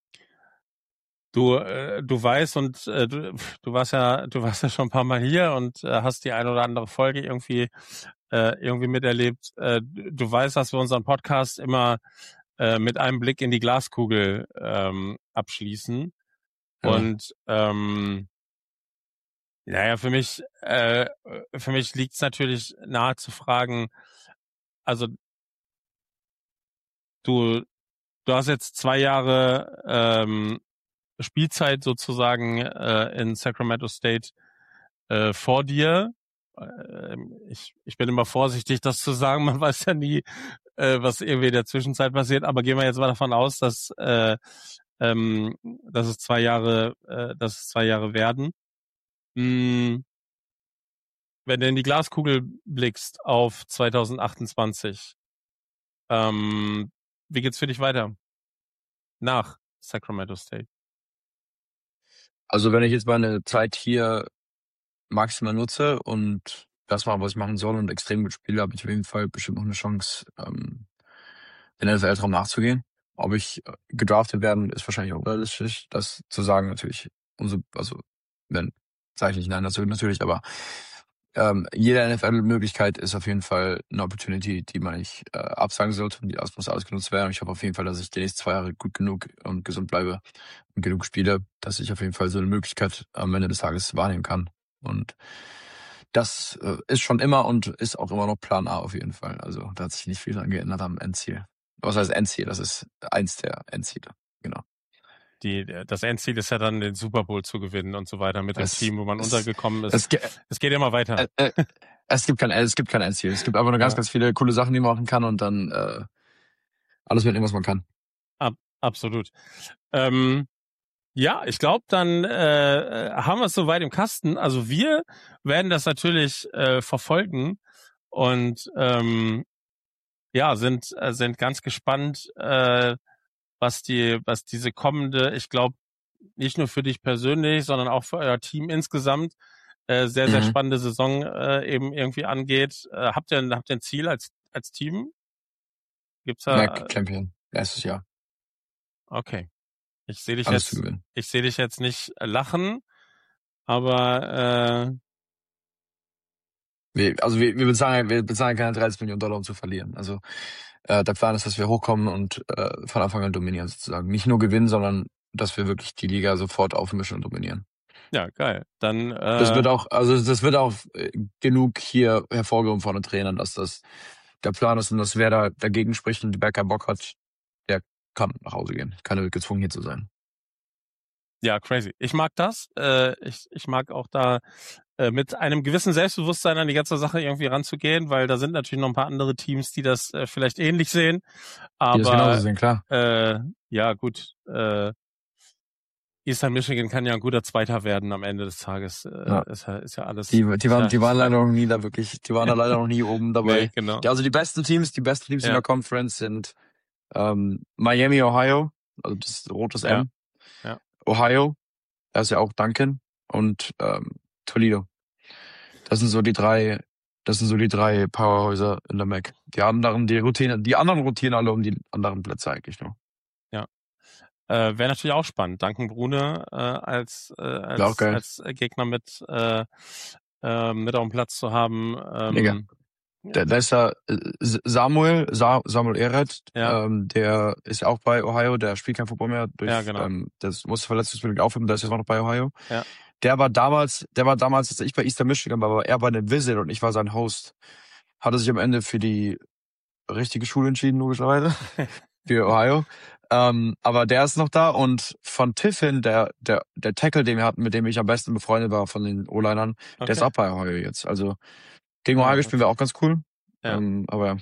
Du, äh, du weißt und äh, du, du warst ja, du warst ja schon ein paar Mal hier und äh, hast die eine oder andere Folge irgendwie äh, irgendwie miterlebt. Äh, du weißt, dass wir unseren Podcast immer äh, mit einem Blick in die Glaskugel ähm, abschließen. Ja. Und ähm, naja, für mich, äh, für mich liegt es natürlich nahe zu fragen, also du, du hast jetzt zwei Jahre ähm, Spielzeit sozusagen äh, in Sacramento State äh, vor dir. Äh, ich, ich bin immer vorsichtig, das zu sagen. Man weiß ja nie, äh, was irgendwie in der Zwischenzeit passiert. Aber gehen wir jetzt mal davon aus, dass, äh, ähm, dass es zwei Jahre, äh, dass es zwei Jahre werden. Hm, wenn du in die Glaskugel blickst auf zwanzig achtundzwanzig, ähm, wie geht's für dich weiter nach Sacramento State? Also wenn ich jetzt meine Zeit hier maximal nutze und das mache, was ich machen soll und extrem gut spiele, habe ich auf jeden Fall bestimmt noch eine Chance, ähm, in den N F L-Traum nachzugehen. Ob ich äh, gedraftet werden, ist wahrscheinlich auch realistisch, das zu sagen natürlich. Umso, also wenn, sage ich nicht nein, dazu natürlich, aber ähm, jede N F L-Möglichkeit ist auf jeden Fall eine Opportunity, die man nicht äh, absagen sollte und die das muss alles genutzt werden. Und ich hoffe auf jeden Fall, dass ich die nächsten zwei Jahre gut genug und gesund bleibe und genug spiele, dass ich auf jeden Fall so eine Möglichkeit am Ende des Tages wahrnehmen kann. Und das äh, ist schon immer und ist auch immer noch Plan A auf jeden Fall. Also da hat sich nicht viel dran geändert am Endziel. Was heißt Endziel? Das ist eins der Endziele. Genau. Die, das Endziel ist ja dann, den Super Bowl zu gewinnen und so weiter mit dem Es, Team, wo man es, untergekommen ist. es, ge- Es geht immer weiter. äh, äh, es gibt kein, es gibt kein Endziel. Es gibt aber nur ganz, Ja. ganz viele coole Sachen, die man machen kann und dann äh, alles mitnehmen, was man kann. Ab, absolut. Ähm, ja, ich glaube, dann äh, haben wir es soweit im Kasten. Also wir werden das natürlich äh, verfolgen und ähm, ja, sind äh, sind ganz gespannt, äh, was die, was diese kommende, ich glaube, nicht nur für dich persönlich, sondern auch für euer Team insgesamt äh, sehr, sehr Mhm. spannende Saison äh, eben irgendwie angeht. Äh, habt ihr, habt ihr ein Ziel als als Team? Gibt's da? Mac Champion. Erstes Jahr. Okay. Ich sehe dich Alles zu jetzt, gewinnen. ich sehe dich jetzt nicht lachen, aber äh, Wir, also wir, wir bezahlen, wir bezahlen keine dreißig Millionen Dollar, um zu verlieren. Also äh, der Plan ist, dass wir hochkommen und äh, von Anfang an dominieren sozusagen. Nicht nur gewinnen, sondern dass wir wirklich die Liga sofort aufmischen und dominieren. ja, geil. Dann äh, Das wird auch, also das wird auch äh, genug hier hervorgehoben von den Trainern, dass das der Plan ist und dass wer da dagegen spricht und wer keinen Bock hat, der kann nach Hause gehen. Keine gezwungen hier zu sein. ja, crazy. Ich mag das. Äh, ich, ich mag auch da äh, mit einem gewissen Selbstbewusstsein an die ganze Sache irgendwie ranzugehen, weil da sind natürlich noch ein paar andere Teams, die das äh, vielleicht ähnlich sehen. Die das genauso Aber sehen, klar. äh, ja, gut. Äh, Eastern Michigan kann ja ein guter Zweiter werden am Ende des Tages. Äh, Ja. ist, ja, ist ja alles. Die, die waren, ja, die waren leider noch nie da wirklich, die waren da leider noch nie oben dabei. Nee, genau. Die, also die besten Teams, die besten Teams Ja. in der Conference sind ähm, Miami, Ohio, also das rotes Ja. M. Ja. Ohio, da ist ja auch Duncan und ähm, Toledo. Das sind so die drei, das sind so die drei Powerhäuser in der M A C. Die anderen, die rotieren, die anderen rotieren alle um die anderen Plätze eigentlich nur. Äh, Wäre natürlich auch spannend. Duncan Brune äh, als äh, als, auch geil. als Gegner mit äh, äh, mit auf dem Platz zu haben. Ähm, Mega. Da, da ist ja äh, Samuel, Sa Samuel Ehret, Ja. ähm, der ist ja auch bei Ohio, der spielt kein Football mehr durch, Ja, genau. ähm, das musste verletzungsbedingt aufhören, der ist jetzt auch noch bei Ohio. Ja. Der war damals, der war damals, als ich bei Eastern Michigan war, war er bei einem Visit und ich war sein Host. Hatte sich am Ende für die richtige Schule entschieden, logischerweise. Für Ohio. Ähm, aber der ist noch da und von Tiffin, der, der, der Tackle, den wir hatten, mit dem ich am besten befreundet war von den O-Linern, Okay. der ist auch bei Ohio jetzt. Also gegen Ah, Ohio okay. spielen wir auch ganz cool. Ja. Ähm, aber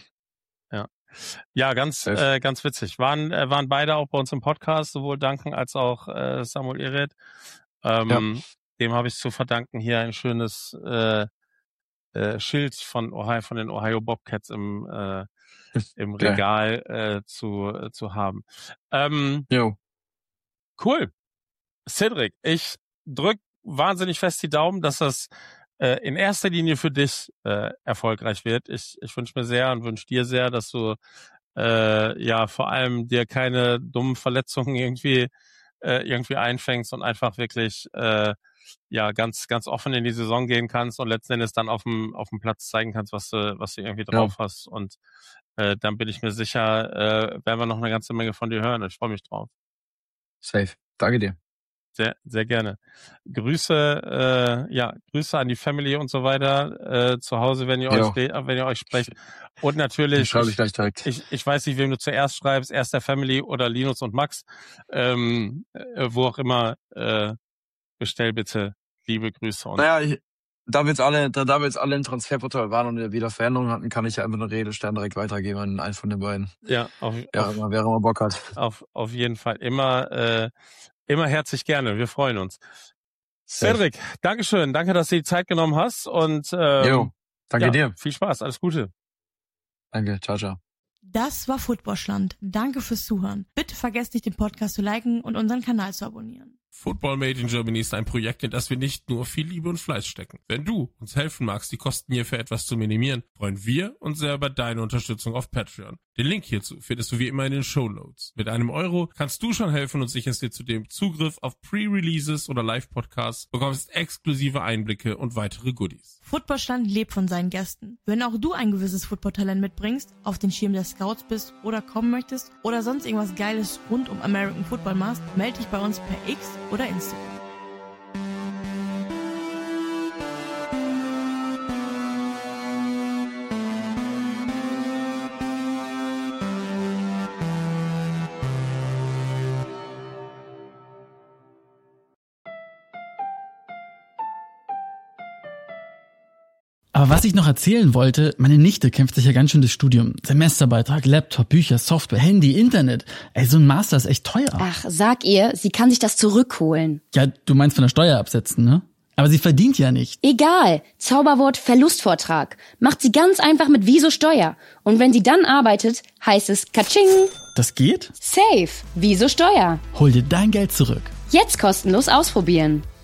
Ja, ganz Safe. äh, ganz witzig. Waren äh, waren beide auch bei uns im Podcast, sowohl Duncan als auch äh, Samuel Ehret. Ähm, Dem habe ich zu verdanken, hier ein schönes äh, äh, Schild von Ohio, von den Ohio Bobcats im äh, im Geil. Regal äh, zu äh, zu haben. Ähm, Jo. Cool. Cedric, ich drück wahnsinnig fest die Daumen, dass das äh, in erster Linie für dich äh, erfolgreich wird. Ich, ich wünsche mir sehr und wünsche dir sehr, dass du äh, ja vor allem dir keine dummen Verletzungen irgendwie äh, irgendwie einfängst und einfach wirklich äh, ja ganz ganz offen in die Saison gehen kannst und letzten Endes dann auf dem auf dem Platz zeigen kannst, was du was du irgendwie drauf hast. Und äh, dann bin ich mir sicher, äh, werden wir noch eine ganze Menge von dir hören. Ich freue mich drauf. Safe. Danke dir. Sehr, sehr gerne. Grüße, äh, ja, Grüße an die Family und so weiter äh, zu Hause, wenn ihr Jo. euch, wenn ihr euch sprecht. Und Den natürlich, schreibe ich ich, gleich direkt. ich, ich weiß nicht, wem du zuerst schreibst, erst der Family oder Linus und Max, ähm, äh, wo auch immer. Äh, bestell bitte liebe Grüße und Naja, ich, da wir jetzt alle, da, da wir jetzt alle im Transferportal waren und wieder Veränderungen hatten, kann ich ja einfach eine Rede stern direkt weitergeben an einen von den beiden. ja, auf, Ja, auf, immer, wer immer Bock hat. auf, auf jeden Fall immer, äh, immer herzlich gerne. Wir freuen uns. Safe. Cedric, Dankeschön, danke, dass du die Zeit genommen hast und ähm, Jo, danke ja, dir. viel Spaß, alles Gute. Danke, ciao, ciao. Das war Footballschland. Danke fürs Zuhören. Bitte vergesst nicht, den Podcast zu liken und unseren Kanal zu abonnieren. Football Made in Germany ist ein Projekt, in das wir nicht nur viel Liebe und Fleiß stecken. Wenn du uns helfen magst, die Kosten hierfür etwas zu minimieren, freuen wir uns sehr über deine Unterstützung auf Patreon. Den Link hierzu findest du wie immer in den Shownotes. Mit einem Euro kannst du schon helfen und sicherst dir zudem Zugriff auf Pre-Releases oder Live-Podcasts, bekommst exklusive Einblicke und weitere Goodies. Footballstand lebt von seinen Gästen. Wenn auch du ein gewisses Football-Talent mitbringst, auf den Schirm der Scouts bist oder kommen möchtest oder sonst irgendwas Geiles rund um American Football machst, melde dich bei uns per X oder Instagram. Aber was ich noch erzählen wollte, meine Nichte kämpft sich ja ganz schön das Studium. Semesterbeitrag, Laptop, Bücher, Software, Handy, Internet. Ey, so ein Master ist echt teuer. Ach, sag ihr, sie kann sich das zurückholen. Ja, du meinst von der Steuer absetzen, ne? Aber sie verdient ja nicht. Egal. Zauberwort Verlustvortrag. Macht sie ganz einfach mit Wieso Steuer. Und wenn sie dann arbeitet, heißt es Katsching. Das geht? Safe. Wieso Steuer. Hol dir dein Geld zurück. Jetzt kostenlos ausprobieren.